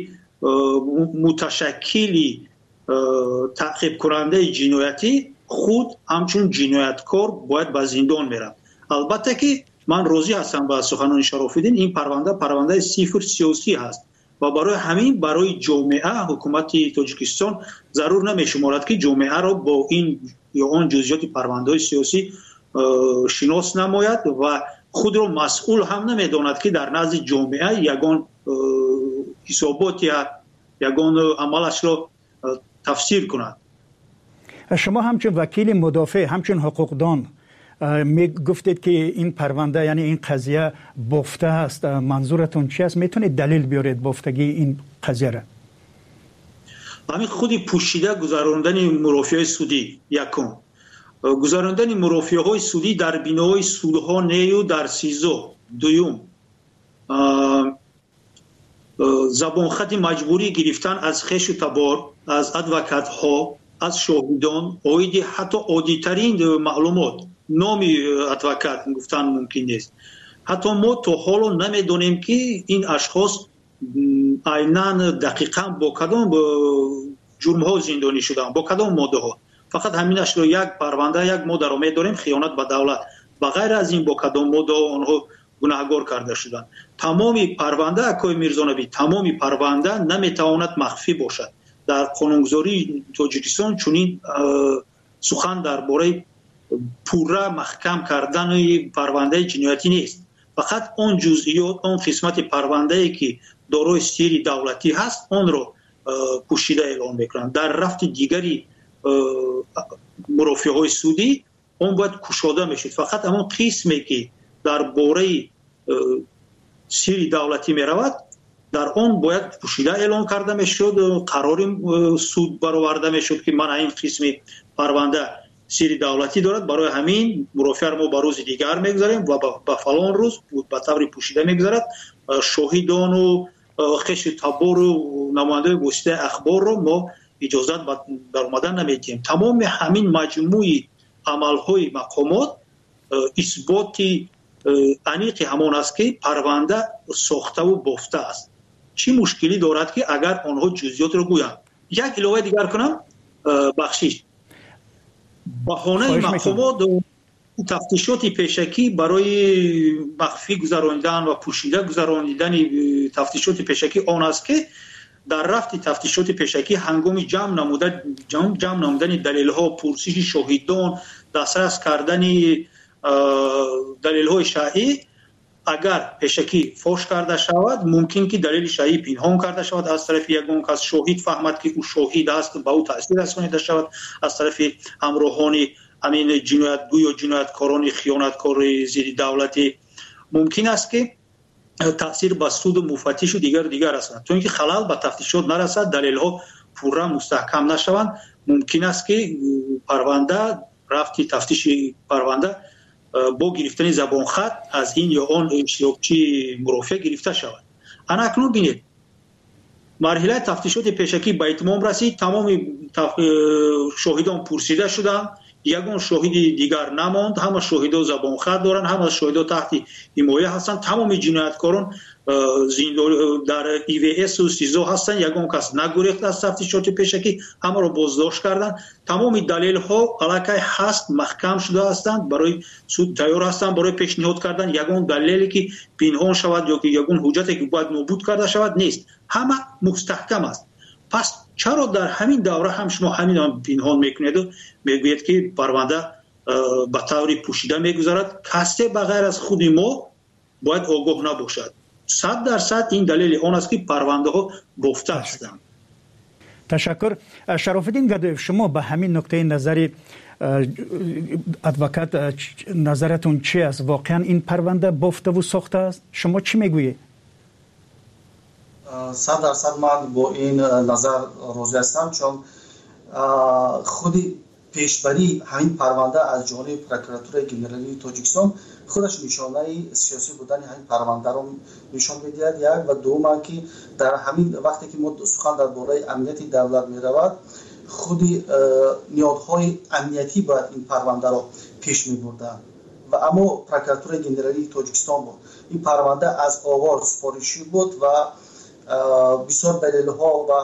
متشکلی تعقیب کننده جنایتی خود همچون جنایتکار باید به زندان میرم. البته که من راضی هستم با سخنان شرف الدین، این پرونده پرونده صفر سیاسی هست و برای همین برای جامعه حکومت تاجیکستان ضرور نمیشمارد که جامعه را با این یا آن جزئیات پرونده سیاسی شناس نماید و خود را مسئول هم نمیداند که در نزد جامعه یگان حسابات یا یگان عملش را تفسیر کند. شما همچون وکیل مدافع، همچون حقوقدان می گفتید که این پرونده یعنی این قضیه بافته است، منظورتون چی است؟ میتونید دلیل بیارید بافتگی این قضیه را؟ همین خودی پوشیده گذراندن مرافعه سودی یکم. گذراندن مرافعه‌های سودی در بینای سودها نیو در سیزو. دوم زبان خط مجبوری گرفتن از خش و تبار، از ادوکات ها، از شاهدان، اویدی حتی عادی‌ترین معلومات نامی ادوکات گفتن ممکن نیست. حتی ما تا حالا نمیدونیم که این اشخاص عیناً دقیقاً با کدام جرم ها زندانی شدن، با کدام ماده ها. فقط همینش رو یک پرونده یک ما درآمد داریم، خیانت به دولت. بغیر از این با کدام ماده آنها گناهکار کرده شدند. تمامی پرونده اکای میرزانبی، تمامی پرونده نمیتواند مخفی باشد. در قانونگذاری تاجیکستان چنین سخن درباره پورا محکم کردن پرونده جنایتی نیست. فقط اون جزئیات، اون قسمت پرونده ای که دارای سیر دولتی هست اون رو پوشیده اعلام میکنند. در رفت دیگری مرافعه‌های سودی اون باید کشاده میشد. فقط همون قسمی که در باره سیر دولتی میرود در اون باید پوشیده اعلام کرده میشد، قرار سود برآورده میشد که من این قسمی پرونده سیر دولتی دارد، برای همین مرافع ما به روز دیگر میگذاریم و به فلان روز به طور پوشیده میگذارد. شاهدان و خش تبار و نماینده گوشته اخبار رو ما اجازت در اومدن نمیدیم. تمام همین مجموعی عملهای مقامات اثباتی انیق همان است که پرونده ساخته و بافته است. چی مشکلی دارد که اگر آنها جزئیات رو گویند؟ یک علاوه دیگر کنم، بخشش بهانه مقامات تفتیشات پیشکی برای مخفی گذراندن و پوشیده گذراندن تفتیشات پیشکی آن است که در رفت تفتیشات پیشکی هنگام جمع نمودن جمع, جمع نمودن دلیل ها، پرسش شاهدان، دسترس کردن دلیل های شایع، اگر پیشکی فاش کرده شود ممکن که دلیل شایع پنهان کرده شود از طرف یگان کس، شاهد فهمد که او شاهد است به او تاثیر رسانیده شود از طرف همراهان همین جنایتگو یا جنایتکاران خیانتکار زیر دولتی. ممکن است که تاثیر به سود و مفتش و دیگر دیگر رساند. چون که خلل به تفتیشات نرسد، دلیل ها پورا مستحکم نشوند، ممکن است که پرونده رفتی تفتیش پرونده با گرفتن زبان خط از این یا آن اشتراکچی مرافع گرفته شود. انا اکنون بینید مرحله تفتیشات پیشکی به اتمام رسید، تمام شاهدان پرسیده شدند، یگان شاهد دیگر نماند، همه شاهدا زبان خط دارند، همه شاهدا تحت حمایه هستند، تمام جنایتکاران در ای وی اس و سیزو هستند، یگان کس نگریخت از تفتیشات پیشکی، همه را بازداشت کردند. تمام دلیل ها علاقه هست، محکم شده هستند، برای سود تیار هستند برای پیشنهاد کردن یگان دلیلی که پنهان شود یا که یگان حجتی که باید نابود کرده شود نیست، همه مستحکم است. پس چرا در همین دوره هم شما همین هم پنهان میکنید و میگوید که پرونده به طور پوشیده میگذارد؟ کسی بغیر از خود ما باید آگاه نباشد. صد درصد این دلیل آن است که پرونده ها بافته هستند. تشکر. شرف الدین گدایف، شما به همین نکته نظر ادوکات نظرتون چی است؟ واقعا این پرونده بافته و ساخته است؟ شما چی میگویید؟ صد درصد من با این نظر راضی هستم، چون خودی پیشبری همین پرونده از جانب پروکراتور گنرالی تاجیکستان خودش نشانه سیاسی بودن همین پرونده رو نشان می‌دهد. یک و دوم که در همین وقتی که ما سخن درباره امنیت دولت می‌رود، خودی نیازهای امنیتی باید این پرونده رو پیش می‌بردن و اما پروکراتور گنرالی تاجیکستان بود. این پرونده از آغاز سفارشی بود و بسیار دلیل‌ها و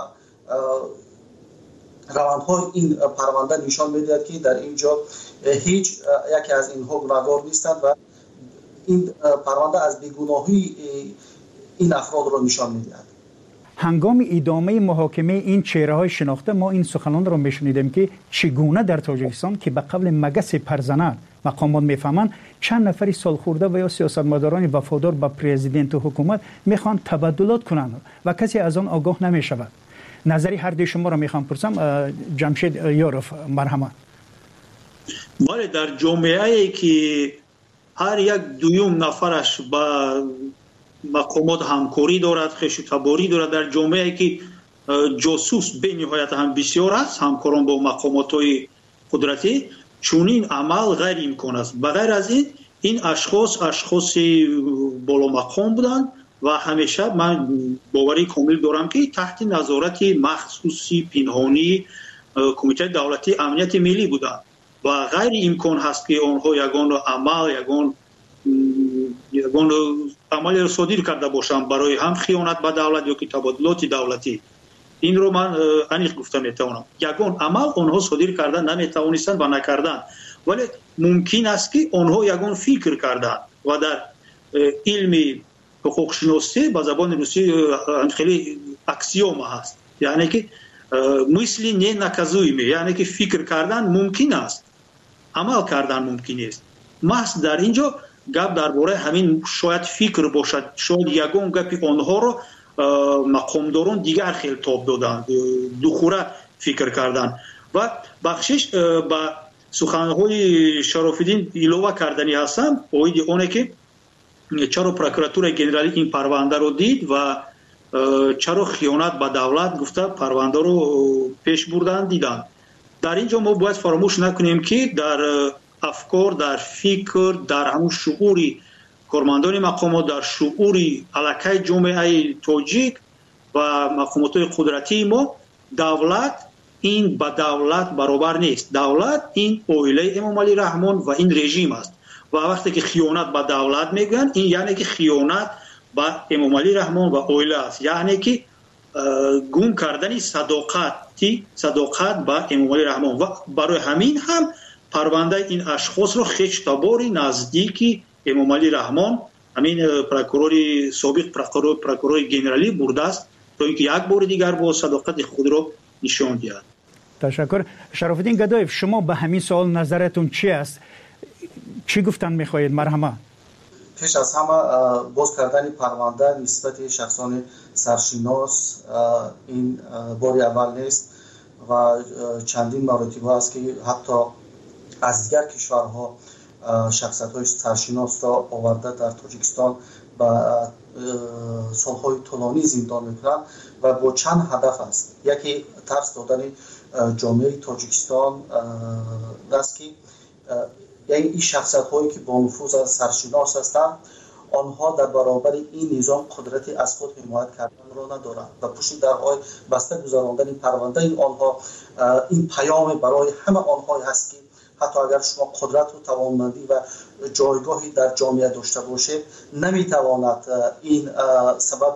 روندهای این پرونده نشان می‌دهد که در اینجا هیچ یکی از اینها گناهکار نیستند و این پرونده از بیگناهی این افراد را نشان می‌دهد. هنگام ادامه محاکمه این چهره‌های شناخته ما این سخنان را می‌شنیدیم که چگونه در تاجیکستان که به قبل مگس پرزنان مقامات میفهمند چند نفری سالخورده و یا سیاستمداران وفادار به پرزیدنت و حکومت میخوان تبادلات کنند و کسی از آن آگاه نمیشود. نظری هر دوی شما را میخوام پرسم. جمشید یاروف، مرحمت. بله، در جامعه‌ای که هر یک دویم نفرش با مقامات همکاری دارد، خش و تباری دارد، در جامعه‌ای که جاسوس به نهایت هم بسیار است، همکاران با مقامات‌های قدرتی، چونین عمل غیر امکان است. بغیر از این این اشخاص اشخاص بالا مقام بودند و همیشه من باوری کامل دارم که تحت نظارت مخصوصی پنهانی کمیته دولتی امنیت ملی بودند و غیر امکان هست که آنها یگان عمل یگان یگان عمل را صادر کرده باشند برای هم خیانت به دولت یا که تبادلات دولتی. این رو من انیق گفته میتوانم. یگان عمل آنها صادر کردن نمیتوانستند و نکردند، ولی ممکن است که آنها یگان فکر کردند و در علم حقوق شناسی به زبان روسی خیلی اکسیوم هست، یعنی که مثل نه نکازویمه، یعنی که فکر کردن ممکن است، عمل کردن ممکن است. محض در اینجا گپ درباره همین شاید فکر باشد، شاید یگان گپ آنها رو مقامداران دیگر خیلی تاب دادند، دوخوره فکر کردند و بخشش به سخنهای شرافالدین ایلوه کردنی هستم اوید اونه که چرا پروکراتور گنرالی این پرونده رو دید و چرا خیانت به دولت گفته پرونده رو پیش بردن دیدن. در اینجا ما باید فراموش نکنیم که در افکار، در فکر، در همون شعوری کارمندان مقامات، در شعوری علاقه جامعه تاجیک و مقامات قدرتی ما، دولت این با دولت برابر نیست. دولت این اویله امام علی رحمان و این رژیم است و وقتی که خیانت به دولت میگن این یعنی که خیانت به امام علی رحمان و اویله است، یعنی که گم کردن صداقتی صداقت به امام علی رحمان و برای همین هم پرونده این اشخاص رو خشتباری نزدیکی امام علی رحمان همین پروکورور سابق پروکورور پروکورور گنرالی برده است تا اینکه یک بار دیگر با صداقت خود رو نشان دهد. تشکر. شرافالدین گدایف، شما به همین سوال نظرتون چی است؟ چی گفتن میخواهید؟ مرحمه. پیش از همه باز کردن پرونده نسبت شخصان سرشناس این باری اول نیست و چندین مراتب است که حتی از دیگر کشورها شخصیت های سرشناس را آورده در تاجیکستان و سالهای طولانی زندان میکنند و با چند هدف است. یکی ترس دادن جامعه تاجیکستان است که یعنی این شخصیت هایی که با نفوذ سرشناس هستند آنها در برابر این نظام قدرتی از خود حمایت کردن را ندارند و پشت درهای بسته گذراندن این پرونده این آنها این پیام برای همه آنها هست که حتی اگر شما قدرت و توانمندی و جایگاهی در جامعه داشته باشید نمیتواند این سبب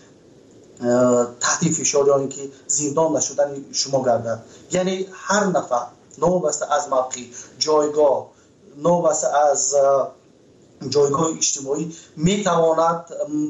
تحت فشار یا اینکه زندان نشدن شما گردد. یعنی هر نفر نوبسته از موقع جایگاه نوبسته از جایگاه اجتماعی میتواند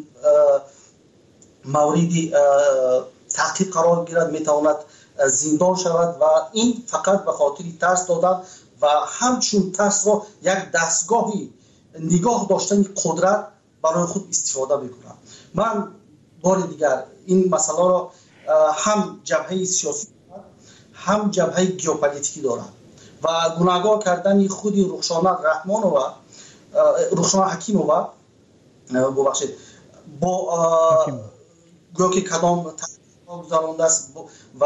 موردی تحقیق قرار گیرد، میتواند زندان شود و این فقط به خاطر ترس دادن و همچون ترس را یک دستگاهی نگاه داشتن قدرت برای خود استفاده میکنند. من بار دیگر این مسئله را هم جبهه سیاسی هم جبهه گیوپولیتیکی دارم و گناهگار کردن خود رخشانه رحمان و رخشانه حکیم و ببخشید با گویا که کدام تحقیق گذرانده است و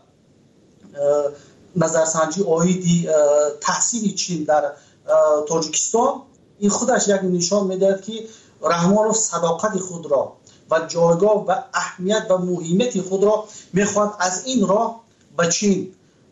نظرسنجی آیدی تحصیل چین در تاجیکستان این خودش یک نشان میدهد که رحمانوف صداقت خود را و جایگاه و اهمیت و مهمیت خود را میخواهد از این راه به چین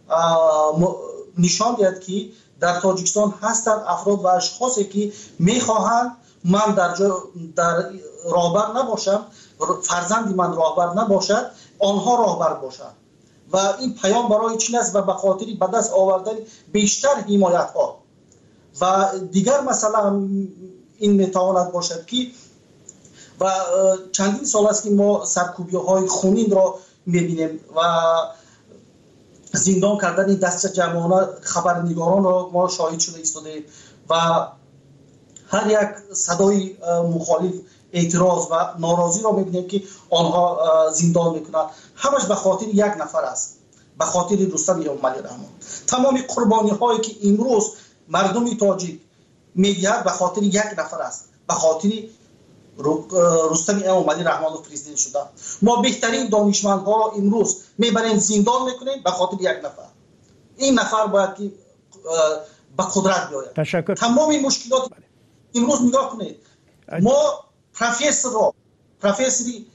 نشان دهد که در تاجیکستان هستند افراد و اشخاصی که میخواهند من در جا در راهبر نباشم، فرزندی من راهبر نباشد، آنها راهبر باشند و این پیام برای چین است و به خاطر به دست آوردن بیشتر حمایت ها و دیگر مثلا این میتواند باشد که و چندین سال است که ما سرکوبی های خونین را میبینیم و زندان کردن دست جمعانه خبرنگاران را ما شاهد شده ایستادیم و هر یک صدای مخالف اعتراض و ناراضی را میبینیم که آنها زندان میکنند. همش به خاطر یک نفر است، به خاطر رستم امام علی رحمان. تمام قربانی هایی که امروز مردم تاجیک میدهد به خاطر یک نفر است، به خاطر رستم امام علی رحمان پرزیدنت شدن. ما بهترین دانشمندها را امروز میبریم زندان میکنیم به خاطر یک نفر. این نفر باید که به قدرت بیاید. تشکر. تمام این مشکلات امروز نگاه کنید، ما پروفسور را پروفسوری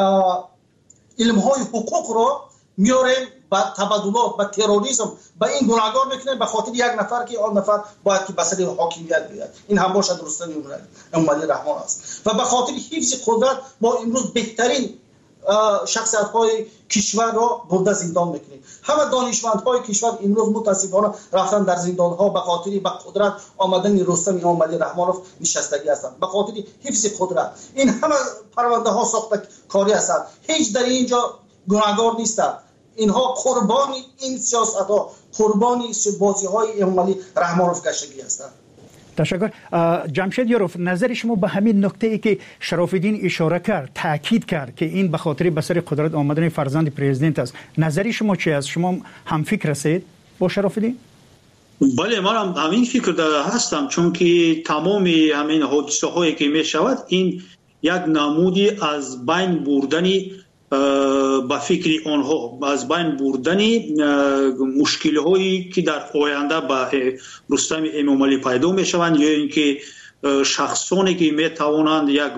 علم های حقوق را میاریم با تبادلات، با تروریسم، با این گناهکار میکنیم به خاطر یک نفر که آن نفر باید که به سر حاکمیت بیاد. این هم باشد رستم امومالی رحمان است و به خاطر حفظ قدرت ما امروز بهترین شخصیت های کشور را برده زندان میکنیم. همه دانشمند های کشور امروز متاسفانه رفتن در زندان ها به خاطر به قدرت آمدن رستم امومالی رحمانوف نشستگی هستند، به خاطر حفظ قدرت. این همه پرونده ها ساخته کاری هستند، هیچ در اینجا گناهکار نیستند. اینها قربان این سیاست ها، قربان بازی های امومالی رحمانوف گشتگی هستند. تشکر. جمشید یاروف، نظر شما به همین نکته ای که شراف‌الدین اشاره کرد، تاکید کرد که این به خاطر به سر قدرت آمدن فرزند پرزیدنت است، نظر شما چی است؟ شما هم فکر هستید با شراف‌الدین؟ بله، من هم همین فکر داره هستم، چون که تمام همین حادثه هایی که می شود این یک نمودی از بین بردنی با فکر آنها، از بین بردنی مشکل هایی که در آینده با رستم امومالی پیدا می شوند، یا اینکه شخصانی که می توانند یک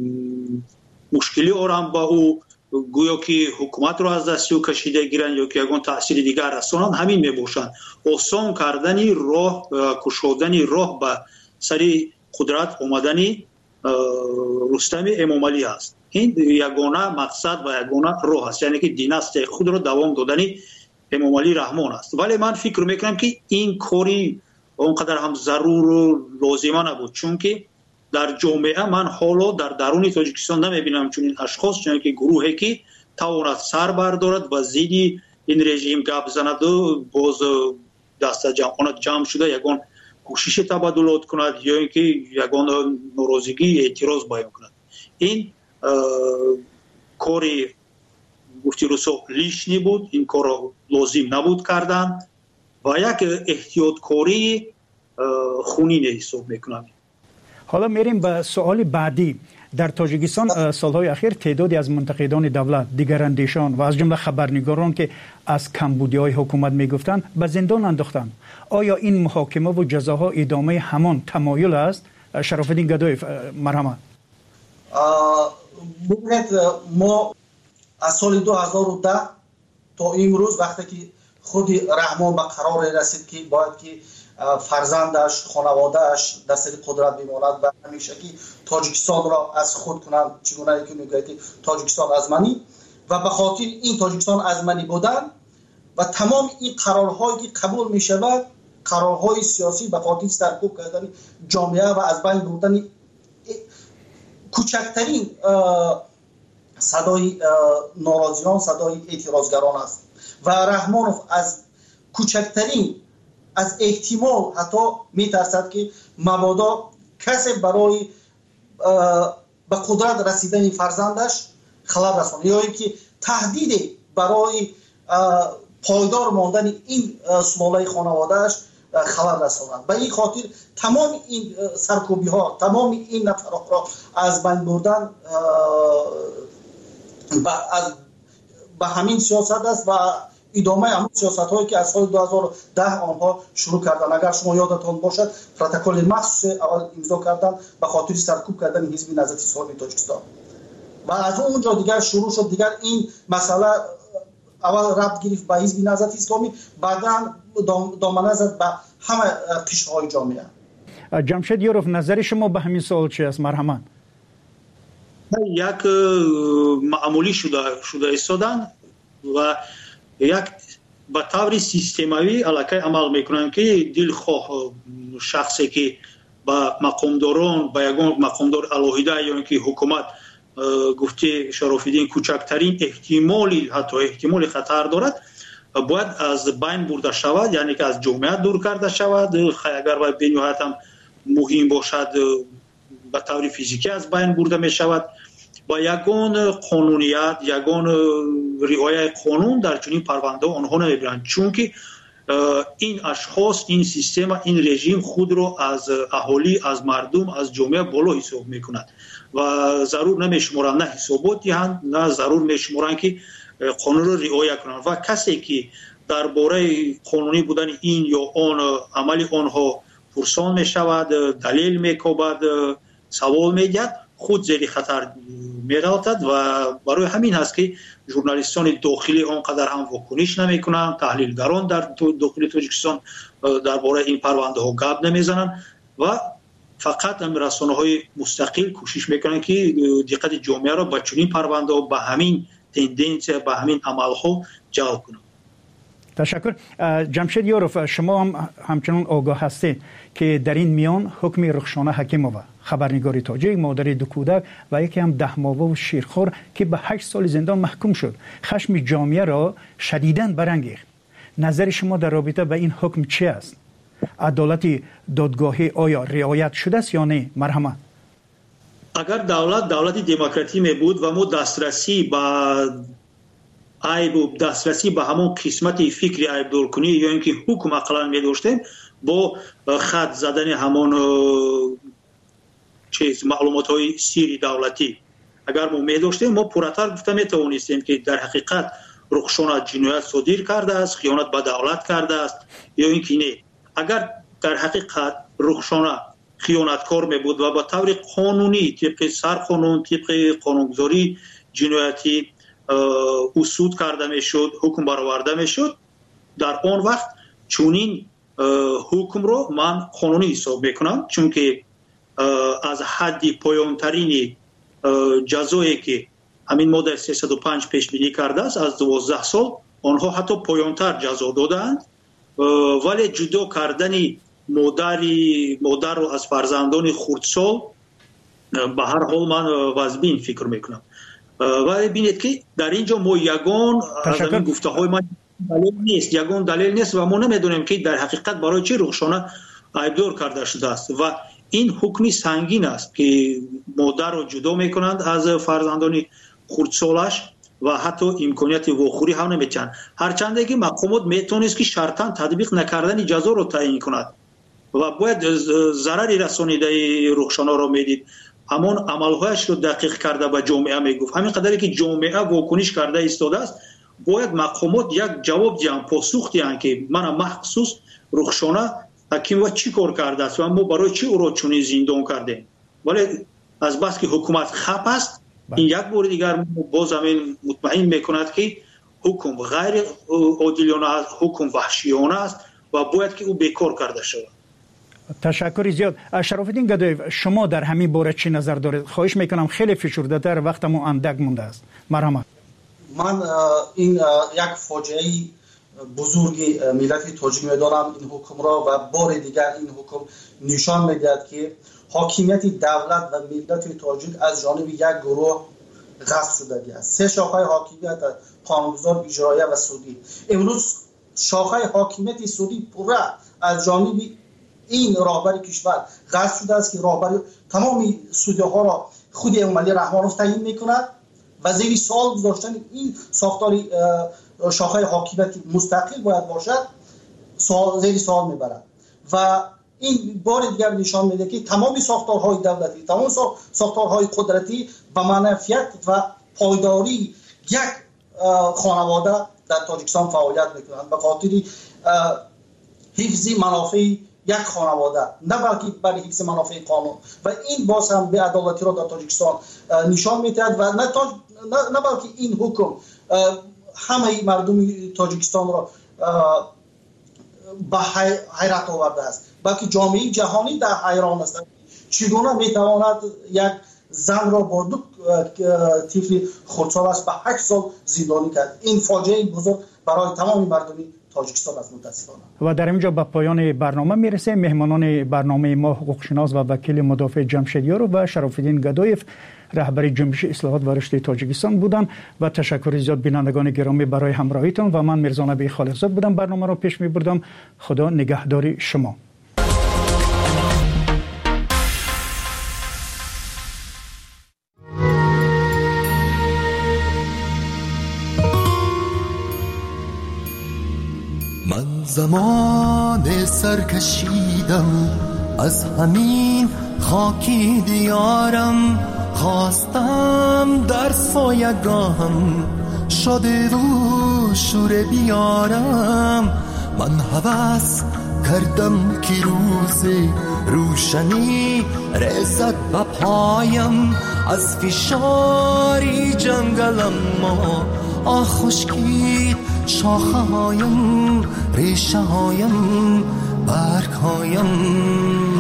مشکلی آرام با او گویا که حکومت را از دست او کشیده گیرند یا که یگان تاثیر دیگر رسانند، همین می باشند. آسان کردنی راه، کشودنی راه به سر قدرت آمدنی رستم امومالی است. این یگانه مقصد و یگانه راه است، یعنی که دیناستی خود را دوام دادنی امومالی رحمان است. ولی من فکر میکنم که این کاری اونقدر هم ضرور و لازمه نبود، چون که در جامعه من حالا در درون تاجیکستان نمیبینم چون این اشخاص، چون که گروهی که تواند سر بردارد و زیدی این رژیم گپ زند و باز دست جمع جمع شده یگان کوشش تبادلات کند یا اینکه یگان ناراضگی اعتراض بیان کند. این کاری گفتی رسو لیشنی بود، این کار را لازم نبود کردن و یک احتیاط کاری خونین حساب میکنم. حالا میریم به سوال بعدی. در تاجیکستان سالهای اخیر تعدادی از منتقدان دولت، دیگراندیشان و از جمله خبرنگاران که از کمبودی‌های حکومت میگفتند به زندان انداختند. آیا این محاکمه و جزاها ادامه همان تمایل است؟ شراف‌الدین گدایف، مرحمت. ببینید، ما از سال دو هزار و ده تا امروز وقتی که خود رحمان به قرار رسید که باید که فرزندش، خانوادهش در سر قدرت بماند و همیشه که تاجیکستان را از خود کنند، چگونه که میگوید تاجیکستان ازمنی، و به خاطر این تاجیکستان ازمنی بودن و تمام این قرارهایی که قبول می شود، قرارهای سیاسی به خاطر سرکوب کردن جامعه و از بین بردن کوچکترین صدای ناراضیان، صدای اعتراضگران است و رحمانوف از کوچکترین از احتمال حتی میترسد که مبادا کسی برای به قدرت رسیدن فرزندش خلل رساند یا اینکه تهدید برای پایدار ماندن این سلاله خانوادهش خلل رساند. به این خاطر تمام این سرکوبی ها، تمام این نفرات را از بین بردن به همین سیاست است و ادامه همون سیاست هایی که از سال دو هزار و ده آنها شروع کردن. اگر شما یادتان باشد پروتکل مخصوص اول امضا کردن به خاطر سرکوب کردن حزب نهضت اسلامی تاجیکستان و از اونجا دیگر شروع شد. دیگر این مسئله اول ربط گرفت به حزب نهضت اسلامی، بعدا دامنه زد به همه قشرهای جامعه. جمشید یاروف، نظر شما به همین سوال چی است؟ مرحمت. یک معمولی شده شده ایستادن و یک به طور سیستماوی علاقه عمل میکنن که دلخواه شخصی که با مقامداران، با یگان مقامدار الهیده یا اینکه حکومت گفته شراف‌الدین کوچکترین احتمالی حتی احتمال خطر دارد باید از بین برده شود، یعنی که از جامعه دور کرده شود. اگر باید به نهایت هم مهم باشد به طور فیزیکی از بین برده می شود. با یگان قانونیت، یگان رعایت قانون در چنین پرونده آنها نمیبرند، چون که این اشخاص، این سیستم، این رژیم خود را از اهالی، از مردم، از جامعه بالا حساب میکند و ضرور نمیشمارند نه حسابات دهند، نه ضرور میشمارند که قانون را رعایت کنند و کسی که درباره قانونی بودن این یا آن عمل آنها پرسان می شود، دلیل می کوبد، سوال می گرد، خود زیر خطر می غلطد و برای همین هست که ژورنالیستان داخلی آنقدر هم واکنش نمی کنند، تحلیلگران در داخل تاجیکستان درباره این پرونده ها گپ نمی زنند و فقط هم رسانه های مستقل کوشش میکنن که دقت جامعه را به چنین پرونده ها به همین تندنسی به همین عمل ها جلب کنند. تشکر. جمشید یاروف، شما هم همچنان آگاه هستید که در این میان حکم رخشانه حکیمووا خبرنگار تاجیک، مادر دو کودک و یکی هم ده ماهه و شیرخوار که به هشت سال زندان محکوم شد، خشم جامعه را شدیداً برانگیخت. نظر شما در رابطه با این حکم چی است؟ عدالت دادگاهی آیا رعایت شده است یا نه؟ مرحمت. اگر دولت دولت دموکراتی می بود و ما دسترسی به عیب و دسترسی به همون قسمت فکری عیب دور کنی یا اینکه حکم اقلا می داشتیم با خط زدن همون چیز معلومات های سیری دولتی اگر ما می داشتیم ما پراتر گفته می توانستیم که در حقیقت رخشانه جنایت صادر کرده است، خیانت به دولت کرده است یا اینکه نه. اگر در حقیقت رخشانه خیانتکار می بود و با طور قانونی طبق سرقانون طبق قانونگذاری جنایتی اصول کرده می شد، حکم برآورده می شد، در آن وقت چونین حکم رو من قانونی حساب میکنم، چون که از حد پایانترین جزایی که همین ماده سیصد و پنج پیش بینی کرده است از دوازده سال آنها حتی پایانتر جزا دادند، ولی جدا کردن مادری مادر رو از فرزندان خردسال به هر حال من واجبین فکر میکنم. ولی ببینید که در اینجا ما یگان از این گفته های من دلیل نیست، یگان دلیل نیست و ما نمیدونیم که در حقیقت برای چه رخشانه عیبدار کرده شده است و این حکمی سنگین است که مادر رو جدا میکنند از فرزندان خردسالش و حتی امکانیت واخوری هم نمیتن، هرچند که مقامات میتونست که شرطاً تطبیق نکردن جزا رو تعیین کند و باید ضرری رسانیده رخشانه رو میدید، همون عملهایش رو دقیق کرده به جامعه میگفت. همین قدری که جامعه واکنش کرده ایستاده است باید مقامات یک جواب دیان، پاسخ دیان که من مخصوص رخشانه حکیم و چی کار کرده است و ما برای چی او را چنین زندان کردیم. ولی از بس که حکومت خپ است این یک بار دیگر باز همین مطمئن میکند که حکم غیر عادلانه است، حکم وحشیانه است و باید که او بیکار کرده شود. تشکر زیاد. شرافالدین گدایف، شما در همین باره چی نظر دارید؟ خواهش میکنم خیلی فشرده تر، وقتمون اندک مونده است. مرحمت. من این یک فاجعه بزرگی ملت تاجیک میدارم این حکم را و بار دیگر این حکم نشان میدهد که حاکمیت دولت و ملت تاجیک از جانب یک گروه غصب شده است. سه شاخه حاکمیت قانونگذار، اجرایی و سودی. امروز شاخه حاکمیت سودی پورا از جانب این راهبر کشور غصب شده است که راهبر تمام سودی ها را خود امامعلی رحمانوف تعیین میکند و زیر سوال گذاشتن این ساختار شاخه حاکمیت مستقل باید باشد سوال زیر سوال میبرد و این بار دیگر نشان میده که تمام ساختارهای دولتی، تمام ساختارهای قدرتی به منفعت و پایداری یک خانواده در تاجیکستان فعالیت میکنند به خاطر حفظ منافع یک خانواده، نه بلکه برای حفظ منافع قانون و این باز هم به عدالتی را در تاجیکستان نشان میدهد و نه, تاج... نه... نه بلکه این حکم همه مردم تاجیکستان را به حیرت آورده است، بلکه جامعه جهانی در حیران است چگونه میتواند یک زن را با دو طفل خردسال است به هشت سال زندانی کرد. این فاجعه بزرگ برای تمام مردم تاجیکستان است متاسفانه. و در اینجا به پایان برنامه میرسه. مهمانان برنامه ما حقوقشناس و وکیل مدافع جمشید یاروف و شرافالدین گدایف رهبر جنبش اصلاحات و رشد تاجیکستان بودند و تشکر زیاد بینندگان گرامی برای همراهیتان و من میرزا نبی خالقزاد بودم برنامه را پیش میبردم. خدا نگهدار شما. من زمان سرکشیدم از همین خاکی دیارم، خواستم در سایگاهم شده و شور بیارم. من هوس کردم که روز روشنی رسد به پایم از فشاری جنگلم. ما آه خشکید شاخه هایم، ریشه هایم، برگ هایم.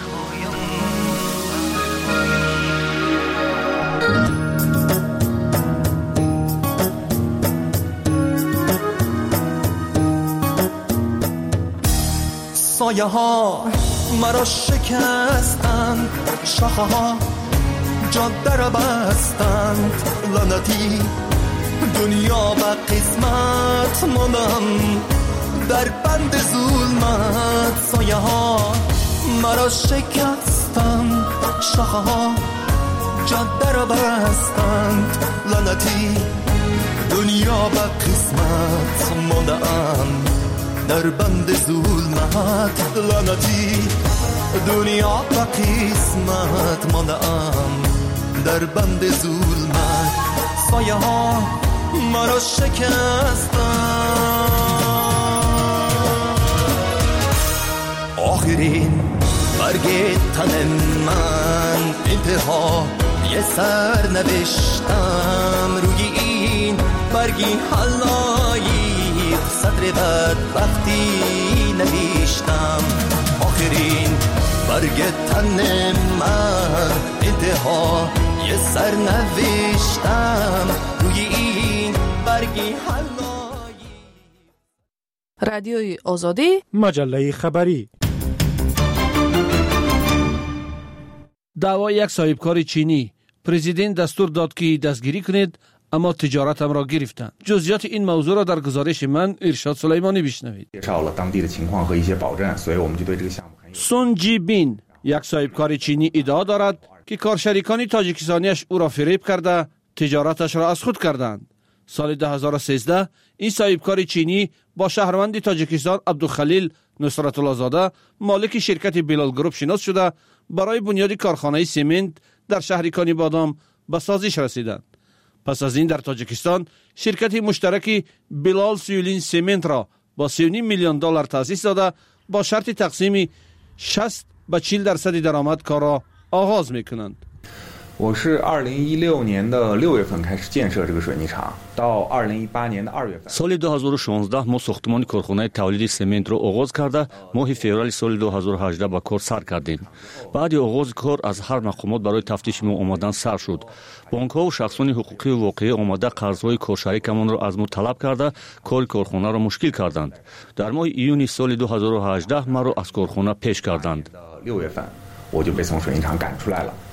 سایه ها مرا شکستند، شاخه ها جاده را بستند. لعنتی دنیا و قسمت ماندم در بند ظلمت. سایه ها مرا شکستند، شاخه ها جاده را بستند. لعنتی دنیا و قسمت ماندم در بند ظلمت. لعنتی دنیا و قسمت ماندم در بند ظلمت. سایه ها مرا شکستند. آخرین برگ تن من انتها یه سر نوشتم روی این برگی حلایی صدر بدبختی نوشتم. آخرین برگ تن من انتها یه سر نوشتم روی این برگی حلایی. رادیوی آزادی، مجله خبری. دعوای یک صاحبکار چینی، پرزیدنت دستور داد که دستگیری کنید اما تجارتم را گرفتند. جزئیات این موضوع را در گزارش من ارشاد سلیمانی بشنوید. سون جی بین، یک صاحبکار چینی، ادعا دارد که کارشریکان تاجیکستانیش او را فریب کرده تجارتش را از خود کردند. سال دو هزار و سیزده این صاحبکار چینی با شهروند تاجیکستان عبدالخلیل نصرت الله زاده مالک شرکت بلال گروپ شناس شده برای بنیاد کارخانه سمنت در شهر کانی بادام به سازش رسیدند. پس از این در تاجیکستان شرکت مشترک بلال سیولین سمنت را با سی و نیم میلیون دلار تأسیس داده با شرط تقسیم شصت به چهل درصد درآمد کار را آغاز میکنند. 我是二零一六年的六月份开始建设这个水泥厂，到二零一八年的二月份。 سال دو هزار و شانزده ما ساختمان کارخانه تولید سمنت را آغاز کرده ماه فوریه سال دو هزار و هجده به کار سر کردیم. بعد آغاز کار از هر مقامات برای تفتیش ما آمدن سر شد. بانک ها و شخصان حقوقی واقعی آمده قرضهای کارشریکمان را از ما طلب کرده کار کارخانه را مشکل کردند. در ماه ایون سال دو هزار و هجده ما را از کارخانه پیش کردند. 六月份我就被从水泥厂赶出来了。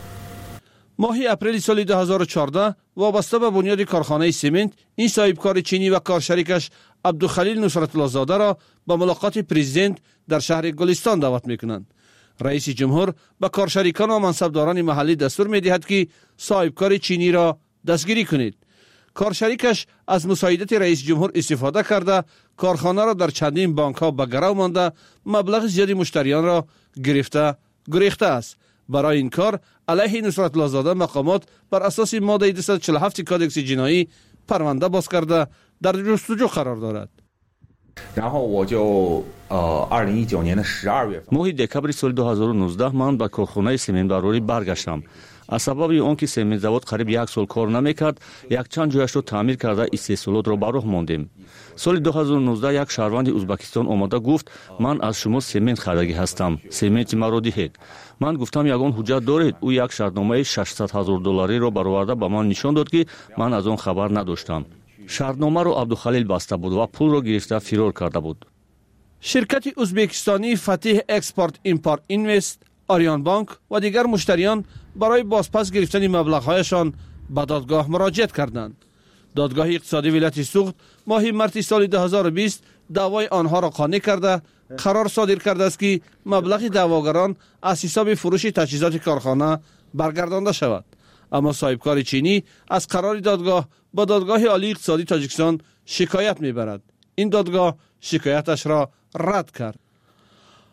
ماه اپریل سال دو هزار و چهارده وابسته به بنیاد کارخانه سمنت این صاحبکار چینی و کارشریکش عبدالخلیل نصرت الله زاده را به ملاقات پرزیدنت در شهر گلستان دعوت میکنند. رئیس جمهور به کارشریکان و منصبداران محلی دستور میدهد که صاحبکار چینی را دستگیری کنید. کارشریکش از مساعدت رئیس جمهور استفاده کرده کارخانه را در چندین بانک ها به گرو مانده مبلغ زیادی مشتریان را گرفته گریخته است. برای این کار علیه نصرت الله زاده مقامات بر اساس ماده دویست و چهل و هفت کادکس جنایی پرونده باز کرده در جستجو قرار دارد. 然后我就呃二零一九年的十二月份 ماه دکبر سال دو هزار و نوزده من به کارخانه سمنت برداری برگشتم. از سبب آنکه سمنت زود قریب یک سال کار نمیکرد یک چند جایش را تعمیر کرده استحصالات را به راه ماندیم. سال دو هزار و نوزده یک شهروند ازبکستان آمده گفت من از شما سمنت خریدگی هستم، سمنت مرا دهید. من گفتم یگان حجت دارید؟ او یک شرطنامه ششصد هزار دلاری را برآورده به من نشان داد که من از آن خبر نداشتم. شرطنامه را عبدالخلیل بسته بود و پول را گرفته فرار کرده بود. شرکت ازبکستانی فتح اکسپورت ایمپورت اینوست، آریان بانک و دیگر مشتریان برای بازپس گرفتن مبلغ‌هایشان به دادگاه مراجعت کردند. دادگاه اقتصادی ولایت سوخت ماه مارس سال دو هزار و بیست دعوای آنها را قانع کرده قرار صادر کرده است که مبلغ دعواگران از حساب فروش تجهیزات کارخانه برگردانده شود. اما صاحبکار چینی از قرار دادگاه با دادگاه عالی اقتصادی تاجیکستان شکایت میبرد. این دادگاه شکایتش را رد کرد.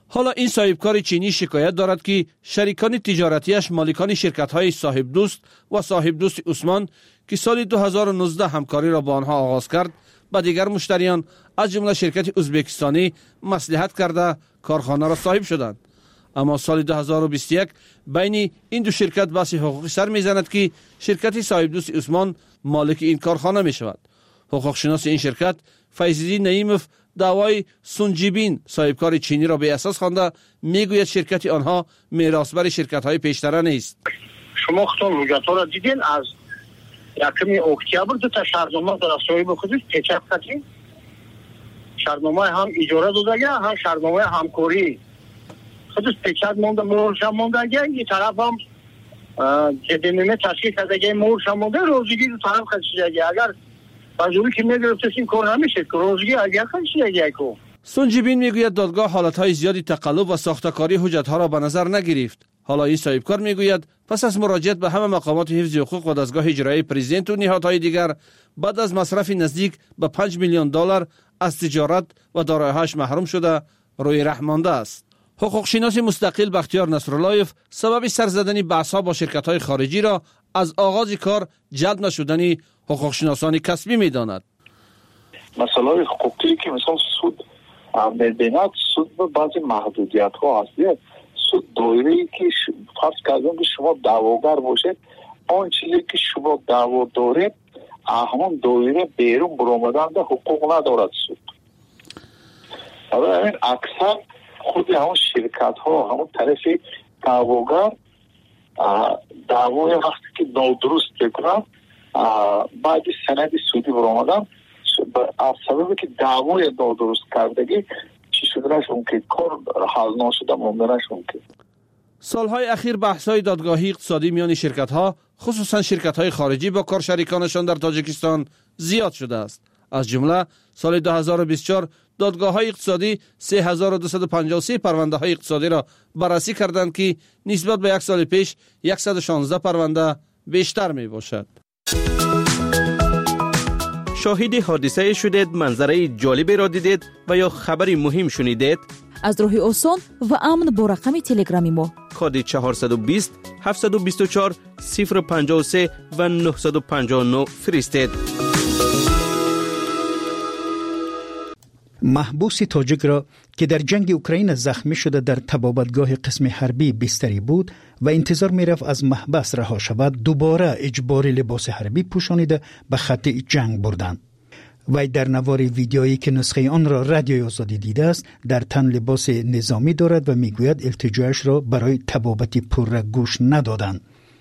حالا این صاحبکار چینی شکایت دارد که شریکان تجارتیش مالکان شرکت‌های صاحب دوست و صاحب دوست عثمان که سال دو هزار و نوزده همکاری را با آنها آغاز کرد، با دیگر مشتریان از جمله شرکت ازبکستانی مصلحت کرده کارخانه را صاحب شدند. اما سال دو هزار و بیست و یک بین این دو شرکت بحث حقوقی سر میزند که شرکت صاحب دوست عثمان مالک این کارخانه می شود. حقوق شناس این شرکت فیض‌الدین نعیموف دعوای سونجیبین صاحبکار چینی را به اساس خوانده میگوید شرکت آنها میراثبر شرکت‌های پیشتر نیست. شما خودتون رویدادها را دیدین، از یکم اکتبر دو تا شرطنامه در صاحب خودش پیچک کردیم. شرطنامه هم اجاره دادگی هم شرطنامه همکاری خودش پیچک مونده، مورش هم موندگی. این طرف هم جدیمه تشکیل کردگی مورش هم مونده، روزگی دو طرف خدشیدگی. اگر بازوری که میگرفتش این کار نمیشه که روزگی اگر خدشیدگی کو. سونجیبین میگوید دادگاه حالتهای زیادی تقلب و ساختکاری حجتها را به نظر نگرفت. حالا این صاحبکار میگوید پس از مراجعت به همه مقامات حفظ حقوق و دستگاه اجرایی پرزیدنت و نهادهای دیگر بعد از مصرف نزدیک به پنج میلیون دلار از تجارت و دارایی‌هاش محروم شده روی ره مانده است. حقوق شناس مستقل بختیار نصراللهیف سبب سر زدن بحث‌ها با شرکت‌های خارجی را از آغاز کار جلب نشدن حقوق شناسان کسبی می‌داند. مسائل حقوقی که مثلا سود می‌بیند، سود به بعضی محدودیت‌ها هست. سود دایره‌ای که فرض کردن که شما دعواگر باشید، آن چیزی که شما دعوا دارید همون دایره بیرون برآمدن ده حقوق ندارد سود. برای اکثر خود همون شرکت ها همون طرف دعواگر دعوای وقتی که نادرست بکنن بعد سند سودی برآمدن از سبب که دعوای نادرست کردگی چی شده نشون که کار حل نشده مونده نشون که. سالهای اخیر بحث‌های دادگاهی اقتصادی میان شرکت‌ها خصوصا شرکت‌های خارجی با کارشریکانشان در تاجیکستان زیاد شده است. از جمله سال دو هزار و بیست و چهار دادگاه‌های اقتصادی سه هزار و دویست و پنجاه و سه پرونده‌های اقتصادی را بررسی کردند که نسبت به یک سال پیش صد و شانزده پرونده بیشتر میباشد. شاهد حادثه شدید، منظره جالبی را دیدید و یا خبری مهم شنیدید؟ از راه آسان و امن با رقم تلگرامی ما کد چهارصد و بیست هفتصد و بیست و چهار صفر پنجاه و سه و نهصد و پنجاه و نه فرستید. محبوس تاجیک را که در جنگ اوکراین زخمی شده در طبابتگاه قسم حربی بستری بود و انتظار میرفت از محبس رها شود، دوباره اجباری لباس حربی پوشانیده به خط جنگ بردند. وی در نوار ویدیویی که نسخه آن را رادیوی آزادی دیده است در تن لباس نظامی دارد و میگوید التجایش را برای طبابت پررگ گوش ندادند.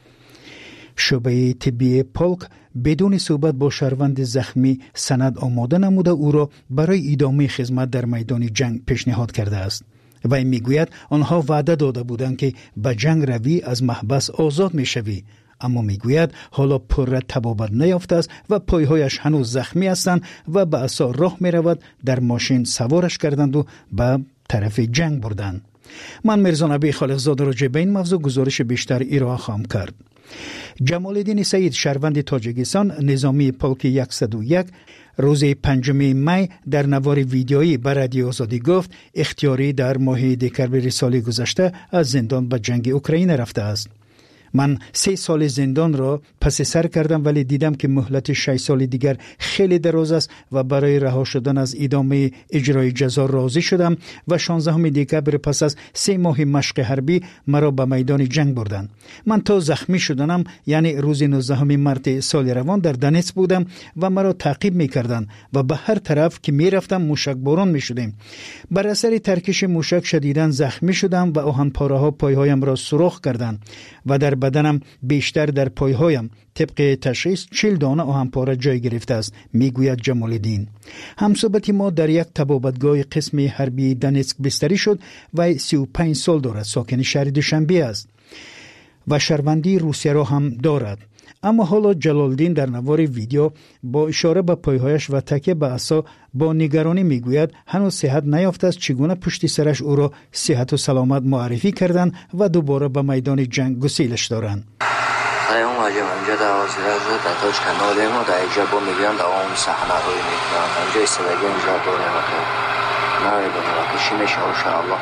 شعبه طبی پولک بدون صحبت با شهروند زخمی سند آماده نموده او را برای ادامه خدمت در میدان جنگ پیشنهاد کرده است. وی میگوید آنها وعده داده بودند که به جنگ روی از محبس آزاد میشوی، اما میگوید حالا پر طبابت نیافته است و پایهایش هنوز زخمی هستند و به عصا راه میرود. در ماشین سوارش کردند و به طرف جنگ بردند. من مرزا نبی خالقزاده راجع به این موضوع گزارش بیشتر ارائه خواهم کرد. جمال الدین سعید شهروند تاجیکستان نظامی پولک صد و یک روز پنجم می در نوار ویدیویی به رادیو آزادی گفت اختیاری در ماه دکمبر سال گذشته از زندان به جنگ اوکراین رفته است. من سه سال زندان را پس سر کردم ولی دیدم که مهلت شش سال دیگر خیلی دراز است و برای رها شدن از ادامه اجرای جزا راضی شدم و شانزدهم دکمبر پس از سه ماه مشق حربی مرا به میدان جنگ بردند. من تا زخمی شدنم یعنی روز نوزدهم مارس سال روان در دنیتسک بودم و مرا تعقیب می‌کردند و به هر طرف که می‌رفتم موشک باران می‌شدیم. بر اثر ترکش موشک شدیداً زخمی شدم و آهن پاره‌ها پایهایم را سوراخ کردند و در بدنم بیشتر در پایهایم طبق تشخیص چهل دانه آهن پاره جای گرفته است، میگوید جمال الدین. همصحبت ما در یک طبابتگاه قسم حربی دنیتسک بستری شد و سی و پنج سال دارد، ساکن شهر دوشنبه است و شهروندی روسیه را هم دارد. اما حالا جلال الدین در نوار ویدیو با اشاره به پایهایش و تکیه به عصا با نگرانی میگوید هنوز صحت نیافته است چگونه پشت سرش او را صحت و سلامت معرفی کردند و دوباره به میدان جنگ گسیلش دارند. اون واجب اونجا در وزیر از داداش کانال ما در اینجا با میگن دوام صحنه روی میکنن اونجا استفاده اینجا داره نمیدونم که چی میشه ان شاء الله.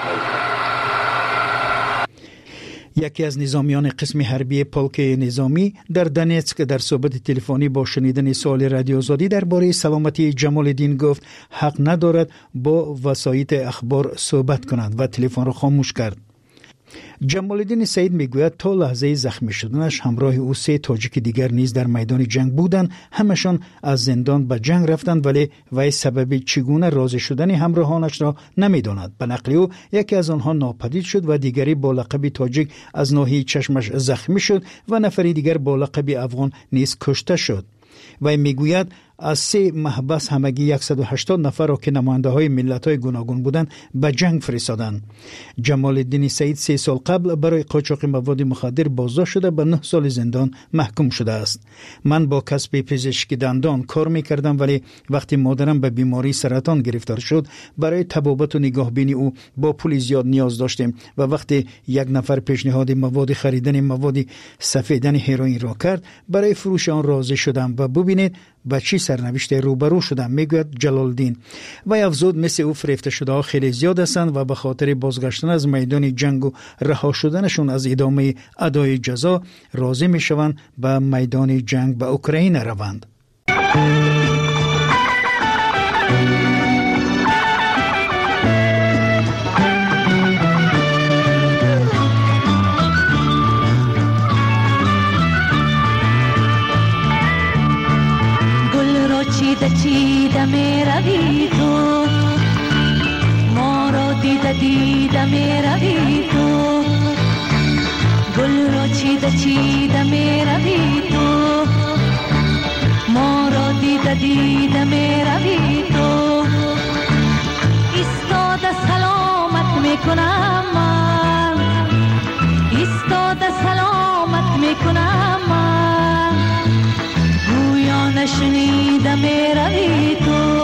یکی از نظامیان قسم حربی پولک نظامی در دنیتسک در صحبت تلفنی با شنیدن سوال رادیو آزادی درباره سلامتی جمال الدین گفت حق ندارد با وسایط اخبار صحبت کند و تلفن را خاموش کرد. جمال الدین سعید میگوید تا لحظه زخمی شدنش همراه او سه تاجیک دیگر نیز در میدان جنگ بودند. همشان از زندان به جنگ رفتند ولی وی سبب چگونه راضی شدن همراهانش را نمیداند. به نقل او یکی از آنها ناپدید شد و دیگری با لقب تاجیک از ناحیه چشمش زخمی شد و نفری دیگر با لقب افغان نیز کشته شد. وی میگوید از سه محبس همگی صد و هشتاد نفر را که نماینده های ملت های گوناگون بودند به جنگ فرستادند. جمال الدین سعید سه سال قبل برای قاچاق مواد مخدر بازداشت شده به نه سال زندان محکوم شده است. من با کسب پزشکی دندان کار میکردم ولی وقتی مادرم به بیماری سرطان گرفتار شد برای طبابت و نگاهبینی او با پول زیاد نیاز داشتیم و وقتی یک نفر پیشنهاد مواد خریدن مواد سفیدن هروئین را کرد برای فروش آن راضی شدم و ببینید با چی سرنوشت روبرو شدم، میگوید جلال الدین. و افزود مثل او فریفته شده ها خیلی زیاد هستند و به خاطر بازگشتن از میدان جنگ و رها شدنشون از ادامه ادای جزا راضی میشوند به میدان جنگ به اوکراین روند. چیده چیده می روی تو، ما را دیده دیده می روی تو، گل را چیده چیده می روی تو، ما را دیده دیده می روی تو. ایستاده سلامت می کنم من، ایستاده سلامت می کنم من، گویا نشنیده می روی تو،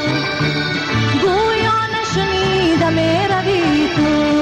گویا نشنیده می روی تو.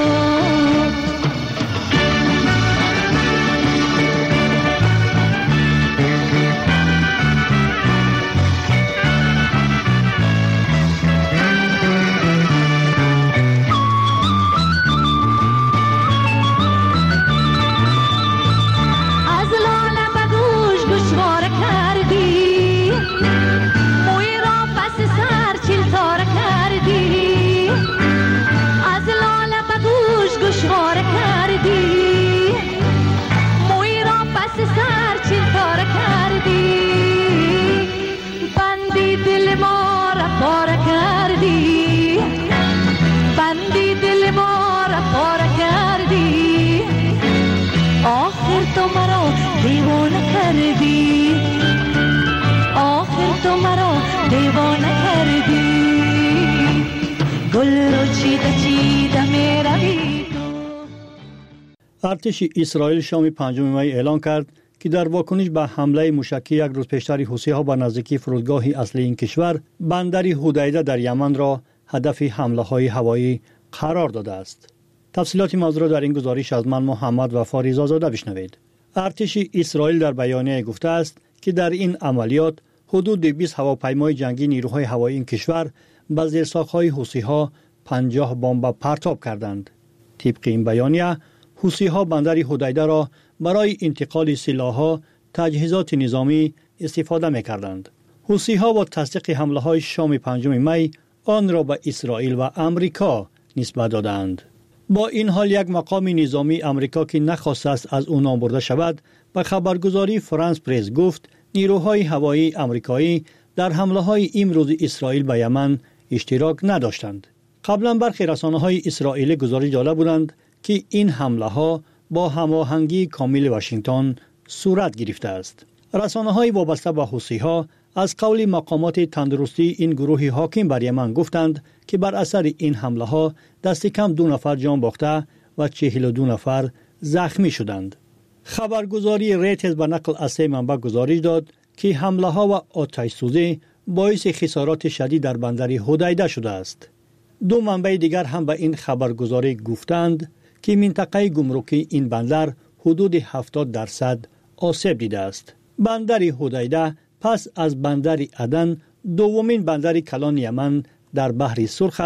ارتش اسرائیل شام پنجم می اعلام کرد که در واکنش به حمله موشکی یک روز پیشتر حوثی‌ها به نزدیکی فرودگاه اصلی این کشور بندر حدیده در یمن را هدف حمله‌های هوایی قرار داده است. تفصیلات موضوع را در این گزارش از من محمد وفا رضازاده بشنوید. ارتش اسرائیل در بیانیه گفته است که در این عملیات حدود بیست هواپیمای جنگی نیروهای هوایی این کشور به زیرساخت‌های حوثی‌ها پنجاه بمب پرتاب کردند. طبق این بیانیه حوثی‌ها بندر حدیده را برای انتقال سلاح‌ها، تجهیزات نظامی استفاده می‌کردند. حوثی‌ها با تصدیق حمله‌های شام پنجم می آن را به اسرائیل و امریکا نسبت دادند. با این حال یک مقام نظامی امریکا که نخواست است از او نام برده شود به خبرگزاری فرانس پرس گفت نیروهای هوایی امریکایی در حمله‌های امروز اسرائیل به یمن اشتراک نداشتند. قبلا برخی رسانه‌های اسرائیلی گزارش داده بودند که این حمله‌ها با هماهنگی کامل واشنگتن صورت گرفته است. رسانه‌های وابسته به حوثی‌ها از قول مقامات تندرستی این گروه حاکم بر یمن گفتند که بر اثر این حمله‌ها دست کم دو نفر جان باخته و چهل و دو نفر زخمی شدند. خبرگزاری ریترز به نقل از سه منبع گزارش داد که حمله‌ها و آتش سوزی باعث خسارات شدید در بندر حدیده شده است. دو منبع دیگر هم به این خبرگزاری گفتند که منطقه گمرکی این بندر حدود هفتاد درصد آسیب دیده است. بندر حدیده پس از بندر عدن دومین بندر کلان یمن در بحر سرخ است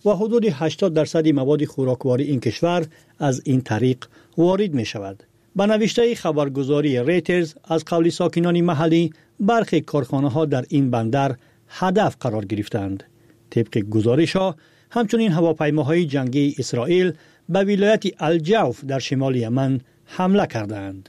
و حدود هشتاد درصد مواد خوراکواری این کشور از این طریق وارد می شود. به نوشته خبرگزاری ریترز از قول ساکنان محلی، برخی کارخانه ها در این بندر هدف قرار گرفتند. طبق گزارش ها، همچنین هواپیماهای جنگی اسرائیل به ولایت الجوف در شمال یمن حمله کردند.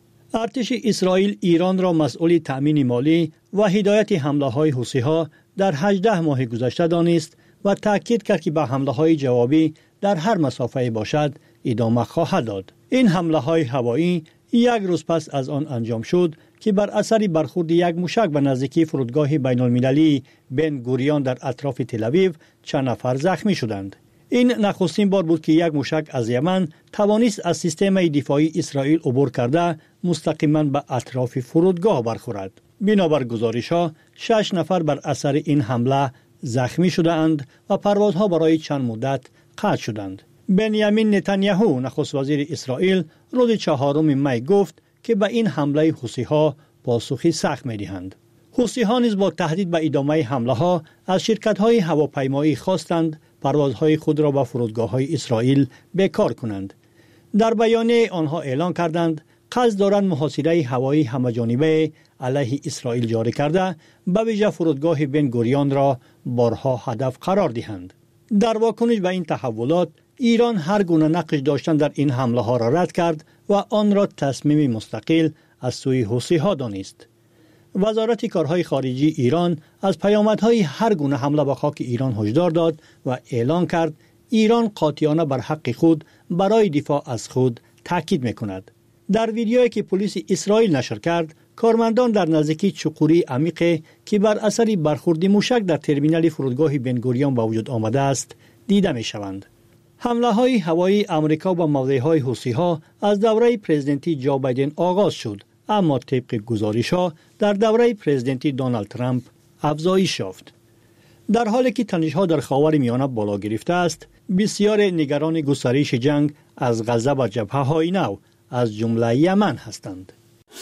ارتش اسرائیل ایران را مسئول تأمین مالی و هدایت حمله های حوثی ها در هجده ماه گذشته دانست و تاکید کرد که به حمله های جوابی در هر مسافه باشد ادامه خواهد داد. این حمله های هوایی یک روز پس از آن انجام شد که بر اثر برخورد یک موشک به نزدیکی فرودگاه بین المللی بن گوریون در اطراف تل آویو چند نفر زخمی شدند. این نخستین بار بود که یک موشک از یمن توانست از سیستم دفاعی اسرائیل عبور کرده مستقیما به اطراف فرودگاه برخورد. بنابر گزارش‌ها شش نفر بر اثر این حمله زخمی شدند و پروازها برای چند مدت قطع شدند. بنیامین نتانیاهو نخست وزیر اسرائیل روز چهارم می گفت که به این حمله حوثی‌ها پاسخی سخت می‌دهند. حوثی‌ها نیز با تهدید به ادامه حمله‌ها از شرکت‌های هواپیمایی خواستند پروازهای خود را به فرودگاه‌های اسرائیل بیکار کنند. در بیانیه آنها اعلان کردند قصد دارند محاصره هوایی همه‌جانبه علیه اسرائیل جاری کرده به ویژه فرودگاه بن گوریون را بارها هدف قرار دهند. در واکنش به این تحولات، ایران هر گونه نقش داشتن در این حمله ها را رد کرد و آن را تصمیم مستقل از سوی حوثی‌ها دانست. وزارت کارهای خارجی ایران از پیامدهای هر گونه حمله به خاک ایران هشدار داد و اعلان کرد ایران قاطعانه بر حق خود برای دفاع از خود تاکید می‌کند. در ویدیویی که پلیس اسرائیل نشر کرد، کارمندان در نزدیکی چقوری عمیق که بر اثر برخورد موشک در ترمینال فرودگاه بن گوریون به وجود آمده است دیده می‌شوند. حمله های هوایی امریکا به موضع‌های حوثی‌ها از دوره پرزیدنتی جو بایدن آغاز شد، اما طبق گزارش‌ها در دوره پرزیدنتی دونالد ترامپ افزایش یافت. در حالی که تنش‌ها در خاورمیانه بالا گرفته است، بسیار نگران گسترش جنگ از غزه و جبهه‌های نو از جمله یمن هستند.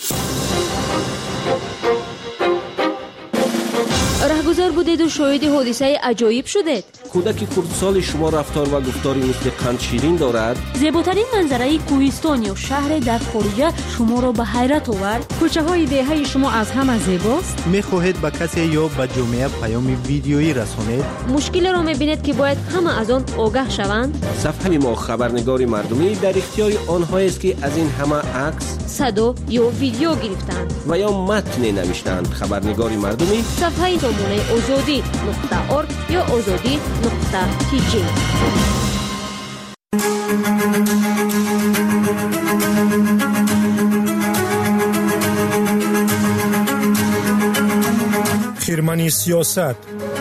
رهگذر بودید و شاهد حادثه عجایب شدید. کودک کردسال شما رفتار و گفتاری مثل قند شیرین دارد. زیباترین منظره کوهستان یا شهر در خارج شما را به حیرت آورد. کوچه های دهه شما از همه زیباست. میخواهید به کسی یا به جامعه پیام ویدیویی رسانید؟ مشکل را میبینید که باید همه از آن آگاه شوند. صفحه ما خبرنگار مردمی در اختیار آنها است که از این همه عکس، صدا یا ویدیو گرفتند و یا متن نوشتند. خبرنگار مردمی صفحه سامانه آزادی نقطه اورگ یا آزادی نقطه تی جی. خیرمنی سیاست،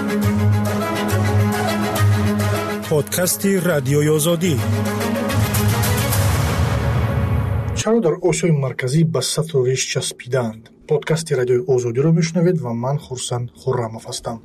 پادکستی رادیوی آزادی. چرا در آسیای مرکزی به سطر و ریش چسبیدند؟ پادکست رادیوی آزادی رو میشنوید و من خورسند خرموف هستم.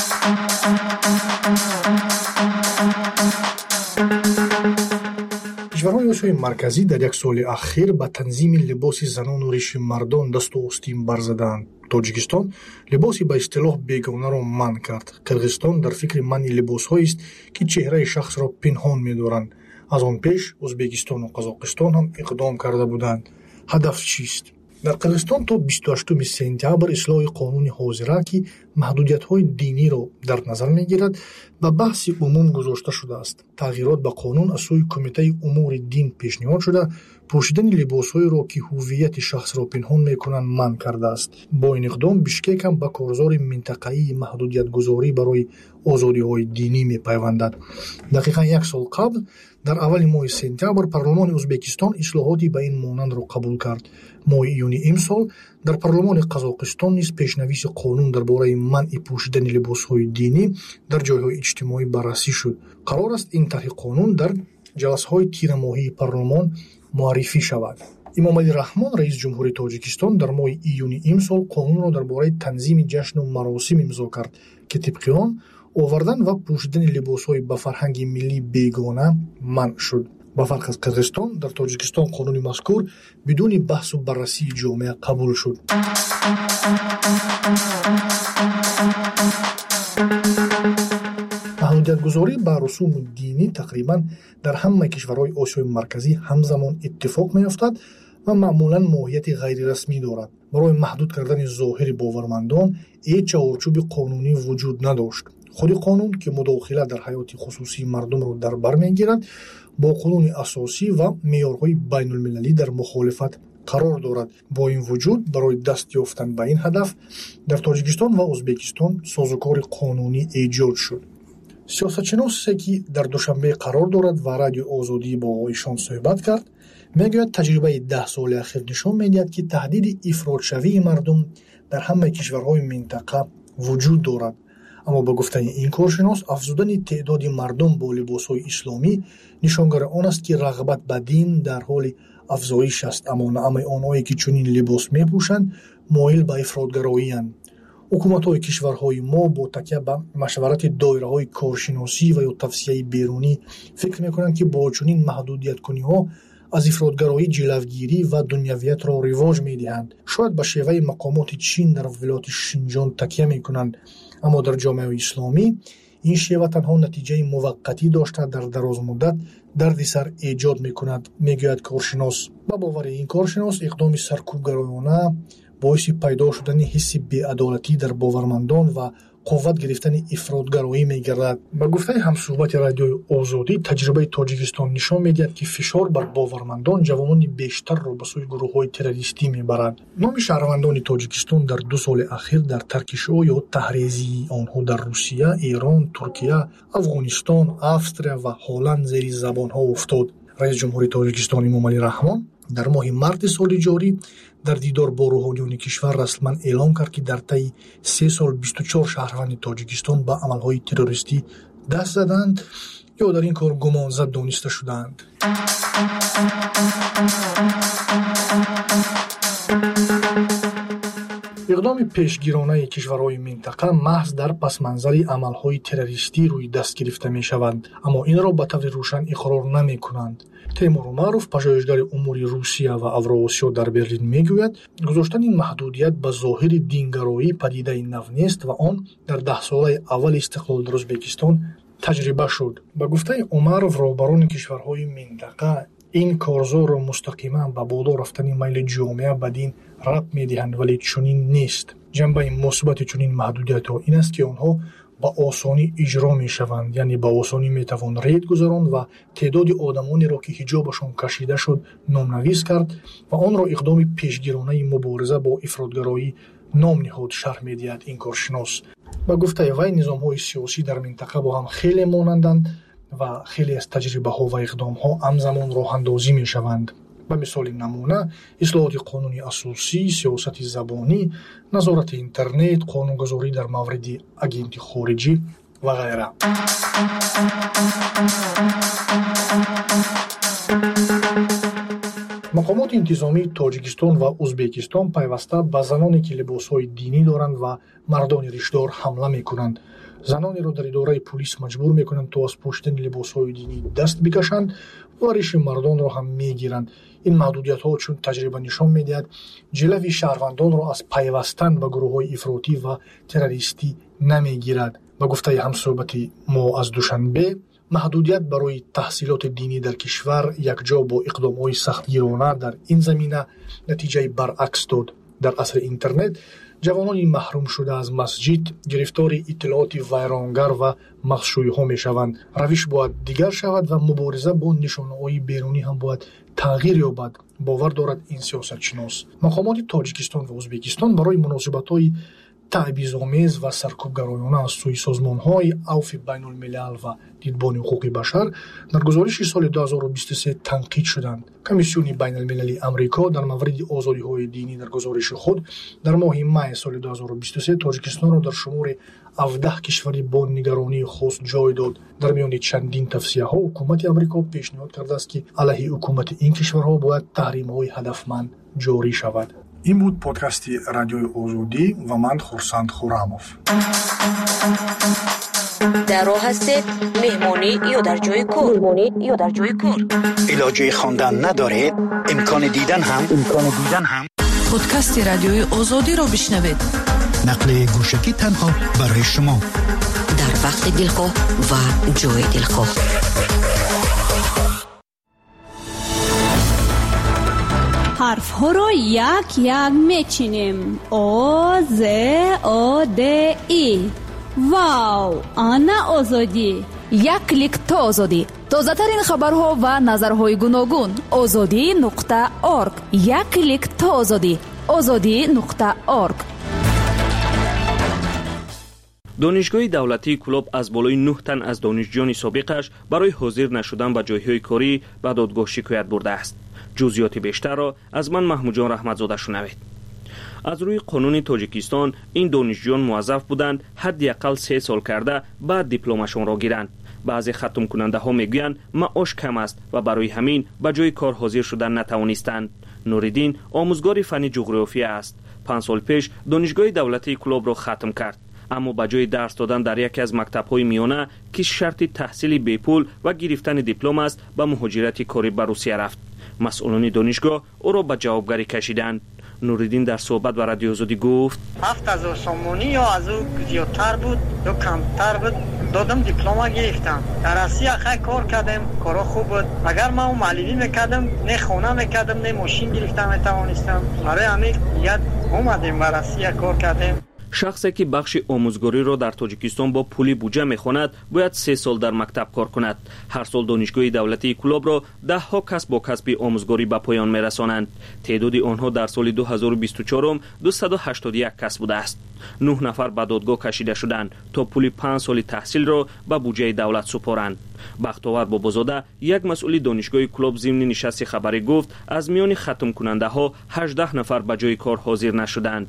کشورهای آسیای مرکزی در یک سال اخیر به تنظیم لباس زنان و ریش مردان دست و آستین برزدند. تاجیکستان لباسی به اصطلاح بیگانه را منع کرد. قرغیزستان در فکر منع لباس‌هایی است که چهره شخص را پنهان می‌دارند. از آن پیش ازبکستان و قزاقستان هم اقدام کرده بودند. هدف چیست؟ در قرغیزستان تا بیست و هشتم سپتامبر اصلاح قانون حاضره که محدودیت‌های دینی را در نظر می‌گیرد به بحث عموم گذاشته شده است. تغییرات به قانون از سوی کمیته امور دین پیشنهاد شده، پوشیدن لباس‌هایی را که هویت شخص را پنهان می‌کنند منع کرده است. با این اقدام بیشکک هم به کارزار منطقه‌ای محدودیت‌گذاری برای آزادی‌های دینی می‌پیوندد. دقیقاً یک سال قبل در اول ماه سپتامبر پارلمان ازبکستان اصلاحاتی به این مانند را قبول کرد. ماه ایونی امسال در پارلمان قزاقستان نیز پیشنویس قانون درباره منع پوشیدن لباس‌های دینی در جای‌های اجتماعی بررسی شد. قرار است این طرح قانون در جلسه‌های تیر ماهی پارلمان معرفی شود. امام علی رحمان رئیس جمهوری تاجیکستان در ماه ایونی امسال قانون را درباره تنظیم جشن و مراسم امضا کرد که طبق آن آوردن و پوشیدن لباس‌های به فرهنگ ملی بیگانه منع شد. با فرق از قرغیزستان در تاجیکستان قانون مذکور بدون بحث و بررسی جامعه قبول شد. محدودیت‌گذاری بر رسوم دینی تقریباً در همه کشورهای آسیای مرکزی همزمان اتفاق می‌افتد و معمولاً ماهیت غیر رسمی دارد. برای محدود کردن ظاهر باورمندان هیچ چارچوب قانونی وجود نداشت. خود قانون که مداخله در حیات خصوصی مردم را در بر می‌گیرد با قانون اساسی و معیارهای بین‌المللی در مخالفت قرار دارد. با این وجود برای دست یافتن به این هدف در تاجیکستان و ازبکستان سازوکار قانونی ایجاد شد. سیاستشناسی که در دوشنبه قرار دارد و رادیو آزادی با ایشان صحبت کرد میگوید تجربه ده سال اخیر نشان میدهد که تهدید افراط‌شوی مردم در همه کشورهای منطقه وجود دارد. اما با گفته این کارشناس افزودن تعداد مردم با لباس‌های اسلامی نشانگر آن است که رغبت به دین در حال افزایش است، اما نه همه آنهایی که چنین لباس میپوشند مایل به افراط‌گرایی اند. حکومت‌های کشورهای ما با تکیه به مشورت دایره‌های کارشناسی و یا توصیه بیرونی فکر می‌کنند که با چنین محدودیت‌کنی‌ها از افراط‌گرایی جلوگیری و دنیویت را رواج می‌دهند. شاید به شیوه مقامات چین در ولایت شینجان تکیه می‌کنند، اما در جامعه اسلامی این شیوه تنها نتیجه موقتی داشته در دراز مدت دردسر ایجاد می‌کند، می‌گوید کارشناس. با باور این کارشناس اقدام سرکوبگرایانه باعث پیدا شدن حس بی‌عدالتی در باورمندان و قوت گرفتن افراط‌گرایی می‌گردد. با گفته همصحبت رادیو آزادی تجربه تاجیکستان نشان می‌دهد که فشار بر باورمندان جوانان بیشتر را به سوی گروه‌های تروریستی می‌برد. نام شهروندان تاجیکستان در دو سال اخیر در ترکشو یا تحریزی آنها در روسیه، ایران، ترکیه، افغانستان، استرالیا و هلند زیر زبان‌ها افتاد. رئیس جمهوری تاجیکستان امام علی رحمان در ماه مارس سال جاری در دیدار با روحانیون کشور رسما اعلام کرد که در طی سه سال بیست و چهار شهروند تاجیکستان به عملهای تروریستی دست زدند یا در این کار گمانزد دانسته شدند. اقدام پیشگیرانه کشورهای منطقه محض در پس منظر عملهای تروریستی روی دست گرفته می شوند، اما این را به طور روشن اقرار نمی کنند. تیمور معروف پژوهشگر امور روسیه و اوراسیا در برلین میگوید گذاشتن این محدودیت به ظاهر دینگرایی پدیده نو نیست و آن در ده ساله اول استقلال در ازبکستان تجربه شد. به گفته عمرов رهبران کشورهای منطقه این کارزار را مستقیما به بالا رفتن میل جامعه به دین ربط میدهند، ولی چنین نیست. جنبه مثبت چنین محدودیت‌ها این است که آنها با آسانی اجرا می شوند، یعنی با آسانی می توان رید گذراند و تعداد آدمانی را که حجابشان کشیده شد نامنویس کرد و آن را اقدام پیشگیرانه مبارزه با افراط‌گرایی نام نهاد، شرح می دهد این کارشناس. با گفته وی نظام‌های سیاسی در منطقه با هم خیلی مانندند و خیلی از تجربه ها و اقدام ها همزمان راه اندازی می شوند. به مثال نمونه اصلاحات قانونی اساسی، سیاست زبانی، نظارت اینترنت، قانونگذاری در مورد اگنت خارجی و غیره. مقامات انتظامی تاجیکستان و ازبکستان پیوسته به زنانی که لباسهای دینی دارند و مردان ریشدار حمله میکنند. زنانی را در اداره پلیس مجبور میکنند تا از پوشیدن لباسهای دینی دست بکشند و ریش مردان را هم میگیرند. این محدودیت ها چون تجربه نشان میدهد جلوی شهروندان را از پیوستن به گروه های افراطی و تروریستی نمیگیرد. به گفته همصحبت ما از دوشنبه محدودیت برای تحصیلات دینی در کشور یکجا با اقدام‌های سختگیرانه در این زمینه نتیجه برعکس داد. در عصر اینترنت جوانان محروم شده از مسجد گرفتار اطلاعات ویرانگر و مخشوی ها می شوند. روش باید دیگر شود و مبارزه با نشانه‌های بیرونی هم باید تغییر یابد، باور دارد این سیاست شناس. مقامات تاجیکستان و ازبکستان برای مناسبت‌های تعبیرآمیز و سرکوبگرایانه از سوی سازمان‌های عفو بین‌الملل و دیدبان حقوق بشر در گزارش سال دو هزار و بیست و سه تنقید شدند. کمیسیون بین‌المللی آمریکا در مورد آزادی‌های دینی در گزارش خود در ماه می سال دو هزار و بیست و سه تاجیکستان را در شمار هفده کشور با نگرانی خاص جای داد. در میان چندین توصیه‌ها حکومت آمریکا پیشنهاد کرده است که علیه حکومت این کشورها باید تحریم‌های هدفمند جاری شود. این بود پادکست رادیوی آزادی و من خورسند خورموف. در راه هستید مهمانی یا در جای کار مهمانی یا در جای کار علاجه خواندن ندارید، امکان دیدن هم امکان دیدن هم پادکست رادیوی آزادی رو بشنوید. نقل گوشکی تنها برای شما در وقت دلخواه و جای دلخواه. حرف ها را یک یک میچینیم. آ ز آ د ای. واو، آنا آزادی. یک کلیک تا آزادی. تازه ترین خبرها و نظرهای گوناگون. آزادی نقطه آرگ. یک کلیک تا آزادی. آزادی نقطه آرگ. دانشگاه دولتی کلوب از بالای نه تن از دانشجویان سابقش برای حاضر نشدن به جایهای کاری به دادگاه شکایت برده است. جزئیات بیشتر را از من محمود جان رحمتزاده شنوید. از روی قانون تاجیکستان این دانشجویان موظف بودند حداقل سه سال کرده بعد دیپلمشان را گیرند. بعضی ختم کننده ها میگویند معاش کم است و برای همین به جای کار حاضر شدن نتوانستند. نوریدین آموزگار فن جغرافیا است. پنج سال پیش دانشگاه دولتی کلوب را ختم کرد، اما به جای درس دادن در یکی از مکتب‌های میانه که شرط تحصیل بی پول و گرفتن دیپلم است به مهاجرت کاری به روسیه رفت. مسئولان دانشگاه او را به جوابگری کشیدند. نوریدین در صحبت با رادیو آزادی گفت هفت هزار سومونی یا از او زیادتر بود یا کمتر بود دادم دیپلم گرفتم. در روسیه خیلی کار کردم، کارا خوب بود. اگر من معلمی میکردم نه خونه میکردم نه ماشین گرفتم میتوانستم. برای همین یاد اومدیم به روسیه کار کردیم. شخصی که بخش آموزگاری را در تاجیکستان با پولی بودجه میخواند باید سه سال در مکتب کار کند. هر سال دانشگاه دولتی کلوب را ده ها کس با کسب آموزگاری به پایان میرسانند. تعداد آنها در سال دو هزار و بیست و چهار دویست و هشتاد و یک کس بوده است. نه نفر به دادگاه کشیده شدند تا پول پنج سال تحصیل را به بودجه دولت سپارند. بختاور بابازاده یک مسئول دانشگاه کلوب ضمن نشست خبری گفت از میان ختم کننده ها هجده نفر به جای کار حاضر نشدند.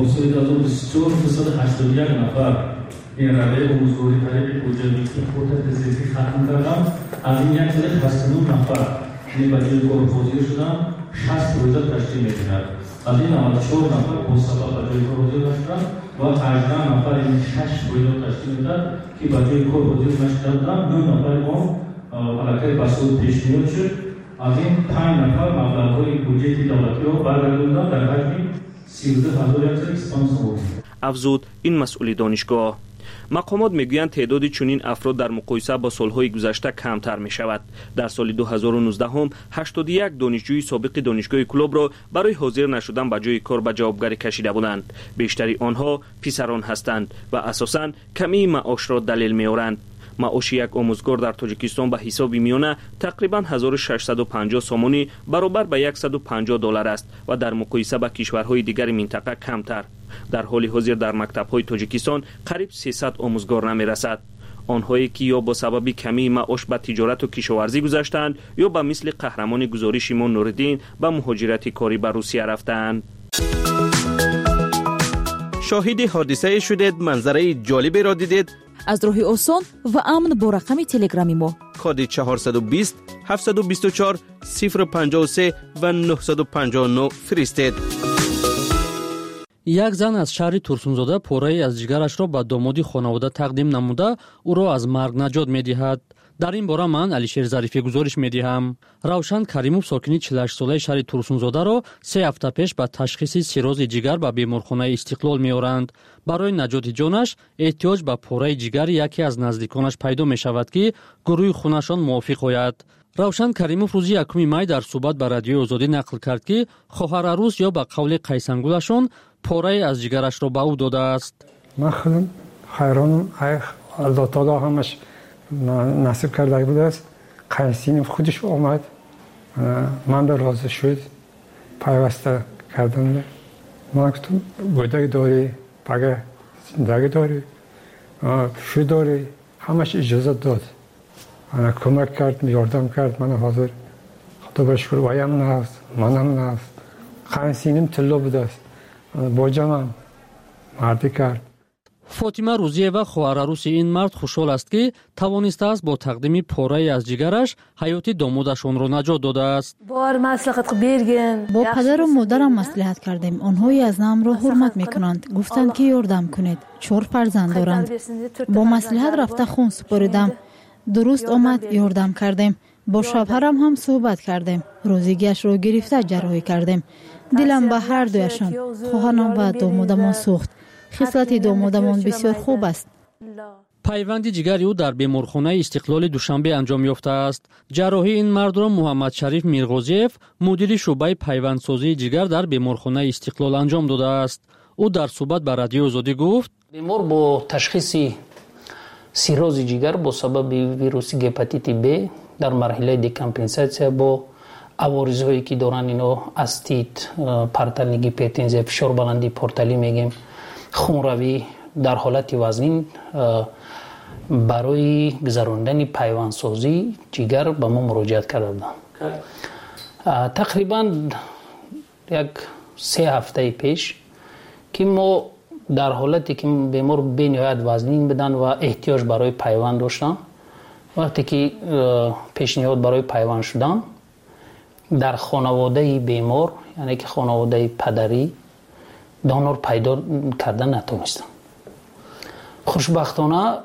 صد و هشتاد و یک نفر این روی آموزگاری طریق بودجه خودت زیستی ختم کردم. از این یک صد و هشتاد و نه نفر این به جای کار حاضر شدم. شصت روزه تشکیل می‌کند. از این نود و چهار نفر با سبب به جای کار حاضر نشدند و هجده نفر این شش روزه تشکیل می‌داد که به جای کار حاضر نشدند. دو نفر ما علاقه بسود پیش میاد شد. از این پنج نفر مبلغ‌های بودجه دولتی را برگرداندند در حجم سی و دو هزار و صد و پنجاه. افزود این مسئول دانشگاه. مقامات میگویند تعداد چنین افراد در مقایسه با سالهای گذشته کمتر می شود. در سال دو هزار و نوزده هم هشتاد و یک دانشجوی سابق دانشگاه کلوب را برای حاضر نشدن به جای کار به جوابگری کشیده بودند. بیشتری آنها پسران هستند و اساساً کمی معاش را دلیل می‌آورند. معاش یک آموزگار در تاجیکستان به حساب میانه تقریباً هزار و ششصد و پنجاه سومونی برابر به صد و پنجاه دلار است و در مقایسه با کشورهای دیگر منطقه کمتر. در حال حاضر در مکتب‌های تاجیکستان قریب سیصد آموزگار نمی‌رسد. آنهایی که یا با سبب کمی معاش به تجارت و کشاورزی گذاشتند یا به مثل قهرمان گزارش ما نوردین به مهاجرت کاری به روسیه رفتند. شاهد حادثه شدید، منظره جالبی را دیدید؟ از راه آسان و امن با رقم تلگرامی ما کد چهارصد و بیست هفتصد و بیست و چهار صفر پنجاه و سه و نهصد و پنجاه و نه فرستید. یک زن از شهر تورسونزاده پاره از جگرش را به دامادی خانواده تقدیم نموده او را از مرگ نجات می‌دهد. در این باره من علیشیر ظریفی گزارش می‌دهم. روشن کریموف ساکنی چهل و هشت ساله شهر تورسونزاده را سه هفته پیش به تشخیص سیروز جگر به بیمارخانه استقلال می‌آورند. برای نجات جانش احتیاج به پاره جگر یکی از نزدیکانش پیدا می‌شود که گروه خونشان موافق آید. روشن کریموف روز یکم می در صحبت با رادیو آزادی نقل کرد که خواهر عروس یا به قول قیسنگولشون پاره از جگرش را به او داده است. من خودم خیرانم، الله تعالی همش نصیب کرده بوده است. قیسین خودش آمد، من در راضی شد، پیوسته کردم. من گفتم بودایی داری، پگه زندگی داری، شو داری، همش اجازه داد. من کمک کرد، یاردم کرد. من حاضر خدا بشکر وایم نهست، منم نهست. قیسینم طلا بوده است، با جانم مردی کرد. فاطمه روزیه و خواهر عروس این مرد خوشحال است که توانسته است با تقدیم پاره از جگرش حیات دامادشان را نجات داده است. با پدر و مادرم مصلحت کردیم. آنهایی از نام را حرمت میکنند. گفتند که یاردم کنید. چهار فرزند دارند. با مصلحت رفته خون سپاریدم. درست آمد یاردم کردیم. با شوهرم هم صحبت کردیم. روزیگیش را گرفته جراحی کردیم. دلم به هر دویشان، خواهرم و دامادمان سوخت. خصلت دامادمان بسیار خوب است. پیوند جگر او در بیمارخانه استقلال دوشنبه انجام یافته است. جراحی این مرد را محمد شریف میرغوزیف مدیر شعبه پیوندسازی جگر در بیمارخانه استقلال انجام داده است. او در صحبت با رادیو آزادی گفت: بیمار با تشخیص سیروز جگر با سبب ویروس هپاتیت B در مرحله دیکامپنساسیا با عوارض‌هایی که دارن اینا استیت، پرتلگی پتنزه، فشار بلندی پورتالی میگیم، خونروی در حالت وزنین برای گذراندن پیوندسازی جگر به ما مراجعت کردند. تقریبا یک سه هفته پیش که ما در حالتی که بیمار به نهایت وزنین بدن و احتیاج برای پیوند داشتن، وقتی که پیشنهاد برای پیوند شدن در خانواده بیمار، یعنی که خانواده پدری، دانور پیدا کردن نتونستن. خوشبختانه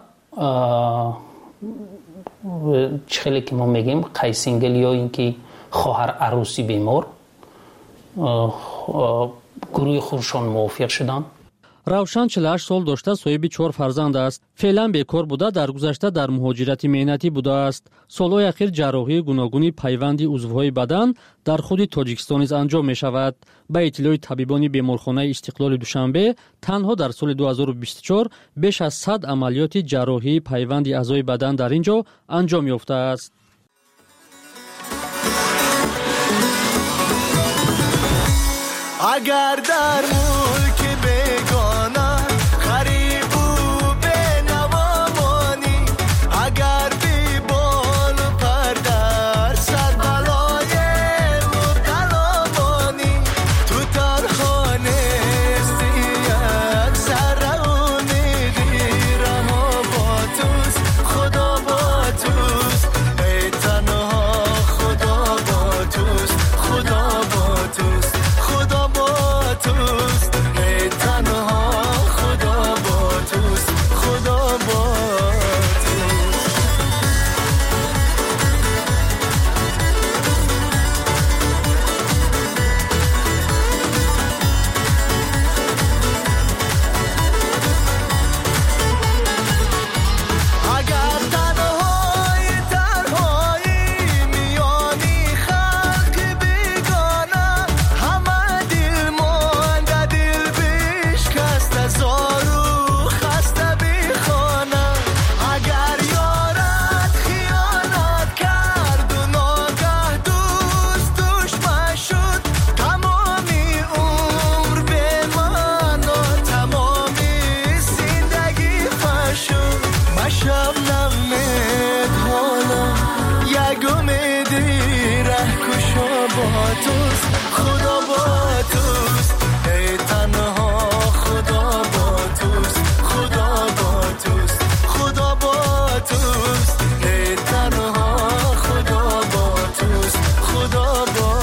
خیلی که ما میگیم قیسینگل یا اینکه خواهر عروسی بیمار گروه خودشان موافق شدن. روشن چهل و هشت سال داشته، صاحب چهار فرزند است. فعلا بیکار بوده، در گذشته در مهاجرت مهنتی بوده است. سالهای اخیر جراحی گوناگونی پیوند عضوهای بدن در خود تاجیکستان نیز انجام می شود. به اطلاع طبیبان بیمارخانه استقلال دوشنبه، تنها در سال دو هزار و بیست و چهار بیش از صد عملیات جراحی پیوند اعضای بدن در اینجا انجام یافته است. اگر در ملک بگانا غریب و بنوامانی، اگر بی بال و پر در سر بلای مبتلامانی، تو ترخانه استی یک سر امیدی رها با توست، خدا با توست، ای تنها خدا با توست، خدا با توست، خدا با توست، ای تنها خدا با توست، خدا با توست. اگر تنهای تنهایی میانی خلق بیگانه، همه دل مانده دل بشکست از آرو خسته بی خانه، اگر یارت خیانت کرد و ناگه دوست دشمن شد، تمامی عمر به من و تمامی زندگی فشد. مشب نمید حالا یک امیدی ره کشا با توست، خدا با توست، ای تنها خدا با توست، خدا با توست، خدا با توست، ای تنها خدا با توست، خدا با توست.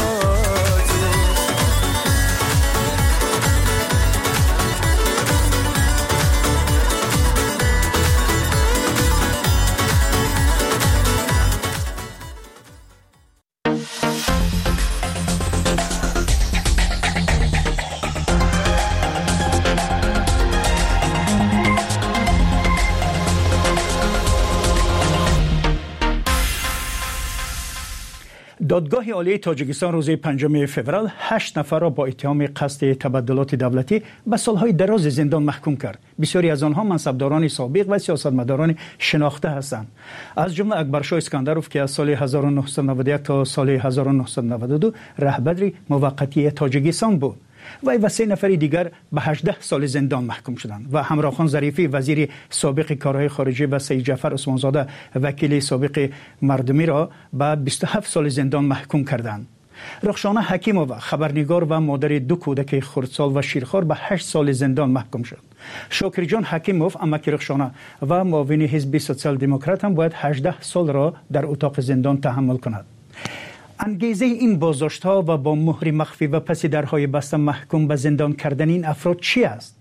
دادگاه عالی تاجیکستان روز پنجم فوریه هشت نفر را با اتهام قصد تبدلات دولتی به سالهای دراز زندان محکوم کرد. بسیاری از آنها منصبداران سابق و سیاستمداران شناخته هستند. از جمله اکبرشاه اسکندروف که از سال هزار و نهصد و نود و یک تا سال هزار و نهصد و نود و دو رهبر موقتی تاجیکستان بود. وی و سه نفر دیگر به هجده سال زندان محکوم شدند و همراخان ظریفی وزیر سابق کارهای خارجه و سید جعفر عثمانزاده وکیل سابق مردمی را به بیست و هفت سال زندان محکوم کردند. رخشانه حکیمووا خبرنگار و مادر دو کودک خردسال و شیرخوار به هشت سال زندان محکوم شد. شاکر جان حکیموف امک رخشانه و معاون حزب سوسیال دموکرات هم باید هجده سال را در اتاق زندان تحمل کند. انگیزه این بازداشت‌ها و با مهر مخفی و پس درهای بسته محکوم به زندان کردن این افراد چی است؟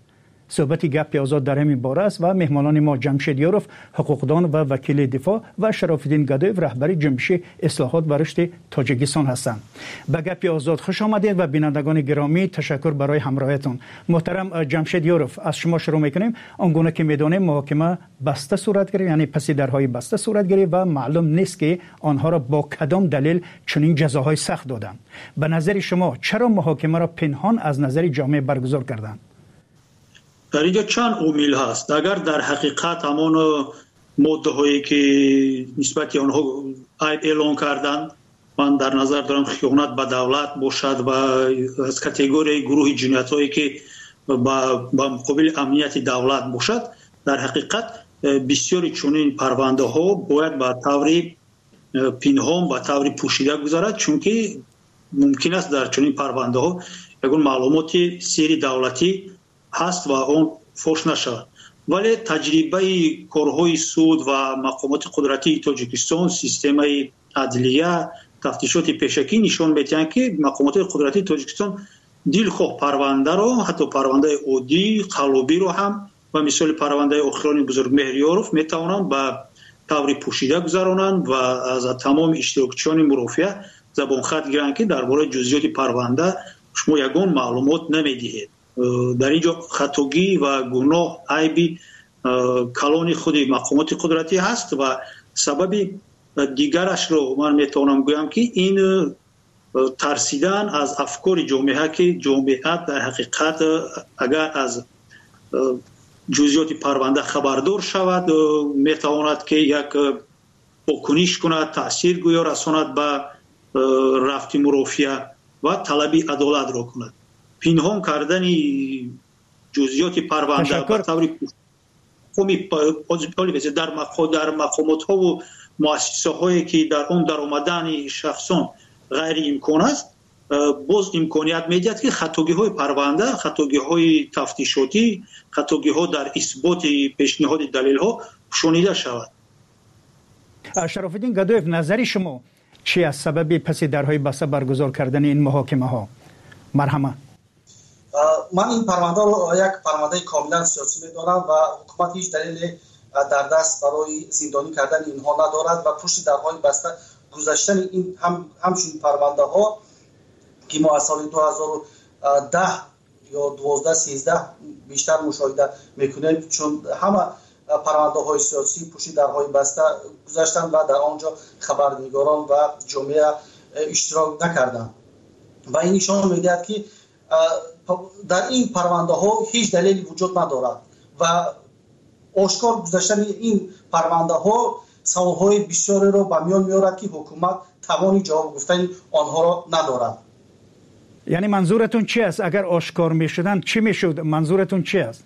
صحبت گپ آزاد در همین باره است و مهمانان ما جمشید یاروف حقوقدان و وکیل دفاع و شراف‌الدین گدایف رهبر جنبش اصلاحات و رشد تاجیکستان هستند. به گپ آزاد خوش آمدید و بینندگان گرامی تشکر برای همراهیتون. محترم جمشید یاروف، از شما شروع میکنیم. آنگونه که میدونیم محاکمه بسته صورت گرفت، یعنی پس درهای بسته صورت گرفت و معلوم نیست که آنها را با کدام دلیل چنین جزاهای سخت دادند. به نظر شما چرا محاکمه را پنهان از نظر جامعه برگزار کردند؟ در اینجا چند عامل هست. اگر در حقیقت همان ماده هایی که نسبت آنها اعلان کردند، من در نظر دارم خیانت به دولت باشد و از کاتگوری گروه جنایت هایی که با مقابل امنیت دولت باشد، در حقیقت بسیاری چنین پرونده ها باید به طور پنهان به طور پوشیده گذارد، چون که ممکن است در چنین پرونده ها یگان معلومات سری دولتی هست و اون فوش نشود. ولی تجربه کارهای سود و مقامات قدرتی تاجیکستان، سیستم عدلیه، تفتیشات پیشکی نشان می‌دهند که مقامات قدرتی تاجیکستان دلخواه پرونده را، حتی پرونده عادی قلابی رو هم و مثال پرونده آخران بزرگ مهریاروف میتوانند به طور پوشیده گذرانند و از تمام اشتراکچیان مرافعه زبان خط گیرند که درباره جزئیات پرونده شما یگان معلومات نمیدهید. در اینجا خطاگی و گناه عیبی کلان خود مقامات قدرتی هست و سبب دیگرش رو من میتونم گویم که این ترسیدن از افکار جامعه که جامعه در حقیقت اگر از جزئیات پرونده خبردار شود میتواند که یک واکنش کند، تأثیر گویا رساند به رفت مرافعه و طلب عدالت را کند. پنهان کردن جزئیات پرونده به طور در در مقامات ها و مؤسسه هایی که در اون در آمدن شخصان غیر امکان است، باز امکانیت میدهد که خطاگی های پرونده، خطاگی های تفتیشاتی، خطاگی ها در اثبات پیشنهاد دلیل ها شنیده شود. شراف‌الدین گدایف، نظر شما چی از سبب پس درهای بسته برگزار کردن این محاکمه ها؟ مرحمت. من این پرونده رو یک پرونده کاملا سیاسی می‌دانم و حکومت هیچ دلیل در دست برای زندانی کردن اینها ندارد و پشت درهای بسته گذاشتن این هم همچون پرونده ها که ما از سال دو هزار و ده یا دوازده سیزده بیشتر مشاهده میکنیم، چون همه پرونده های سیاسی پشت درهای بسته گذاشتن و در آنجا خبرنگاران و جامعه اشتراک نکردند و این نشان میدهد که در این پرونده ها هیچ دلیلی وجود ندارد و آشکار گذاشتن این پرونده ها سوالهای بسیاری را به میان میارد که حکومت توانی جواب گفتن آنها را ندارد. یعنی منظورتون چی است؟ اگر آشکار میشدن چی میشد؟ منظورتون چی است؟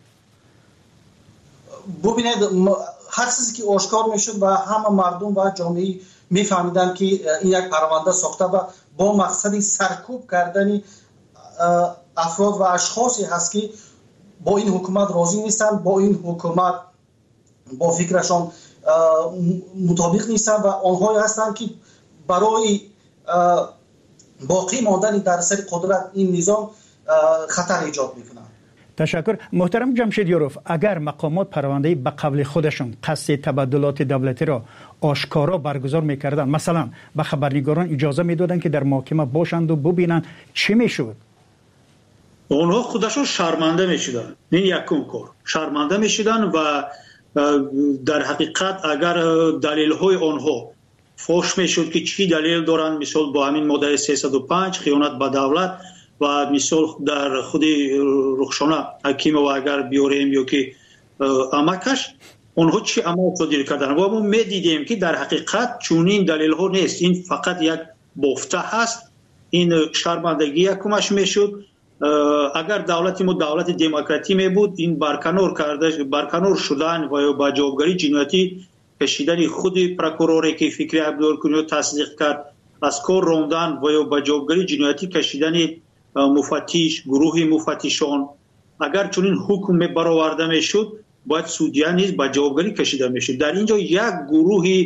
ببینید، هر چیزی که آشکار میشد و همه مردم و جامعه میفهمیدن که این یک پرونده ساخته و با مقصد سرکوب کردن افراد و اشخاصی هست که با این حکومت راضی نیستن، با این حکومت با فکرشان مطابق نیستن و آنهایی هستند که برای باقی ماندن در سر قدرت این نظام خطر ایجاد میکنن. تشکر. محترم جمشید یاروف، اگر مقامات پرونده به قبل خودشون قصد تبادلات دولتی را آشکارا برگزار میکردن، مثلا به خبرنگاران اجازه میدادن که در محاکمه باشند و ببینن، چی میشد؟ اونها خودشون شرمنده میشدن. این یکم کار شرمنده میشدن و در حقیقت اگر دلیل های آنها فوش میشد که چی دلیل دارن، مثال با همین ماده سیصد و پنج خیانت به دولت و مثال در خود رخشانه حکیم و اگر بیاریم یا که امکش اونها چی عمل صادر کردن و ما میدیدیم که در حقیقت چونین دلیل ها نیست، این فقط یک بافته هست. این شرمندگی یکمش میشد. اگر دولت ما دولت دموکراتی می بود، این برکنار کرده برکنار شدن و با جوابگری جنایتی کشیدن خود پروکوروری که فکری عبدالکنی تصدیق کرد، از کار راندن و با جوابگری جنایتی کشیدن مفتش، گروه مفتشان، اگر چنین حکم برآورده میشد باید سودیان نیز با جوابگری کشیده میشد. در اینجا یک گروه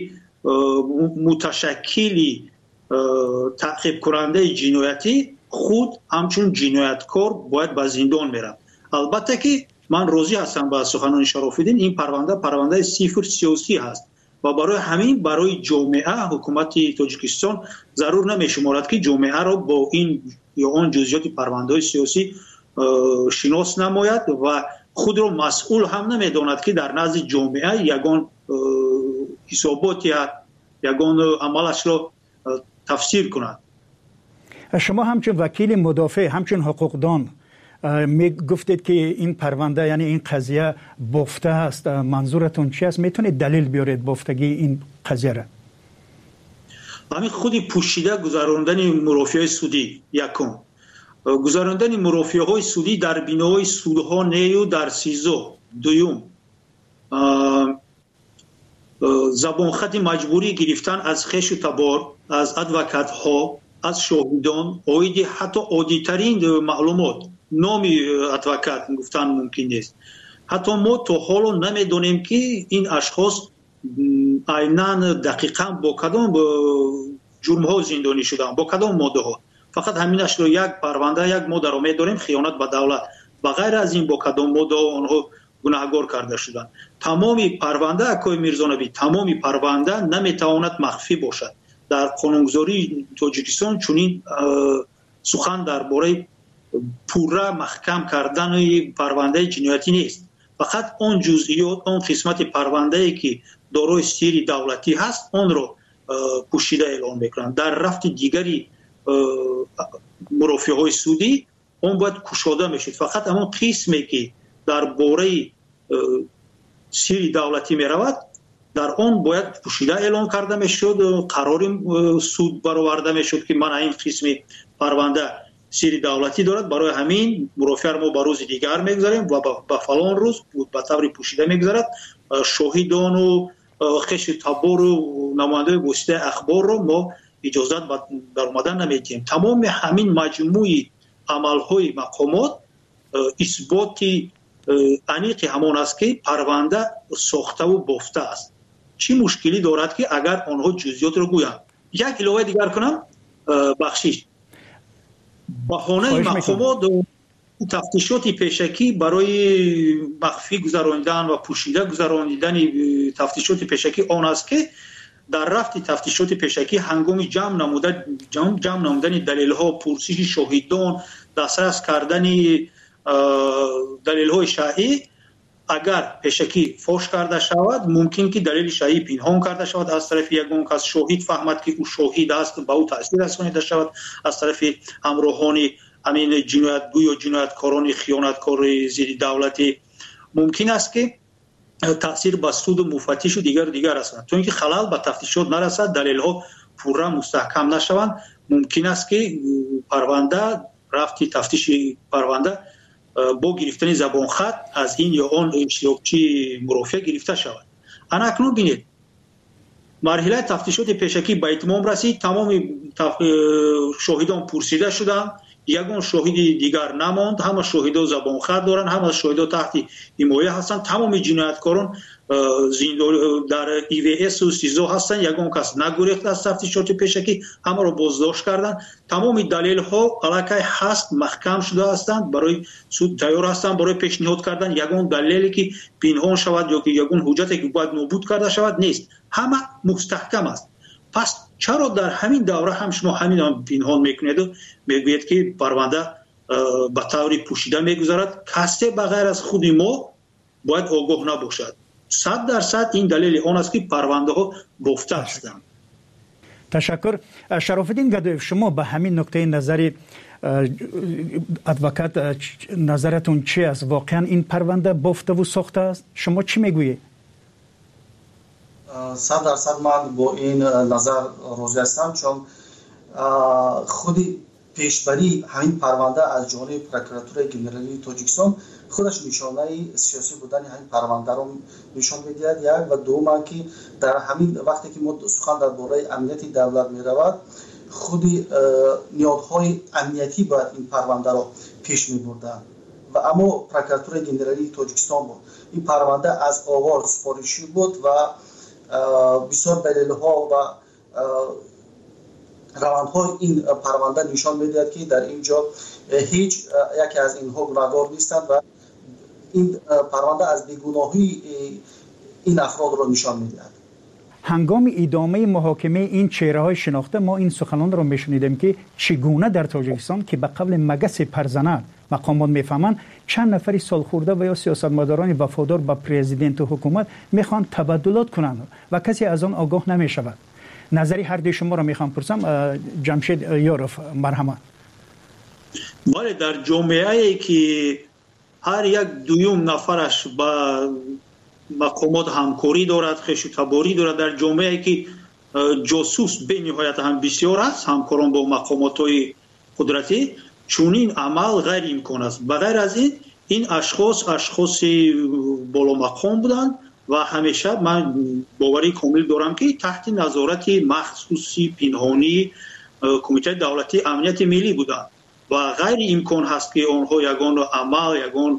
متشکلی تعقیب کننده جنایتی خود همچون جنایتکار باید به زندان میره. البته که من راضی هستم با سخنان شراف‌الدین. این پرونده پرونده صفر سیاسی هست و برای همین برای جامعه حکومت تاجیکستان ضرور نمی‌شمارد که جامعه را با این یا آن جزئیات پرونده سیاسی شناس نماید و خود را مسئول هم نمی‌داند که در نزد جامعه یگان حسابات یا یگان عملش را تفسیر کند. شما همچون وکیل مدافع، همچون حقوقدان می گفتید که این پرونده یعنی این قضیه بافته است، منظورتون چی است؟ میتونید دلیل بیارید بافتگی این قضیه را؟ همین خودی پوشیده گذراندن مرافعه سودی یکم گذراندن مرافعه های سودی در بینای سودها نیو در سیزو دویم زبان خط مجبوری گرفتن از خش و تبار از ادوکات ها از شاهدان اویدی حتی عادی‌ترین معلومات نامی ادوکات گفتن ممکن نیست. حتی ما تا حالا نمیدونیم که این اشخاص عیناً دقیقاً با کدام جرم ها زندانی شدن، با کدام ماده ها. فقط همینش رو یک پرونده یک ماده رو میدونیم خیانت به دولت و غیر از این با کدام ماده آنها گناهکار کرده شدن. تمامی پرونده اکای میرزانبی تمامی پرونده نمیتواند مخفی باشد. در قانونگذاری تاجیکستان چنین سخن درباره پوره محکم کردن پرونده جنایتی نیست. فقط اون جزئیات، اون قسمت پرونده ای که دارای سیر دولتی هست اون رو پوشیده اعلام میکنند. در رفت دیگری مرافعه های سودی اون باید کشاده میشد. فقط همون قسمی که در باره سیر دولتی میرود در آن باید پوشیده اعلام کرده میشد، قرار سود برآورده میشد که من این قسم پرونده سیر دولتی دارد، برای همین مرافعه ما به روز دیگر میگذاریم و به فلان روز به طور پوشیده میگذارد. شاهدان و خش تبار و نماینده گسته اخبار رو ما اجازت در اومدن نمیدیم. تمام همین مجموعی عملهای مقامات اثباتی انیق همان است که پرونده ساخته و بافته است. چی مشکلی دارد که اگر آنها جزئیات رو گویند؟ یک علاوه دیگر کنم، بخشش بهانه مقامات تفتیشات پیشکی برای مخفی گذراندن و پوشیده گذراندن تفتیشات پیشکی آن است که در رفت تفتیشات پیشکی هنگام جمع نمودن جمع, جمع نمودن دلیل ها، پرسش شاهدان، دسترس کردن دلیل های شایع، اگر پیشکی فاش کرده شود ممکن که دلیل شایع پنهان کرده شود از طرف یگان کس، شاهد فهمد که او شاهد است به او تاثیر رسانیده شود از طرف همراهان همین جنایتگو یا جنایتکاران خیانتکار ضد دولتی، ممکن است که تاثیر به سود و مفتش و دیگر دیگر رساند. چون که خلل به تفتیشات نرسد، دلیل ها پورا مستحکم نشوند، ممکن است که پرونده رفتی تفتیش پرونده با گرفتن زبان خط از این یا آن اشتراکچی مرافع گرفته شود. انا اکنون بینید مرحله تفتیشات پیشکی به اتمام رسید، تمام شاهدان پرسیده شدند، یگان شاهدی دیگر نماند، همه شاهدا زبان خط دارند، همه شاهدا تحت حمایه هستند، تمام جنایتکاران در ای وی اس و سیزو هستند، یگان کس نگریخت از تفتیشات پیشکی، همه را بازداشت کردند. تمام دلیل ها علاقه هست محکم شده هستند، برای سود تیار هستند برای پیشنهاد کردن یگان دلیلی که پنهان شود یا که یگان حجتی که باید نابود کرده شود نیست، همه مستحکم است. پس چرا در همین دوره هم شما همین هم پنهان میکنید و میگوید که پرونده به طور پوشیده میگذارد؟ کسی بغیر از خود ما باید آگاه نباشد. صد درصد این دلیل آن است که پرونده ها بافته هستند. تشکر. شراف‌الدین گدایف، شما به همین نکته نظری ادوکات نظرتون چی است؟ واقعا این پرونده بافته و ساخته است؟ شما چی میگویید؟ صد درصد من با این نظر راضی هستم، چون خودی پیشبری همین پرونده از جانب پروکراتور گنرالی تاجیکستان خودش نشانه سیاسی بودن همین پرونده رو نشان می‌دهد. یک و دوم که در همین وقتی که ما سخن درباره امنیت دولت می‌رود، خودی نیازهای امنیتی باید این پرونده رو پیش می‌بردن و اما پروکراتور گنرالی تاجیکستان بود. این پرونده از آغاز سفارشی بود و بسیار دلیل‌ها و روندهای این پرونده نشان می‌دهد که در اینجا هیچ یکی از اینها گناهکار نیستند و این پرونده از بیگناهی این افراد را نشان می‌دهد. هنگام ادامه محاکمه این چهره‌های شناخته ما این سخنان را میشنیدیم که چگونه در تاجیکستان که به قبل مگس پرزنر مقامات میفهمند چند نفری سالخورده و یا سیاستمداران وفادار به پرزیدنت و حکومت میخوان تبادلات کنند و کسی از آن آگاه نمیشود. نظری هر دوی شما را میخوام پرسم. جمشید یاروف مرحمت. بله، در جامعه‌ای که هر یک دویم نفرش با مقامات همکاری دارد، خویشتباری دارد، در جامعه‌ای که جاسوس به نهایت هم بسیار است، همکاران با مقامات‌های قدرتی، چونین عمل غیر امکان است. بغیر از این این اشخاص اشخاص بالا مقام بودند و همیشه من باوری کامل دارم که تحت نظارت مخصوصی پنهانی کمیته دولتی امنیت ملی بودند و غیر امکان هست که آنها یگان عمل یگان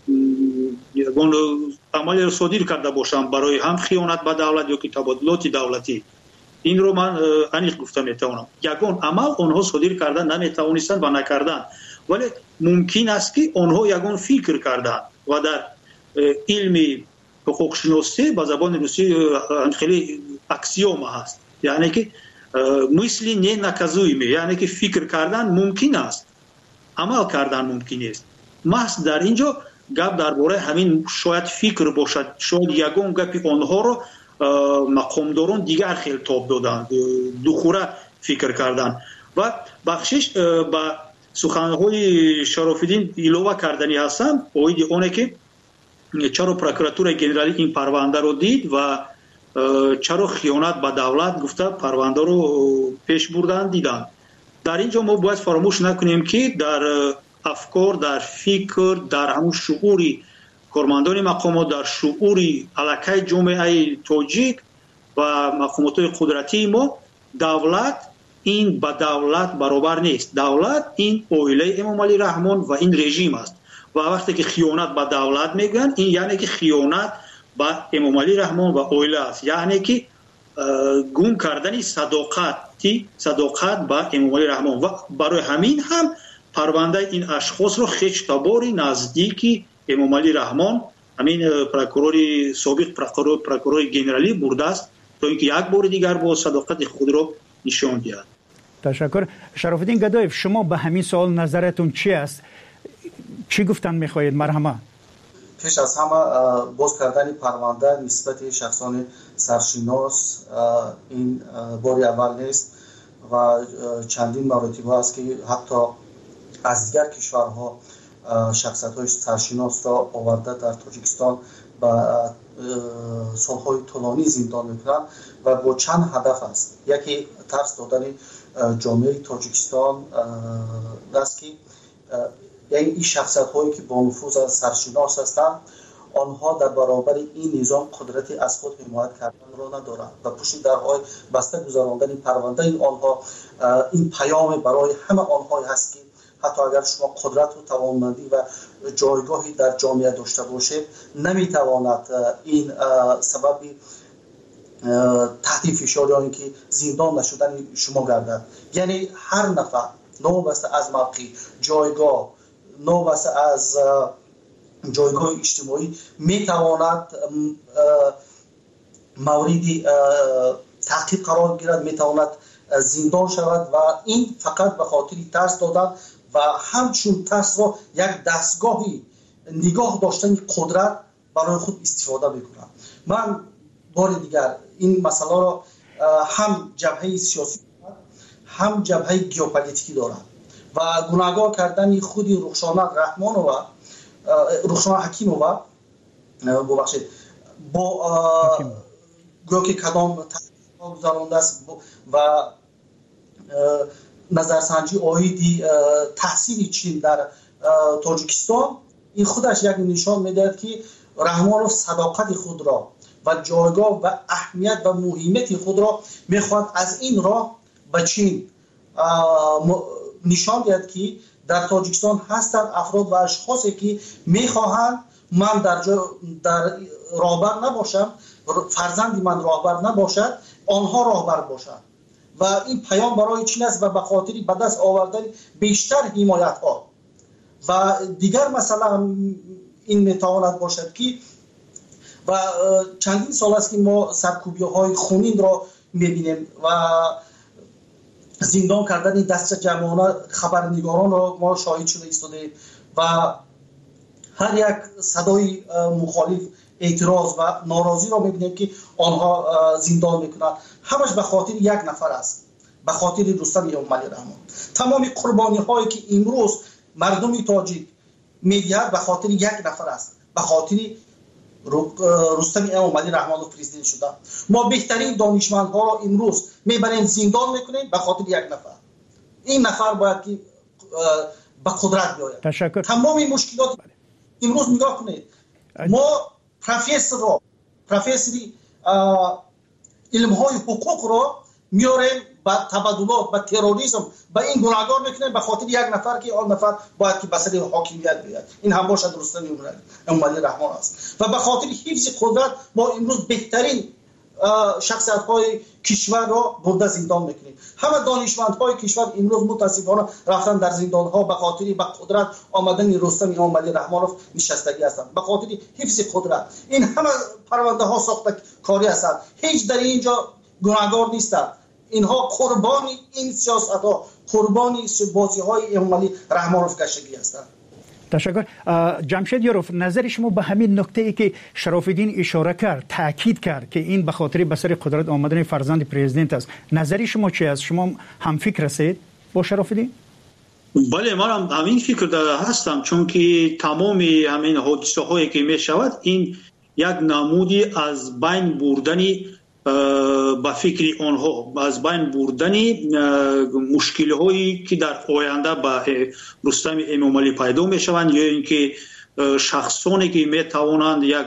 یگان عمل را صادر کرده باشند برای هم خیانت به دولت یا که تبادلات دولتی. این رو من انیق گفتم میتوانم یگان عمل آنها صادر کردن نمیتوانستند و نکردند، ولی ممکن است که آنها یگان فکر کردند و در علم حقوق شناسی به زبان روسی خیلی اکسیوم هست، یعنی که مثل نه نکازویمی، یعنی که فکر کردن ممکن است، عمل کردن ممکن است. محض در اینجا گپ درباره همین شاید فکر باشد، شاید یگان گپ آنها رو مقامداران دیگر خیلی تاب دادن، دوخوره فکر کردن و بخشش با سخنهای شرافالدین ایلوه کردنی هستم اوید اونه که چرا پروکراتور گنرالی این پرونده رو دید و چرا خیانت به دولت گفته پرونده رو پیش بردن دیدن. در اینجا ما باید فراموش نکنیم که در افکار، در فکر، در همون شعوری کارمندان مقامات، در شعوری علاقه جامعه تاجیک و مقامات قدرتی ما، دولت این با دولت برابر نیست. دولت این اویله امام علی رحمان و این رژیم است و وقتی که خیانت به دولت میگن این یعنی که خیانت به امام علی رحمان و اویله است، یعنی که گم کردن صداقتی صداقت به امام علی رحمان و برای همین هم پرونده این اشخاص رو خیشتباری نزدیکی امام علی رحمان همین پروکورور سابق پروکورور پروکورور گنرالی برده است تا اینکه یک بار دیگر با صداقت خود رو نشان دهد. تشکر. شرافالدین گدایف، شما به همین سوال نظرتون چی است؟ چی گفتن میخواهید؟ مرحمت. پیش از همه باز کردن پرونده نسبت شخصان سرشناس این باری اول نیست و چندین مراتبه است که حتی از دیگر کشورها شخصیت‌های سرشناس را آورده در تاجیکستان و سالهای طولانی زندان میکنند و با چند هدف است. یکی ترس دادن جامعه تاجیکستان است که یعنی این شخصیت‌هایی که با نفوذ سرشناس هستند آنها در برابر این نظام قدرتی از خود حمایت کردن را ندارند و پشت درهای بسته گذراندن پرونده این آنها این پیام برای همه آنها هست که حتی اگر شما قدرت و توانمندی و جایگاهی در جامعه داشته باشید نمیتواند این سبب تحت فشار یا اینکه زندان نشدن شما گردد. یعنی هر نفر نوبسته از موقع جایگاه نوبسته از جایگاه اجتماعی میتواند موردی تحقیق قرار گیرد، میتواند زندان شود و این فقط به خاطر ترس دادن و همچون ترس را یک دستگاهی نگاه داشتن قدرت برای خود استفاده میکنند. من بار دیگر این مسئله را هم جبهه سیاسی هم جبهه ژئوپلیتیکی دارد و گناهکار کردن خود رخشانه رحمان و رخشانه حکیمووا ببخشید با گویا که کدام تحقیق گذرانده است و نظرسنجی آیدی تحصیل چین در تاجیکستان این خودش یک نشان میدهد که رحمانوف صداقت خود را و جایگاه و اهمیت و مهمیت خود را میخواد از این راه به چین نشان دهد که در تاجیکستان هستند افراد و اشخاصی که میخواهند من در جا در راهبر نباشم، فرزندی من راهبر نباشد، آنها راهبر باشند و این پیام برای چین است و به خاطر به دست آوردن بیشتر حمایت ها و دیگر مثلا این میتواند باشد که و چندین سال است که ما سرکوبی های خونین را میبینیم و زندان کردن دست جمعانه خبرنگاران را ما شاهد شده ایستادیم و هر یک صدای مخالف اعتراض و ناراضی را میبینیم که آنها زندان میکنند. همش به خاطر یک نفر است، به خاطر رستم امامعلی رحمان. تمام قربانی هایی که امروز مردم تاجیک میدهد به خاطر یک نفر است، به خاطر رستم امامعلی رحمان و فرستاده شده. ما بهترین دانشمندها را امروز میبریم زندان میکنیم به خاطر یک نفر. این نفر باید که به قدرت بیاید. تشکر. تمام این مشکلات امروز نگاه کنید، ما پروفسور را پروفسوری علم های حقوق را میاریم با تبادلات با تروریسم با این گناهکار میکنیم به خاطر یک نفر که آن نفر باید که بسر حاکمیت بیاد. این هم باشد رستم امامعلی رحمان است و به خاطر حفظ قدرت ما امروز بهترین شخصیت های کشور را برده زندان میکنیم. همه دانشمند های کشور امروز متاسفانه رفتن در زندان ها به خاطر به قدرت آمدن رستم امامعلی رحمانوف نشستگی هستند، به خاطر حفظ قدرت. این همه پرونده ها ساخته کاری هستند، هیچ در اینجا گناهکار نیستند. اینها قربانی این سیاست ها، قربانی بازی های امامعلی رحمانوف کشگی هستند. تشکر. جمشید یاروف، نظر شما به همین نکته ای که شراف‌الدین اشاره کرد، تاکید کرد که این به خاطر به سر قدرت آمدن فرزند پرزیدنت است، نظر شما چی است؟ شما هم فکر هستید با شراف‌الدین؟ بله، من هم همین فکر هستم، چون که تمام همین حادثه هایی که می شود این یک نمودی از بین بردنی با فکر آنها، از بین بردنی مشکل هایی که در آینده با رستم امامعلی پیدا می شوند یا اینکه شخصانی که می توانند یک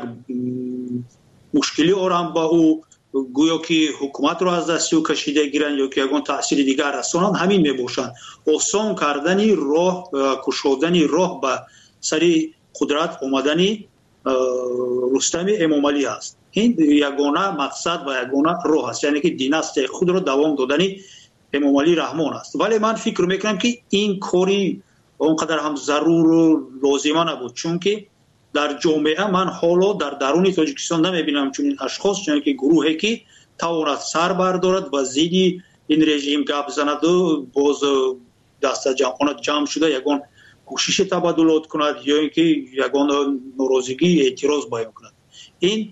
مشکلی آرام با او گویا که حکومت را از دست او کشیده گیرند یا که یگان تأثیر دیگر رسانند، همین می باشند. آسان کردنی راه، کشودنی راه به سری قدرت آمدنی رستم امامعلی است. این یگانه مقصد و یگانه راه است، یعنی که دیناستی خود را دوام دادنی امامعلی رحمان است. ولی من فکر میکنم که این کاری اونقدر هم ضرور و لازمه نبود، چون که در جامعه من حالا در درون تاجیکستان نمیبینم چون این اشخاص، چون که گروهی که تواند سر بردارد و زیدی این رژیم گپ زند و باز دست جمعانه جمع شده یگان کوشش تبادلات کند یا اینکه یگان ناراضگی اعتراض بیان کند. این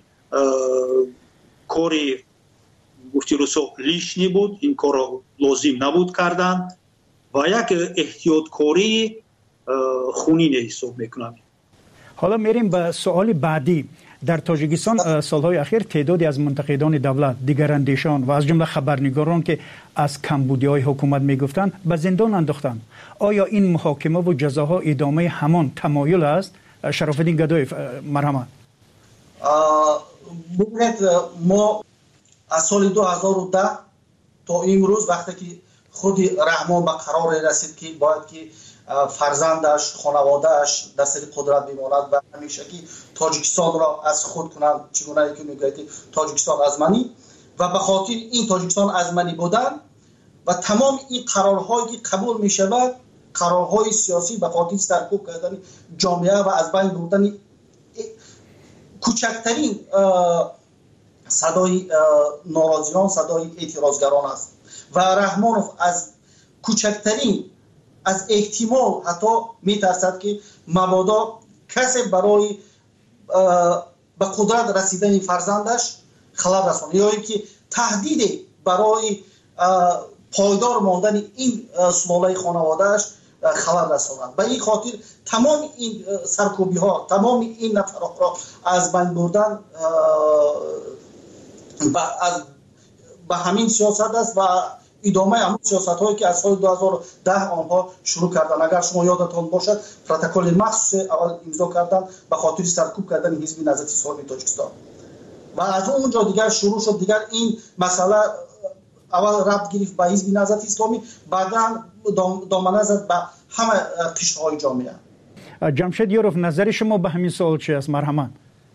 کاری گفتی رسو لیشنی بود، این کار لازم نبود کردن و یک احتیاط کاری خونین حساب میکنم. حالا میریم به سوال بعدی. در تاجیکستان سالهای اخیر تعدادی از منتقدان دولت، دیگراندیشان و از جمله خبرنگاران که از کمبودی‌های حکومت میگفتند به زندان انداختند. آیا این محاکمه و جزاها ادامه همان تمایل است؟ شراف‌الدین گدایی، مرحمت. ببینید، ما از سال دو هزار و ده تا امروز وقتی که خود رحمان به قرار رسید که باید که فرزندش، خانوادهش در سر قدرت بماند و همیشه که تاجیکستان را از خود کنند، چگونه که میگوید تاجیکستان از منی، و به خاطر این تاجیکستان از منی بودن و تمام این قرارهایی که قبول می شود، قرارهای سیاسی به خاطر سرکوب کردن جامعه و از بین بردن کوچکترین صدای ناراضیان، صدای اعتراضگران است و رحمانوف از کوچکترین از احتمال حتی میترسد که مبادا کسی برای به قدرت رسیدن فرزندش خلل رساند یا اینکه تهدید برای پایدار ماندن این سلاله خانوادهش خلل رساند. به این خاطر تمام این سرکوبی ها، تمام این نفرات را از بین بردن به همین سیاست است و ادامه همون سیاست هایی که از سال دو هزار و ده آنها شروع کردن. اگر شما یادتان باشد پروتکل مخصوص اول امضا کردن به خاطر سرکوب کردن حزب نهضت اسلامی تاجیکستان و از اونجا دیگر شروع شد. دیگر این مسئله اول ربط گرفت به حزب نهضت اسلامی، بعدا دامنه زد به همه قشرهای جامعه. جمشید یاروف، نظر شما به همین سوال چی است؟ مرحمت.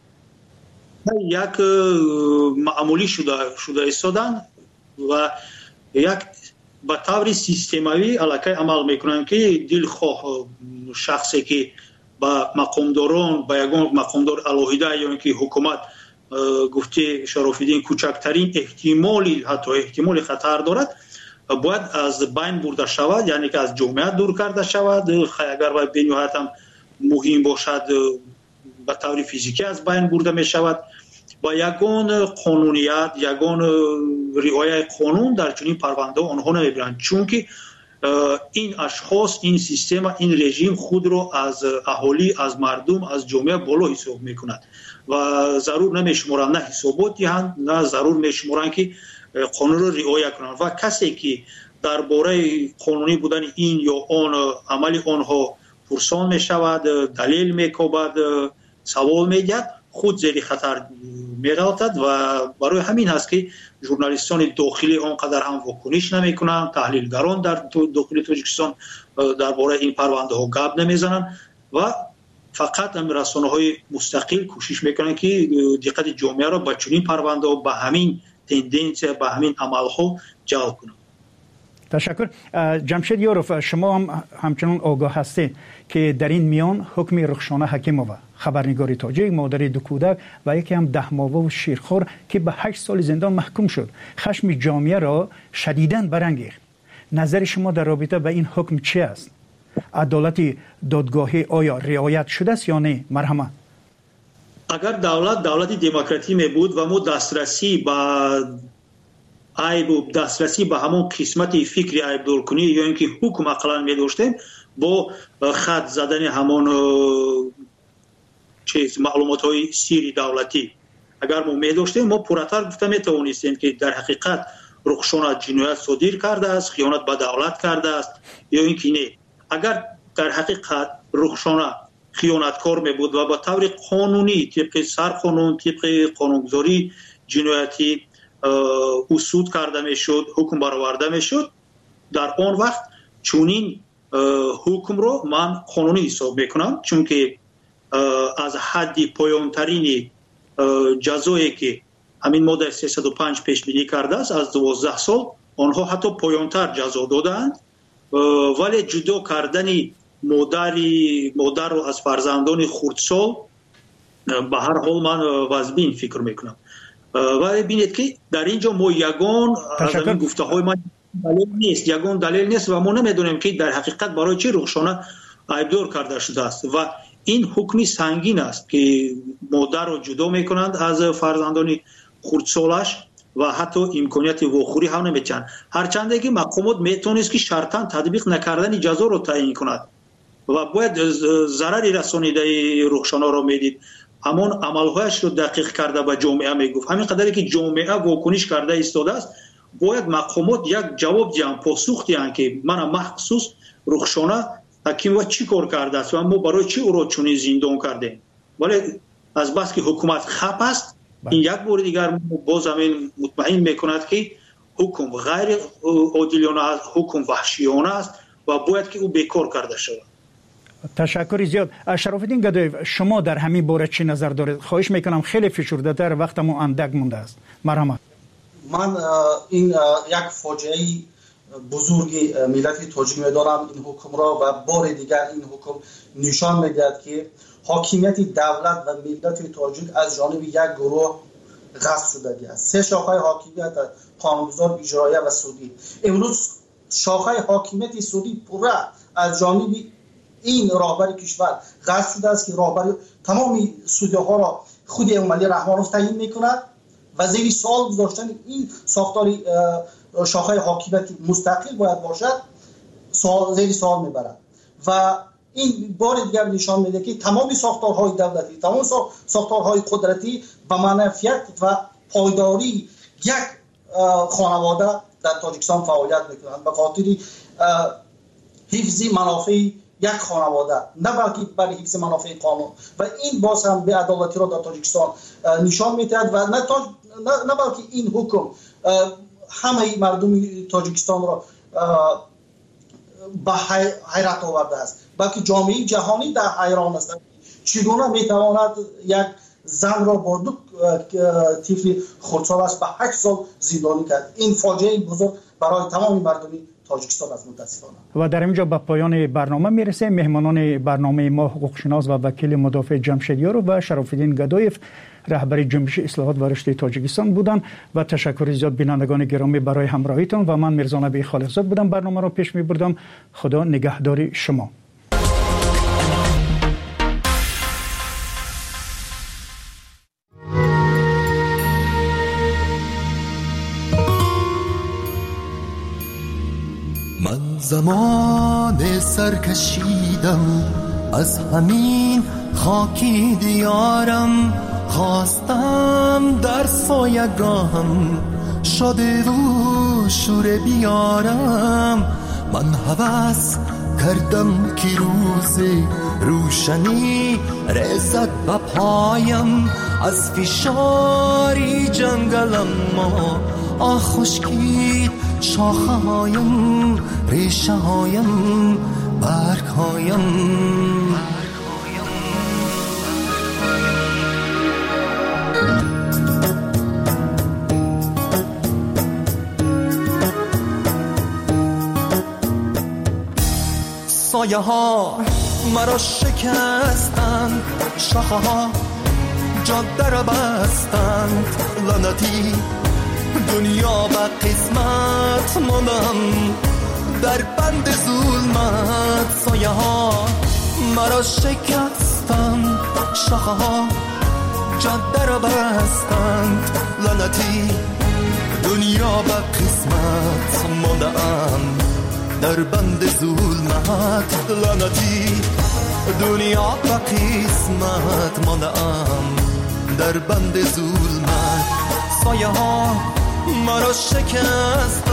یک معمولی شده شده ایستادن و یک به طور سیستماوی علاقه عمل میکنن که دلخواه شخصی که با مقامداران با یگان مقامدار الهیده یا اینکه حکومت گفته شرافیدین کوچکترین احتمالی حتی احتمال خطر دارد باید از بین برده شود، یعنی که از جامعه دور کرده شود. اگر باید بنیهایت هم مهم باشد به طور فیزیکی از بین برده می شود. با یگان قانونیت یگان رعایت قانون در چنین پرونده آنها نمیبرند، چون که این اشخاص این سیستم این رژیم خود رو از اهالی از مردم از جامعه بالا حساب میکند و ضرور نمیشمارند نه حسابات دهند نه ضرور میشمارند که قانون رو رعایت کنند و کسی که درباره قانونی بودن این یا آن عمل آنها پرسان میشود دلیل میکوبد سوال میگه خود زیر خطر میراتد و برای همین هست که ژورنالیستان داخلی آنقدر هم واکنش نمیکنند، تحلیلگران در داخل تاجیکستان درباره این پرونده ها گپ نمیزنند و فقط هم رسانه های مستقل کوشش میکنند که دقت جامعه را به چنین پرونده ها به همین تندنسی به همین عمل ها جلب کنند. تشکر. جمشید یاروف، شما هم همچنان آگاه هستید که در این میان حکم رخشانه حکیمووا خبرنگار تاجیک مادر دو کودک و یکی هم ده ماهه و شیرخوار که به هشت سال زندان محکوم شد خشم جامعه را شدیداً برانگیخت. نظر شما در رابطه با این حکم چی است؟ عدالت دادگاهی آیا رعایت شده است یا نه؟ مرحمت. اگر دولت دولت دموکراتی می بود و ما دسترسی به عیب و دسترسی به همون قسمت فکری عیب دور کنی یا اینکه حکم اقلا می داشتیم با خط زدن همون چیز معلومات های سیری دولتی اگر ما می داشتیم ما پراتر گفته می توانستیم که در حقیقت رخشانه جنایت صادر کرده است، خیانت به دولت کرده است یا اینکه نه. اگر در حقیقت رخشانه خیانتکار می بود و با طور قانونی طبق سرقانون طبق قانونگذاری جنایتی اصول کرده می شد حکم برآورده می شد در آن وقت چونین حکم رو من قانونی حساب میکنم، چون که از حد پایانترین جزایی که همین ماده سیصد و پنج پیش بینی کرده است از دوازده سال آنها حتی پایانتر جزا دادند ولی جدا کردن مادری مادر رو از فرزندان خردسال به هر حال من واجبین فکر میکنم. ولی ببینید که در اینجا ما یگان از این گفته های من دلیل نیست یگان دلیل نیست و ما نمیدونیم که در حقیقت برای چه رخشانه عیبدار کرده شده است و این حکمی سنگین است که مادر رو جدا میکنند از فرزندان خردسالش و حتی امکانیت واخوری هم نمیتن، هرچند که مقامات میتونست که شرطاً تطبیق نکردن جزا رو تعیین کند و باید ضرری رسانیده رخشانه رو میدید همون عملهایش رو دقیق کرده به جامعه میگفت. همین قدری که جامعه واکنش کرده ایستاده است باید مقامات یک جواب دیان پاسخ دیان که من مخصوص رخشانه حکیم و چی کار کرده است و ما برای چی او را چنین زندان کردیم. ولی از بس که حکومت خپ است این یک بار دیگر باز همین مطمئن میکند که حکم غیر عادلانه است، حکم وحشیانه است و باید که او بیکار کرده شود. تشکر زیاد. شرافالدین گدایف، شما در همین باره چی نظر دارید؟ خواهش میکنم خیلی فشرده تر وقتمون اندک مونده است. مرحمت. من این یک فاجعه بزرگی ملت تاجیک میدارم این حکم را و بار دیگر این حکم نشان میدهد که حاکمیت دولت و ملت تاجیک از جانب یک گروه غصب شده است. سه شاخه حاکمیت قانونگذار، اجرایه و سودی. امروز شاخه حاکمیت سودی پوره از جانب این راهبر کشور غصب شده است که راهبر تمام سودی ها را خود امامعلی رحمانوف تعیین میکند و زیر سوال گذاشتن این ساختار شاخه حاکمیت مستقل باید باشد سوال زیر سوال میبرد و این بار دیگر نشان میده که تمام ساختارهای دولتی تمام ساختارهای قدرتی به منفعت و پایداری یک خانواده در تاجیکستان فعالیت میکنند به خاطر حفظ منافع یک خانواده نه بلکه برای حفظ منافع قانون و این باز هم به عدالتی را در تاجیکستان نشان میدهد و نه, تاج... نه... نه بلکه این حکم همه مردم تاجیکستان را به حیرت آورده است بلکه جامعه جهانی در حیران است چگونه میتواند یک زن را با دو طفل خردسالش به هشت سال زندانی کرد. این فاجعه بزرگ برای تمام مردم تاجیکستان از متاسفانه. و در اینجا به پایان برنامه میرسه. مهمانان برنامه ما حقوقشناس و وکیل مدافع جمشیدیارو و شرافالدین گدایف رهبر جنبش اصلاحات و رشد تاجیکستان بودند و تشکر زیاد بینندگان گرامی برای همراهیتان و من میرزا نبی خالقزاد بودم برنامه را پیش میبردم. خدا نگهدار شما. من زمان سرکشیدم از همین خاکی دیارم، خواستم در سایگاهم شاده و شور بیارم. من هوس کردم که روز روشنی رسد به پایم، از فشاری جنگلم ما آه خشکید شاخه هایم، ریشه هایم، برگ هایم. سایه ها مرا شکستند، شاخه ها جاده را بستند، لعنتی دنیا به قسمت ماندم در بند ظلمت. سایه ها مرا شکستند، شاخه ها جاده را بستند، لعنتی دنیا به قسمت ماندم در بند ظلمت. لعنتی دنیا به قسمت ماندم در بند ظلمت. سایه ها مرا شکستند.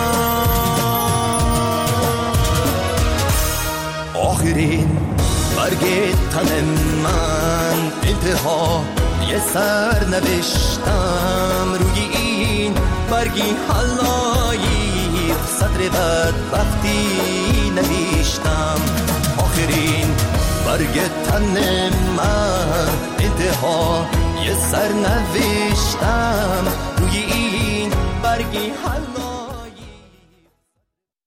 آخرین برگ تن من انتها یه سر نوشتم، روی این برگی حلایی صدر بدبختی نوشتم. آخرین برگ تن من انتها یه سر نوشتم، روی این برگی حل